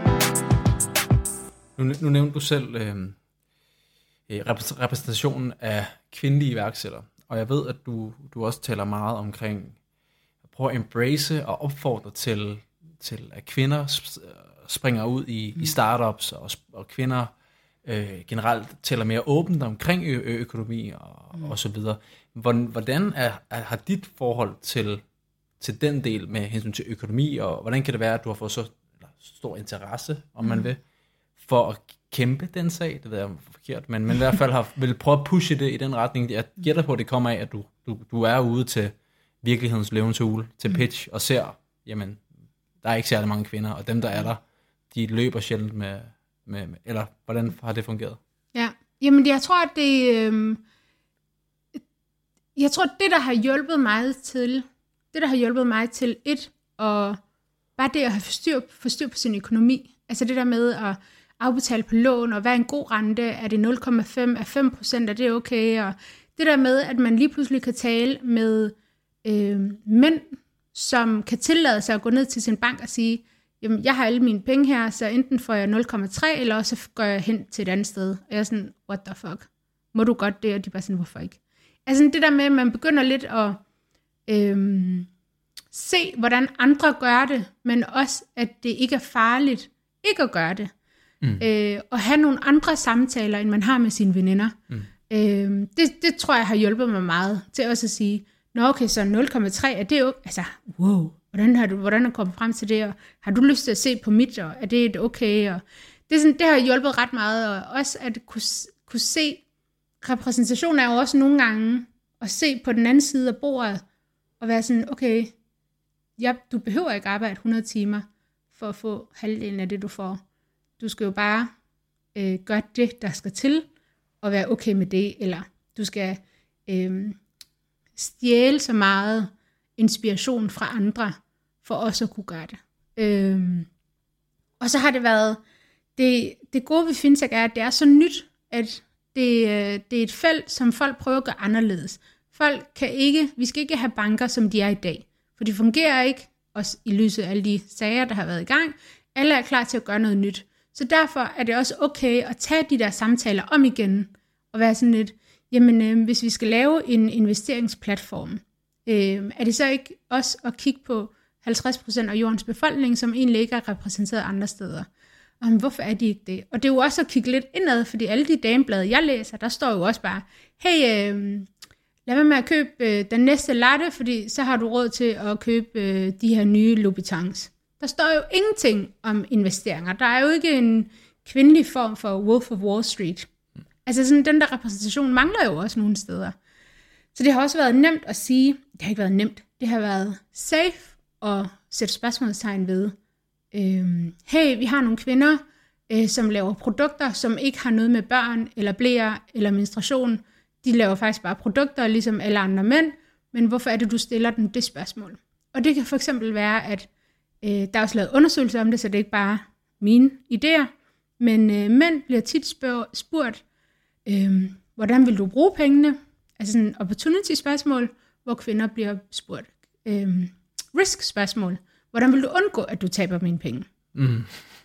Speaker 2: Nu, nu nævnte du selv øh, repræsentationen af kvindelige iværksættere, og jeg ved, at du, du også taler meget omkring at prøve at embrace og opfordre til, til at kvinder springer ud i, mm. i startups, og, og kvinder øh, generelt taler mere åbent omkring ø- økonomi og, mm. og så videre. Hvordan, hvordan er, er, har dit forhold til, til den del med hensyn til økonomi, og hvordan kan det være, at du har fået så eller, stor interesse, om mm. man vil, for at kæmpe den sag? Det ved jeg er forkert, men, men i hvert fald har vil prøve at pushe det i den retning. Jeg gætter på, at det kommer af, at du, du, du er ude til virkelighedens løvens hule, til pitch, og ser, jamen, der er ikke særlig mange kvinder, og dem, der er der, de løber sjældent med, med, med eller hvordan har det fungeret? Ja,
Speaker 4: jamen jeg tror, at det, øh, jeg tror, at det, der har hjulpet mig til, det, der har hjulpet mig til, et, og bare det at have forstyr, forstyr på sin økonomi, altså det der med at afbetale på lån, og hvad er en god rente, er det nul komma fem, er fem procent, er det okay, og det der med, at man lige pludselig kan tale med øh, mænd, som kan tillade sig at gå ned til sin bank og sige, jamen, jeg har alle mine penge her, så enten får jeg nul komma tre, eller også går jeg hen til et andet sted. Og jeg er sådan, what the fuck? Må du godt det? Og de er bare sådan, hvorfor ikke? Altså det der med, at man begynder lidt at øhm, se, hvordan andre gør det, men også, at det ikke er farligt ikke at gøre det. Mm. Øh, og have nogle andre samtaler, end man har med sine veninder. Mm. Øh, det, det tror jeg har hjulpet mig meget til også at sige, nå okay, så nul komma tre, er det jo, altså, wow, hvordan har du, hvordan er du kommet frem til det, og har du lyst til at se på mit, og er det et okay, og det, er sådan, det har hjulpet ret meget, og også at kunne, kunne se, repræsentation er jo også nogle gange, at se på den anden side af bordet, og være sådan, okay, ja, du behøver ikke arbejde hundrede timer, for at få halvdelen af det, du får. Du skal jo bare øh, gøre det, der skal til, og være okay med det, eller du skal øh, stjæle så meget inspiration fra andre, for også at kunne gøre det. Øh, og så har det været, det, det gode ved FinTech er, at det er så nyt, at det, øh, det er et felt, som folk prøver at gøre anderledes. Folk kan ikke, vi skal ikke have banker, som de er i dag, for de fungerer ikke, også i lyset af alle de sager, der har været i gang. Alle er klar til at gøre noget nyt. Så derfor er det også okay at tage de der samtaler om igen, og være sådan lidt, jamen øh, hvis vi skal lave en investeringsplatform, øh, er det så ikke også at kigge på halvtreds procent af jordens befolkning, som egentlig ikke er repræsenteret andre steder? Og hvorfor er de ikke det? Og det er jo også at kigge lidt indad, fordi alle de dameblade, jeg læser, der står jo også bare, hey, øh, lad være med at købe øh, den næste latte, fordi så har du råd til at købe øh, de her nye Louboutins. Der står jo ingenting om investeringer. Der er jo ikke en kvindelig form for Wolf of Wall Street. Altså sådan, den der repræsentation mangler jo også nogle steder. Så det har også været nemt at sige, det har ikke været nemt, det har været safe at sætte spørgsmålstegn ved. Øhm, hey, vi har nogle kvinder, øh, som laver produkter, som ikke har noget med børn, eller blære, eller menstruation. De laver faktisk bare produkter, ligesom alle andre mænd, men hvorfor er det, du stiller dem det spørgsmål? Og det kan for eksempel være, at øh, der er også lavet undersøgelser om det, så det er ikke bare mine idéer, men øh, mænd bliver tit spørg- spurgt, øh, hvordan vil du bruge pengene? Altså sådan opportunity-spørgsmål, hvor kvinder bliver spurgt øh, risk-spørgsmål. Hvordan vil du undgå, at du taber mine penge?
Speaker 2: Mm.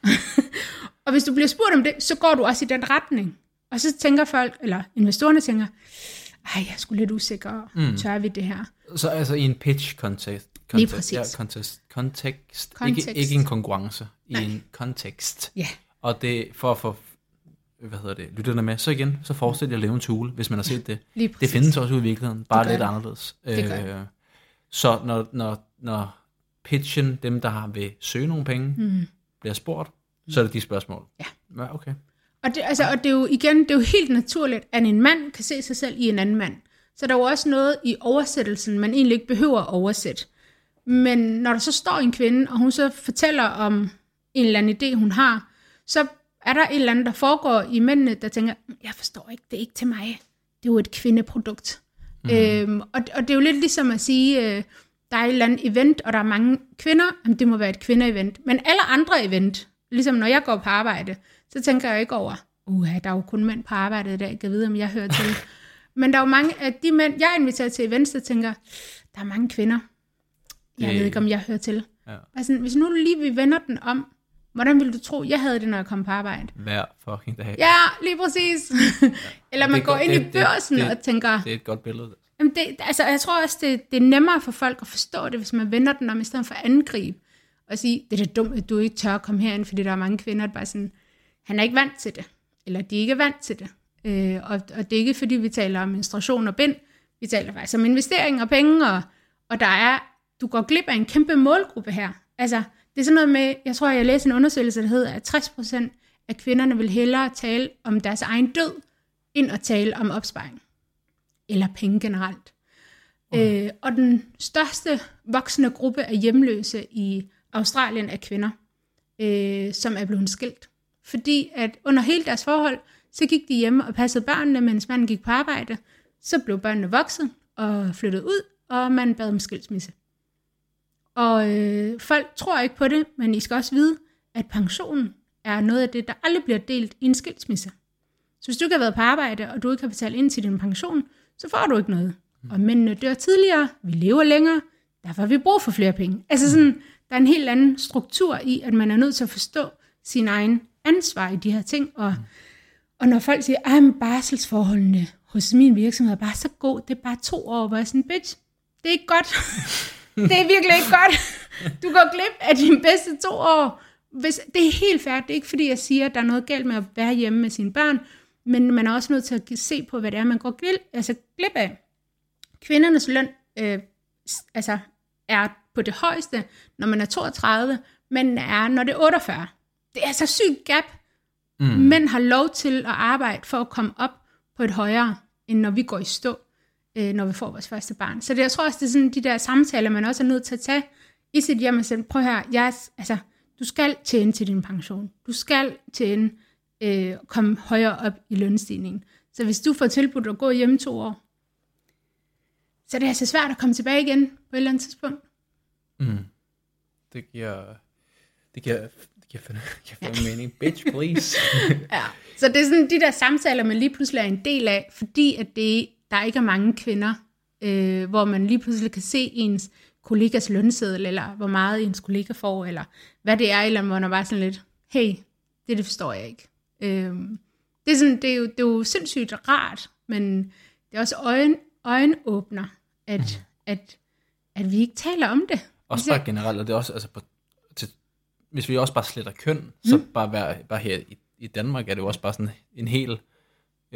Speaker 4: Og hvis du bliver spurgt om det, så går du også i den retning. Og så tænker folk, eller investorerne tænker, ej, jeg er sgu lidt usikker, mm. tør vi det her?
Speaker 2: Så altså i en pitch-kontekst.
Speaker 4: Lige præcis.
Speaker 2: Ja, kontekst. Kontekst.
Speaker 4: Kontekst.
Speaker 2: Ikke, ikke en konkurrence, i
Speaker 4: Nej.
Speaker 2: en kontekst.
Speaker 4: Ja.
Speaker 2: Og det for at få, hvad hedder det, lytterne med, så igen, så forestil jer at leve en tool, hvis man har set det.
Speaker 4: Lige
Speaker 2: Det
Speaker 4: præcis.
Speaker 2: findes også ude i virkeligheden, bare
Speaker 4: Det gør
Speaker 2: lidt
Speaker 4: det.
Speaker 2: anderledes.
Speaker 4: Det gør det.
Speaker 2: Øh, så når, når, når pitchen, dem der har vil søge nogle penge,
Speaker 4: Mm.
Speaker 2: bliver spurgt, så er det de spørgsmål.
Speaker 4: Ja.
Speaker 2: Ja, okay.
Speaker 4: Og det, altså, og det er jo igen, det er jo helt naturligt, at en mand kan se sig selv i en anden mand. Så der er jo også noget i oversættelsen, man egentlig ikke behøver at oversætte. Men når der så står en kvinde, og hun så fortæller om en eller anden idé, hun har, så er der et eller andet, der foregår i mændene, der tænker, jeg forstår ikke, det er ikke til mig. Det er jo et kvindeprodukt. Mm. Øhm, og, og det er jo lidt ligesom at sige, øh, der er et eller andet event, og der er mange kvinder, jamen det må være et kvindeevent. Men alle andre event, ligesom når jeg går på arbejde, så tænker jeg ikke over, uha, der er jo kun mænd på arbejde i dag, jeg kan vide, om jeg hører til. Men der er jo mange af de mænd, jeg inviterer til events, der tænker, der er mange kvinder. Jeg
Speaker 2: Det-
Speaker 4: ved ikke, om jeg hører til.
Speaker 2: Ja.
Speaker 4: Altså, hvis nu lige vi vender den om, hvordan ville du tro, jeg havde det, når jeg kom på arbejde?
Speaker 2: Hver fucking dag.
Speaker 4: Ja, lige præcis. Eller
Speaker 2: Det
Speaker 4: man
Speaker 2: er
Speaker 4: går
Speaker 2: godt-
Speaker 4: ind
Speaker 2: det-
Speaker 4: i
Speaker 2: det-
Speaker 4: børsen
Speaker 2: det-
Speaker 4: og tænker,
Speaker 2: Det er et godt billede.
Speaker 4: jamen det, altså, jeg tror også, det, det er nemmere for folk at forstå det, hvis man vender den om, i stedet for at angribe. Og sige, det er da dumt, at du ikke tør at komme herind, fordi der er mange kvinder, der bare sådan, han er ikke vant til det. Eller de er ikke vant til det. Øh, og, og det er ikke, fordi vi taler om menstruation og bind. Vi taler faktisk om investering og penge, og, og der er, du går glip af en kæmpe målgruppe her. Altså, det er sådan noget med, jeg tror, jeg læste en undersøgelse, der hedder, at tres procent af kvinderne vil hellere tale om deres egen død, end at tale om opsparing. Eller penge generelt. Okay. Øh, og den største voksende gruppe af hjemløse i Australien er kvinder, øh, som er blevet skilt. Fordi at under hele deres forhold, så gik de hjemme og passede børnene, mens manden gik på arbejde. Så blev børnene vokset og flyttet ud, og man bad om skilsmisse. Og øh, folk tror ikke på det, men I skal også vide, at pensionen er noget af det, der aldrig bliver delt i en skilsmisse. Så hvis du ikke har været på arbejde, og du ikke har betalt ind til din pension, så får du ikke noget. Og mændene dør tidligere, vi lever længere, derfor har vi brug for flere penge. Altså sådan, der er en helt anden struktur i, at man er nødt til at forstå sin egen ansvar i de her ting. Og, og når folk siger, at barselsforholdene hos min virksomhed er bare så god, det er bare to år, hvor jeg er sådan, bitch, det er ikke godt. Det er virkelig ikke godt. Du går glip af dine bedste to år. Hvis, det er helt fair. Det er ikke fordi, jeg siger, at der er noget galt med at være hjemme med sine børn, men man er også nødt til at se på, hvad det er, man går glip, altså glip af. Kvindernes løn øh, altså er på det højeste, når man er toogtredive, men er, når det er otteogfyrre. Det er så sygt gap. Mm. Mænd har lov til at arbejde for at komme op på et højere, end når vi går i stå, øh, når vi får vores første barn. Så det, jeg tror også, det er sådan de der samtaler, man også er nødt til at tage i sit hjem og sige, prøv her, jeg, altså, du skal tjene til din pension. Du skal tjene, øh, komme højere op i lønstigningen. Så hvis du får tilbudt at gå hjemme to år, så det er altså svært at komme tilbage igen på et eller andet tidspunkt.
Speaker 2: Mm. Det giver, det giver, det giver, det giver ja. mening. Bitch, please.
Speaker 4: Ja. Så det er sådan de der samtaler, man lige pludselig er en del af, fordi at det, der ikke er mange kvinder, øh, hvor man lige pludselig kan se ens kollegas lønseddel, eller hvor meget ens kollega får, eller hvad det er, eller hvor man er bare sådan lidt, hey, det, det forstår jeg ikke. Øh, det, er sådan, det, er jo, det er jo sindssygt rart, men det er også øjen, øjenåbner, at, mm. at, at vi ikke taler om det.
Speaker 2: Også bare generelt, og det er også, altså, på, til, hvis vi også bare sletter køn, mm. så bare, være, bare her i, i Danmark er det jo også bare sådan en hel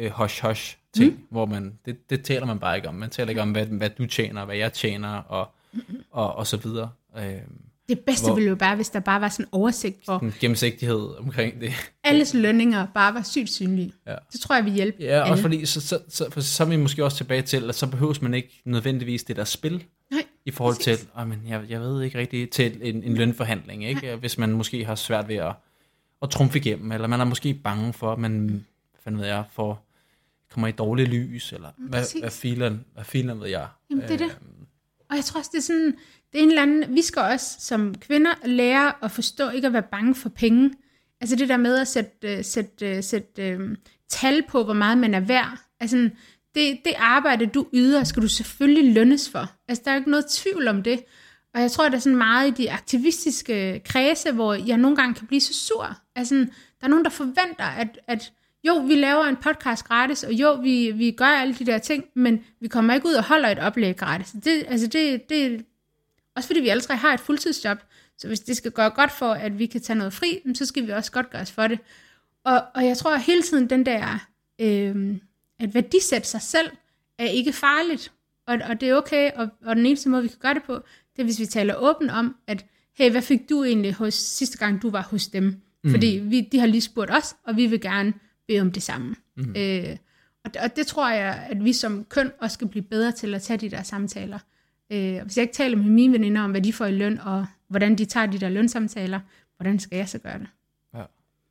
Speaker 2: øh, hush-hush ting, mm. hvor man, det, det taler man bare ikke om. Man taler ikke om, hvad, hvad du tjener, hvad jeg tjener, og, mm-hmm. og, og så videre. Øh,
Speaker 4: det bedste hvor, ville jo bare, hvis der bare var sådan en oversigt for...
Speaker 2: En gennemsigtighed omkring det.
Speaker 4: Alles lønninger bare var sygt synlige. Ja. Det tror jeg vil hjælpe
Speaker 2: Ja,
Speaker 4: alle.
Speaker 2: også fordi, så, så, så, så, så er vi måske også tilbage til, at så behøves man ikke nødvendigvis det der spil,
Speaker 4: Nej,
Speaker 2: i forhold
Speaker 4: præcis.
Speaker 2: til, oh, men jeg, jeg ved ikke rigtigt, til en, en lønforhandling, ikke? Nej. Hvis man måske har svært ved at, at trumfe igennem, eller man er måske bange for, at man, hvad fanden ved jeg, får, kommer i dårligt lys, eller hvad, hvad, filen, hvad filen ved jeg.
Speaker 4: Jamen det er det. Og jeg tror også, det er sådan, det er en eller anden, vi skal også som kvinder lære at forstå, ikke at være bange for penge. Altså det der med at sætte, sætte, sætte um, tal på, hvor meget man er værd. Altså det, det arbejde, du yder, skal du selvfølgelig lønnes for. Altså der er ikke noget tvivl om det. Og jeg tror, der er sådan meget i de aktivistiske kredse, hvor jeg nogle gange kan blive så sur. Altså der er nogen, der forventer, at, at jo, vi laver en podcast gratis, og jo, vi, vi gør alle de der ting, men vi kommer ikke ud og holder et oplæg gratis. Det, altså det, det, også fordi vi alle tre har et fuldtidsjob, så hvis det skal gøre godt for, at vi kan tage noget fri, så skal vi også godt gøre os for det. Og, og jeg tror hele tiden, den der, øh, at værdisætte sig selv, er ikke farligt, og, og det er okay, og, og den eneste måde, vi kan gøre det på, det er, hvis vi taler åbent om, at hey, hvad fik du egentlig hos sidste gang, du var hos dem? Mm. Fordi vi, de har lige spurgt os, og vi vil gerne bede om det samme. Mm. Øh, og, og det tror jeg, at vi som køn også skal blive bedre til at tage de der samtaler. Øh, hvis jeg ikke taler med mine veninder om, hvad de får i løn, og hvordan de tager de der lønsamtaler, hvordan skal jeg så gøre det?
Speaker 2: Ja.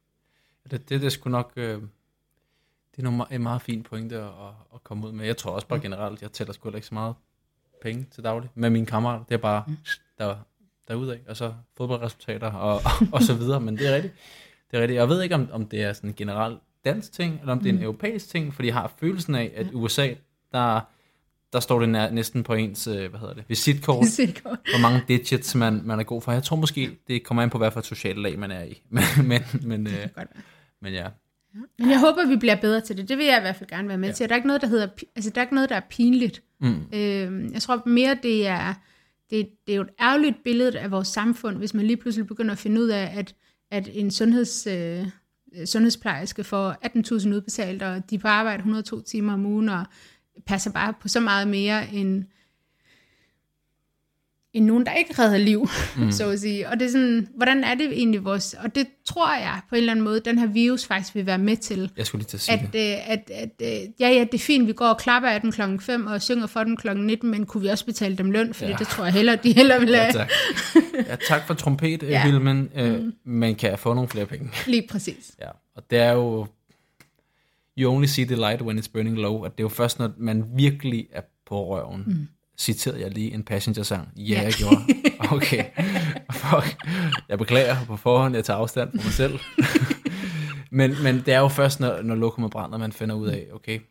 Speaker 2: Det, det, det er sgu nok, øh, det er en meget fin pointe at, at komme ud med. Jeg tror også bare generelt, jeg tæller sgu ikke så meget penge til daglig med mine kammerater. Det er bare mm. der, derudad, og så fodboldresultater og, og, og så videre, men det er rigtigt. Det er rigtigt. Jeg ved ikke, om, om det er sådan en generelt dansk ting, eller om det er en mm. europæisk ting, fordi jeg har følelsen af, at i U S A, der, der står det nær, næsten på ens, hvad hedder det, visitkort,
Speaker 4: visitkort.
Speaker 2: hvor mange digits man, man er god for. Jeg tror måske, det kommer an på, hvad for et socialt lag man er i. men, men, men, øh, men ja.
Speaker 4: ja. Men jeg håber, vi bliver bedre til det. Det vil jeg i hvert fald gerne være med ja. til. Der er ikke noget, der hedder, altså der er ikke noget, der er pinligt. Mm. Øh, jeg tror mere, det er, det, det er jo et ærgerligt billede af vores samfund, hvis man lige pludselig begynder at finde ud af, at, at en sundheds... Øh, sundhedsplejerske får atten tusind udbetalt, og de er på arbejde hundrede og to timer om ugen, og passer bare på så meget mere end, end nogen, der ikke redder liv, mm. så at sige. Og det er sådan, hvordan er det egentlig vores, og det tror jeg på en eller anden måde, den her virus faktisk vil være med til.
Speaker 2: Jeg skulle lige til at sige
Speaker 4: at, det. At, at, at, ja, ja, det er fint, vi går og klapper af dem klokken fem, og synger for dem klokken nitten, men kunne vi også betale dem løn, fordi ja. det tror jeg heller, de heller vil have.
Speaker 2: Ja, tak. Ja, tak for trompet, ja. Vilmen, øh, mm. men kan jeg få nogle flere penge?
Speaker 4: Lige præcis.
Speaker 2: Ja, og det er jo, you only see the light when it's burning low, og det er jo først, når man virkelig er på røven. Mm. Citerede jeg lige en Passenger-sang? Ja, yeah, jeg gjorde. Okay. Fuck. Jeg beklager på forhånd, jeg tager afstand fra mig selv. men, men det er jo først, når, når lokummet brænder, man finder ud af, okay,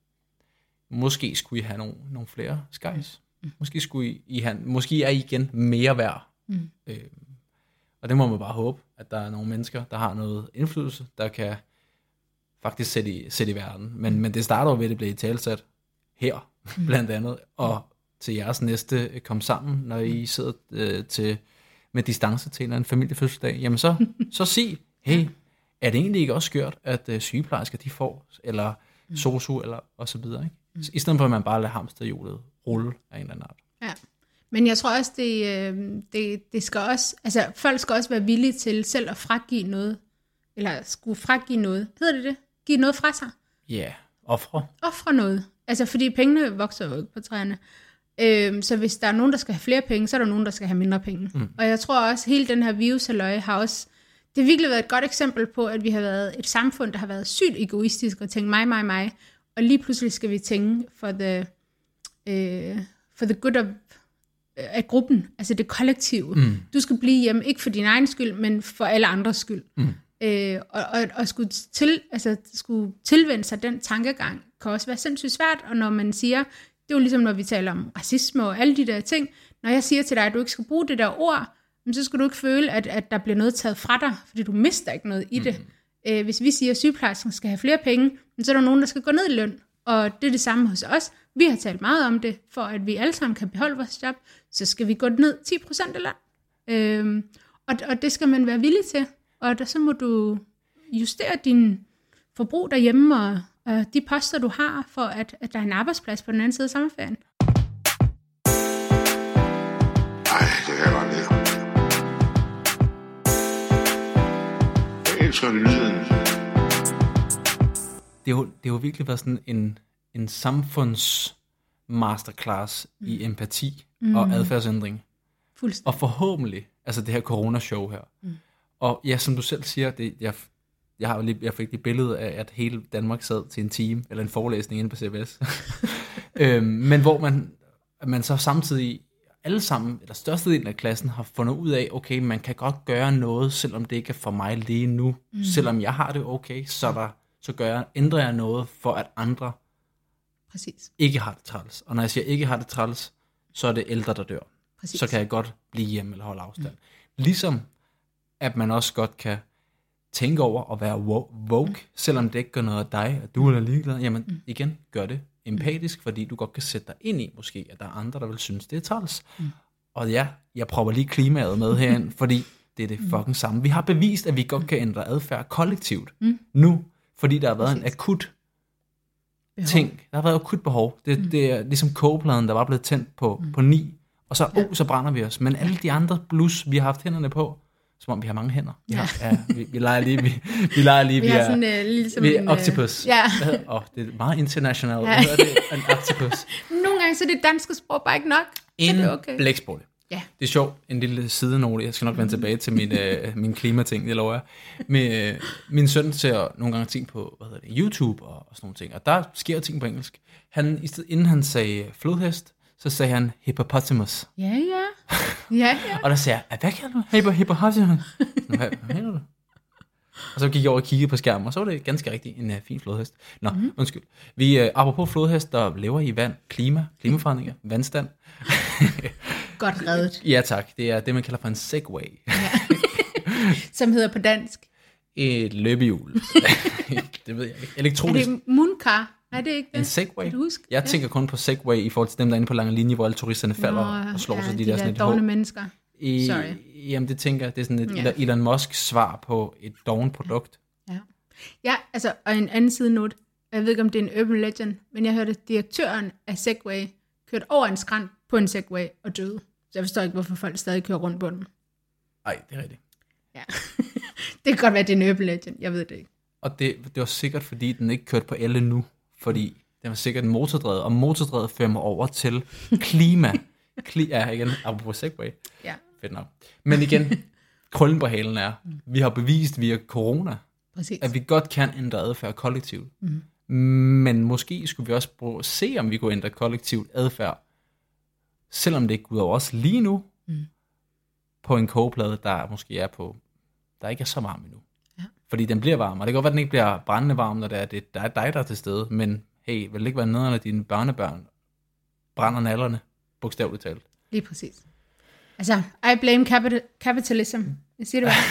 Speaker 2: måske skulle I have nogle, nogle flere skies. Måske, skulle I, I have, måske er I igen mere værd. Mm. Øh, og det må man bare håbe, at der er nogle mennesker, der har noget indflydelse, der kan faktisk sætte i, sætte i verden. Men, men det starter jo ved, at det bliver i talsat her, blandt andet, og til jeres næste kom sammen, når I sidder øh, til, med distance til en eller anden familiefødselsdag, jamen så, så sig, hey, er det egentlig ikke også skørt, at øh, sygeplejersker de får, eller sosu, eller og så videre, ikke? Mm. I stedet for, at man bare lader hamsterhjulet rulle af en eller anden art.
Speaker 4: Ja, men jeg tror også, det, øh, det, det skal også, altså folk skal også være villige til selv at fragive noget, eller skulle fragive noget, hedder det det? Give noget fra sig?
Speaker 2: Ja, yeah. Ofre.
Speaker 4: Ofre noget, altså fordi pengene vokser jo ikke på træerne. Øhm, så hvis der er nogen, der skal have flere penge, så er der nogen, der skal have mindre penge. Mm. Og jeg tror også, at hele den her virushalløje har også, det har virkelig været et godt eksempel på, at vi har været et samfund, der har været sygt egoistisk og tænkt mig, mig, mig. Og lige pludselig skal vi tænke for the, uh, for the good of, uh, af gruppen, altså det kollektive. Mm. Du skal blive hjemme, ikke for din egen skyld, men for alle andres skyld. Mm. Øh, og, og, og skulle, til, altså, skulle tilvende sig den tankegang, kan også være sindssygt svært. Og når man siger, det er jo ligesom, når vi taler om racisme og alle de der ting. Når jeg siger til dig, at du ikke skal bruge det der ord, så skal du ikke føle, at, at der bliver noget taget fra dig, fordi du mister ikke noget i det. Mm. Øh, hvis vi siger, at sygeplejersken skal have flere penge, så er der nogen, der skal gå ned i løn. Og det er det samme hos os. Vi har talt meget om det, for at vi alle sammen kan beholde vores job, så skal vi gå ned ti procent eller øh, og, og det skal man være villig til. Og der, så må du justere din forbrug derhjemme, og, og de poster, du har, for at, at der er en arbejdsplads på den anden side af sommerferien.
Speaker 1: Ej, det kan jeg godt lide. Jeg elsker lyden.
Speaker 2: Det har jo, det har jo virkelig været sådan en, en samfunds masterclass mm. i empati mm. og adfærdsændring.
Speaker 4: Fuldstændig.
Speaker 2: Og forhåbentlig, altså det her corona-show her. Mm. Og ja, som du selv siger, det, jeg, jeg, har lige, jeg fik lige billede af, at hele Danmark sad til en time, eller en forelæsning inde på C B S. øhm, men hvor man, man så samtidig, alle sammen, eller størstedelen af klassen, har fundet ud af, okay, man kan godt gøre noget, selvom det ikke er for mig lige nu. Mm. Selvom jeg har det okay, så, der, så gør jeg, ændrer jeg noget, for at andre
Speaker 4: Præcis.
Speaker 2: ikke har det træls. Og når jeg siger ikke har det træls, så er det ældre, der dør. Præcis. Så kan jeg godt blive hjemme eller holde afstand. Mm. Ligesom at man også godt kan tænke over at være woke, mm. selvom det ikke gør noget af dig, og du er ligeglad. Jamen mm. igen, gør det empatisk, mm. fordi du godt kan sætte dig ind i måske, at der er andre, der vil synes, det er træls. Mm. Og ja, jeg prøver lige klimaet med herind, fordi det er det fucking samme. Vi har bevist, at vi godt kan ændre adfærd kollektivt mm. nu, fordi der har været Præcis. en akut behov. ting. Der har været akut behov. Det, mm. det er ligesom kogepladen, der var blevet tændt på, mm. på ni, og så, ja. oh, så brænder vi os. Men alle de andre blus, vi har haft hænderne på, som om vi har mange hænder. Vi, har, ja. Ja, vi, vi leger lige, vi, vi leger lige, vi, vi er sådan, uh, ligesom vi er en, octopus. Ja. Oh, det er meget international. Ja. Hvad det? En octopus.
Speaker 4: Nogle gange så er det danske sprog bare ikke nok.
Speaker 2: En
Speaker 4: det er okay.
Speaker 2: blæksprutte. Ja. Det er sjovt, en lille sidenote. Jeg skal nok vende tilbage til min, uh, min klimating, det lover jeg. Men, uh, min søn ser nogle gange ting på hvad hedder det, YouTube og, og sådan nogle ting, og der sker ting på engelsk. Han, i stedet, inden han sagde flodhest, så sagde han hippopotamus.
Speaker 4: Ja, ja. ja, ja.
Speaker 2: Og der sagde jeg, hvad kan du? Hippo, hippopotamus. Hvad, hvad mener du? Og så gik jeg over og kiggede på skærmen, og så var det ganske rigtigt en uh, fin flodhest. Nå, mm-hmm. undskyld. Vi, uh, apropos flodhest, der lever i vand, klima, klimaforandringer, vandstand.
Speaker 4: Godt reddet.
Speaker 2: Ja tak, det er det, man kalder for en segway. Ja.
Speaker 4: Som hedder på dansk?
Speaker 2: Et løbehjul. Det ved jeg ikke. Elektronisk.
Speaker 4: Er det mooncar? Nej, det er ikke det.
Speaker 2: En segway?
Speaker 4: Kan du huske?
Speaker 2: Jeg tænker kun på segway i forhold til dem, der er inde på lange linje, hvor alle turisterne falder Nå, og slår
Speaker 4: ja,
Speaker 2: sig de,
Speaker 4: de
Speaker 2: der,
Speaker 4: der
Speaker 2: sådan et
Speaker 4: dovne mennesker.
Speaker 2: I,
Speaker 4: Sorry.
Speaker 2: Jamen det tænker jeg, det er sådan et
Speaker 4: ja.
Speaker 2: Elon Musk svar på et dovent produkt.
Speaker 4: Ja. ja, altså, og en anden side note, jeg ved ikke om det er en urban legend, men jeg hørte, at direktøren af Segway kørte over en skrant på en Segway og døde. Så jeg forstår ikke, hvorfor folk stadig kører rundt på den.
Speaker 2: Nej, det er rigtigt.
Speaker 4: Ja, det kan godt være, det er en urban legend, jeg ved det ikke.
Speaker 2: Og det, det var sikkert, fordi den ikke kørte på elle nu, fordi den var sikkert motordrevet, og motordrevet fører mig over til klima. Kli, ja, igen, apropos Segway.
Speaker 4: Ja.
Speaker 2: Fedt nok. Men igen, krøllen på halen er, vi har bevist via corona,
Speaker 4: Præcis.
Speaker 2: at vi godt kan ændre adfærd kollektivt. Mm. Men måske skulle vi også prøve at se, om vi kunne ændre kollektivt adfærd, selvom det ikke går ud over os lige nu, mm. på en kogeplade, der måske er på, der ikke er så varm endnu. Ja. Fordi den bliver varm, og det kan godt være, at den ikke bliver brændende varm, når det er, det, der er dig, der er til stede, men hey, vil det ikke være nederen, at dine børnebørn brænder nallerne, bogstaveligt talt?
Speaker 4: Lige præcis. Altså, I blame capital, capitalism. Jeg siger det bare.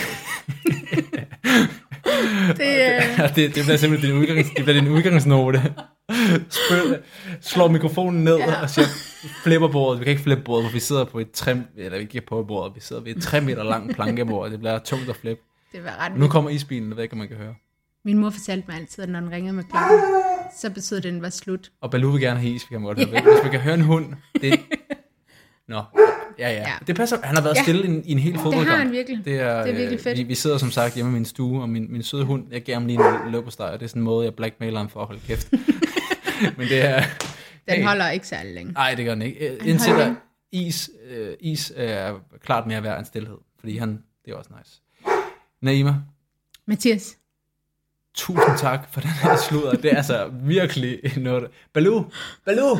Speaker 4: det, uh...
Speaker 2: det, det bliver simpelthen din, udgangs, det bliver din udgangsnote. Spil, slår mikrofonen ned ja. og siger, flipper bordet. Vi kan ikke flippe bordet, for vi sidder på et tre, eller ikke på bordet, vi sidder ved et tre meter langt plankebord. Det bliver tungt at flippe.
Speaker 4: Det var ret
Speaker 2: nu kommer isbilen, jeg ved ikke, om man kan høre.
Speaker 4: Min mor fortalte mig altid, at når den ringede med klokken, så betyder det, at den var slut.
Speaker 2: Og Baloo vil gerne have is, vi kan måtte høre. Hvis vi kan høre en hund, det... Nå, ja, ja. ja. Det passer. Han har været ja. stille i en, i en hel fodboldkamp.
Speaker 4: Det har han virkelig.
Speaker 2: Det er,
Speaker 4: det er virkelig fedt.
Speaker 2: Vi, vi sidder som sagt hjemme i min stue, og min, min søde hund, jeg giver ham lige en løbesteg, og det er sådan en måde, jeg blackmailer ham for at holde kæft. Men det er...
Speaker 4: Den hey. holder ikke særlig længe.
Speaker 2: Nej, det gør den ikke. Indtil der is, øh, is er klart mere værd end stillhed, fordi han, det er også nice. Naima.
Speaker 4: Mathias.
Speaker 2: Tusind tak for den her sludder. Det er altså virkelig noget... Baloo! Baloo!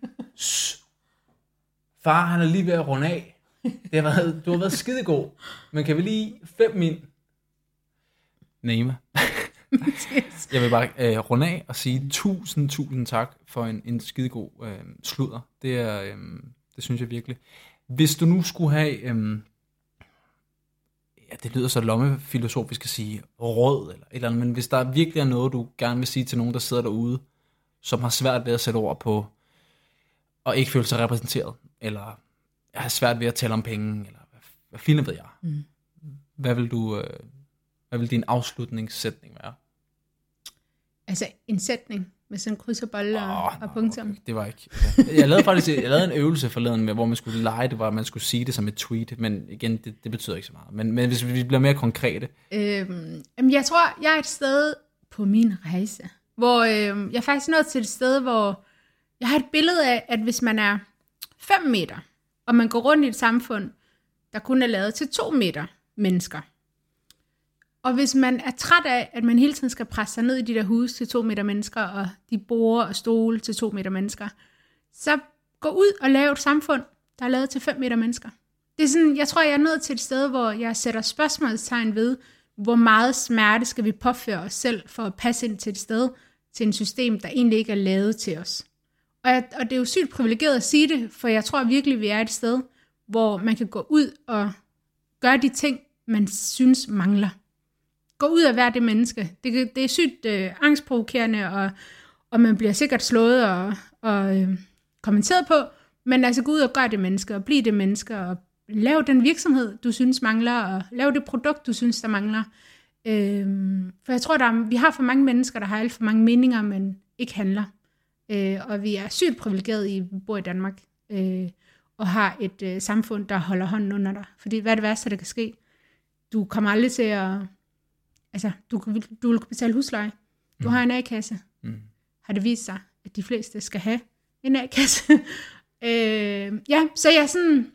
Speaker 2: Far, han er lige ved at runde af. Det har været, du har været skidegod. Men kan vi lige fem min... Naima. Jeg vil bare øh, runde af og sige tusind, tusind tak for en, en skidegod øh, sludder. Det, er, øh, det synes jeg virkelig. Hvis du nu skulle have... Øh, ja, det lyder så lommefilosofisk at sige råd eller et eller andet, men hvis der virkelig er noget, du gerne vil sige til nogen, der sidder derude, som har svært ved at sætte ord på, og ikke føle sig repræsenteret, eller har svært ved at tale om penge, eller hvad, hvad fint ved jeg. Mm. Hvad vil du, øh, hvad vil din afslutningssætning være?
Speaker 4: Altså en sætning med sådan kryds og bolle og,
Speaker 2: oh,
Speaker 4: og punktum.
Speaker 2: Okay. Det var ikke. Okay. Jeg lavede faktisk jeg lavede en øvelse forleden, med, hvor man skulle lege det, var, at man skulle sige det som et tweet, men igen, det, det betyder ikke så meget. Men, men hvis vi bliver mere konkrete.
Speaker 4: Øhm, jeg tror, jeg er et sted på min rejse, hvor øhm, jeg er faktisk nået til et sted, hvor jeg har et billede af, at hvis man er fem meter, og man går rundt i et samfund, der kun er lavet til to meter mennesker, og hvis man er træt af, at man hele tiden skal presse sig ned i de der huse til to meter mennesker, og de borde og stole til to meter mennesker, så gå ud og lave et samfund, der er lavet til fem meter mennesker. Det er sådan, jeg tror, jeg er nået til et sted, hvor jeg sætter spørgsmålstegn ved, hvor meget smerte skal vi påføre os selv, for at passe ind til et sted, til et system, der egentlig ikke er lavet til os. Og, jeg, og det er jo sygt privilegeret at sige det, for jeg tror virkelig, vi er et sted, hvor man kan gå ud og gøre de ting, man synes mangler. Gå ud og være det menneske. Det, det er sygt øh, angstprovokerende, og, og man bliver sikkert slået og, og øh, kommenteret på, men altså gå ud og gøre det menneske, og blive det menneske, og lav den virksomhed, du synes mangler, og lav det produkt, du synes, der mangler. Øh, for jeg tror, der er, vi har for mange mennesker, der har alt for mange meninger, men ikke handler. Øh, og vi er sygt privilegerede i, at vi bor i Danmark, øh, og har et øh, samfund, der holder hånden under dig. Fordi hvad er det værste, der kan ske? Du kommer aldrig til at... Altså, du, du vil betale husleje. Du mm. har en A-kasse. Mm. Har det vist sig, at de fleste skal have en A-kasse. øh, ja, så jeg er sådan...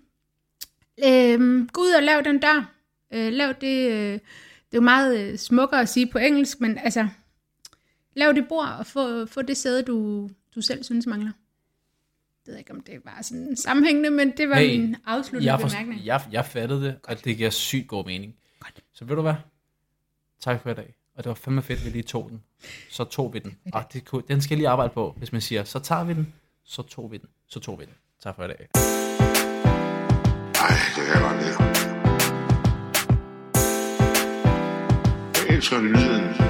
Speaker 4: Øh, gå ud og lav den der. Øh, lav det... Øh, det er jo meget øh, smukkere at sige på engelsk, men altså... Lav det bord og få, få det sæde, du, du selv synes mangler. Jeg ved ikke, om det var sådan sammenhængende, men det var hey, min afsluttende bemærkning.
Speaker 2: Jeg, jeg fattede det, godt. Og det giver sygt god mening. Godt. Så ved du hvad? Tak for i dag. Og det var fandme fedt, at vi lige tog den. Så tog vi den. Ah, det kunne, den skal jeg lige arbejde på, hvis man siger, så tager vi den, så tog vi den, så tog vi den. Tak for i dag.
Speaker 1: Ej, det kan jeg godt lide. Jeg elsker lyden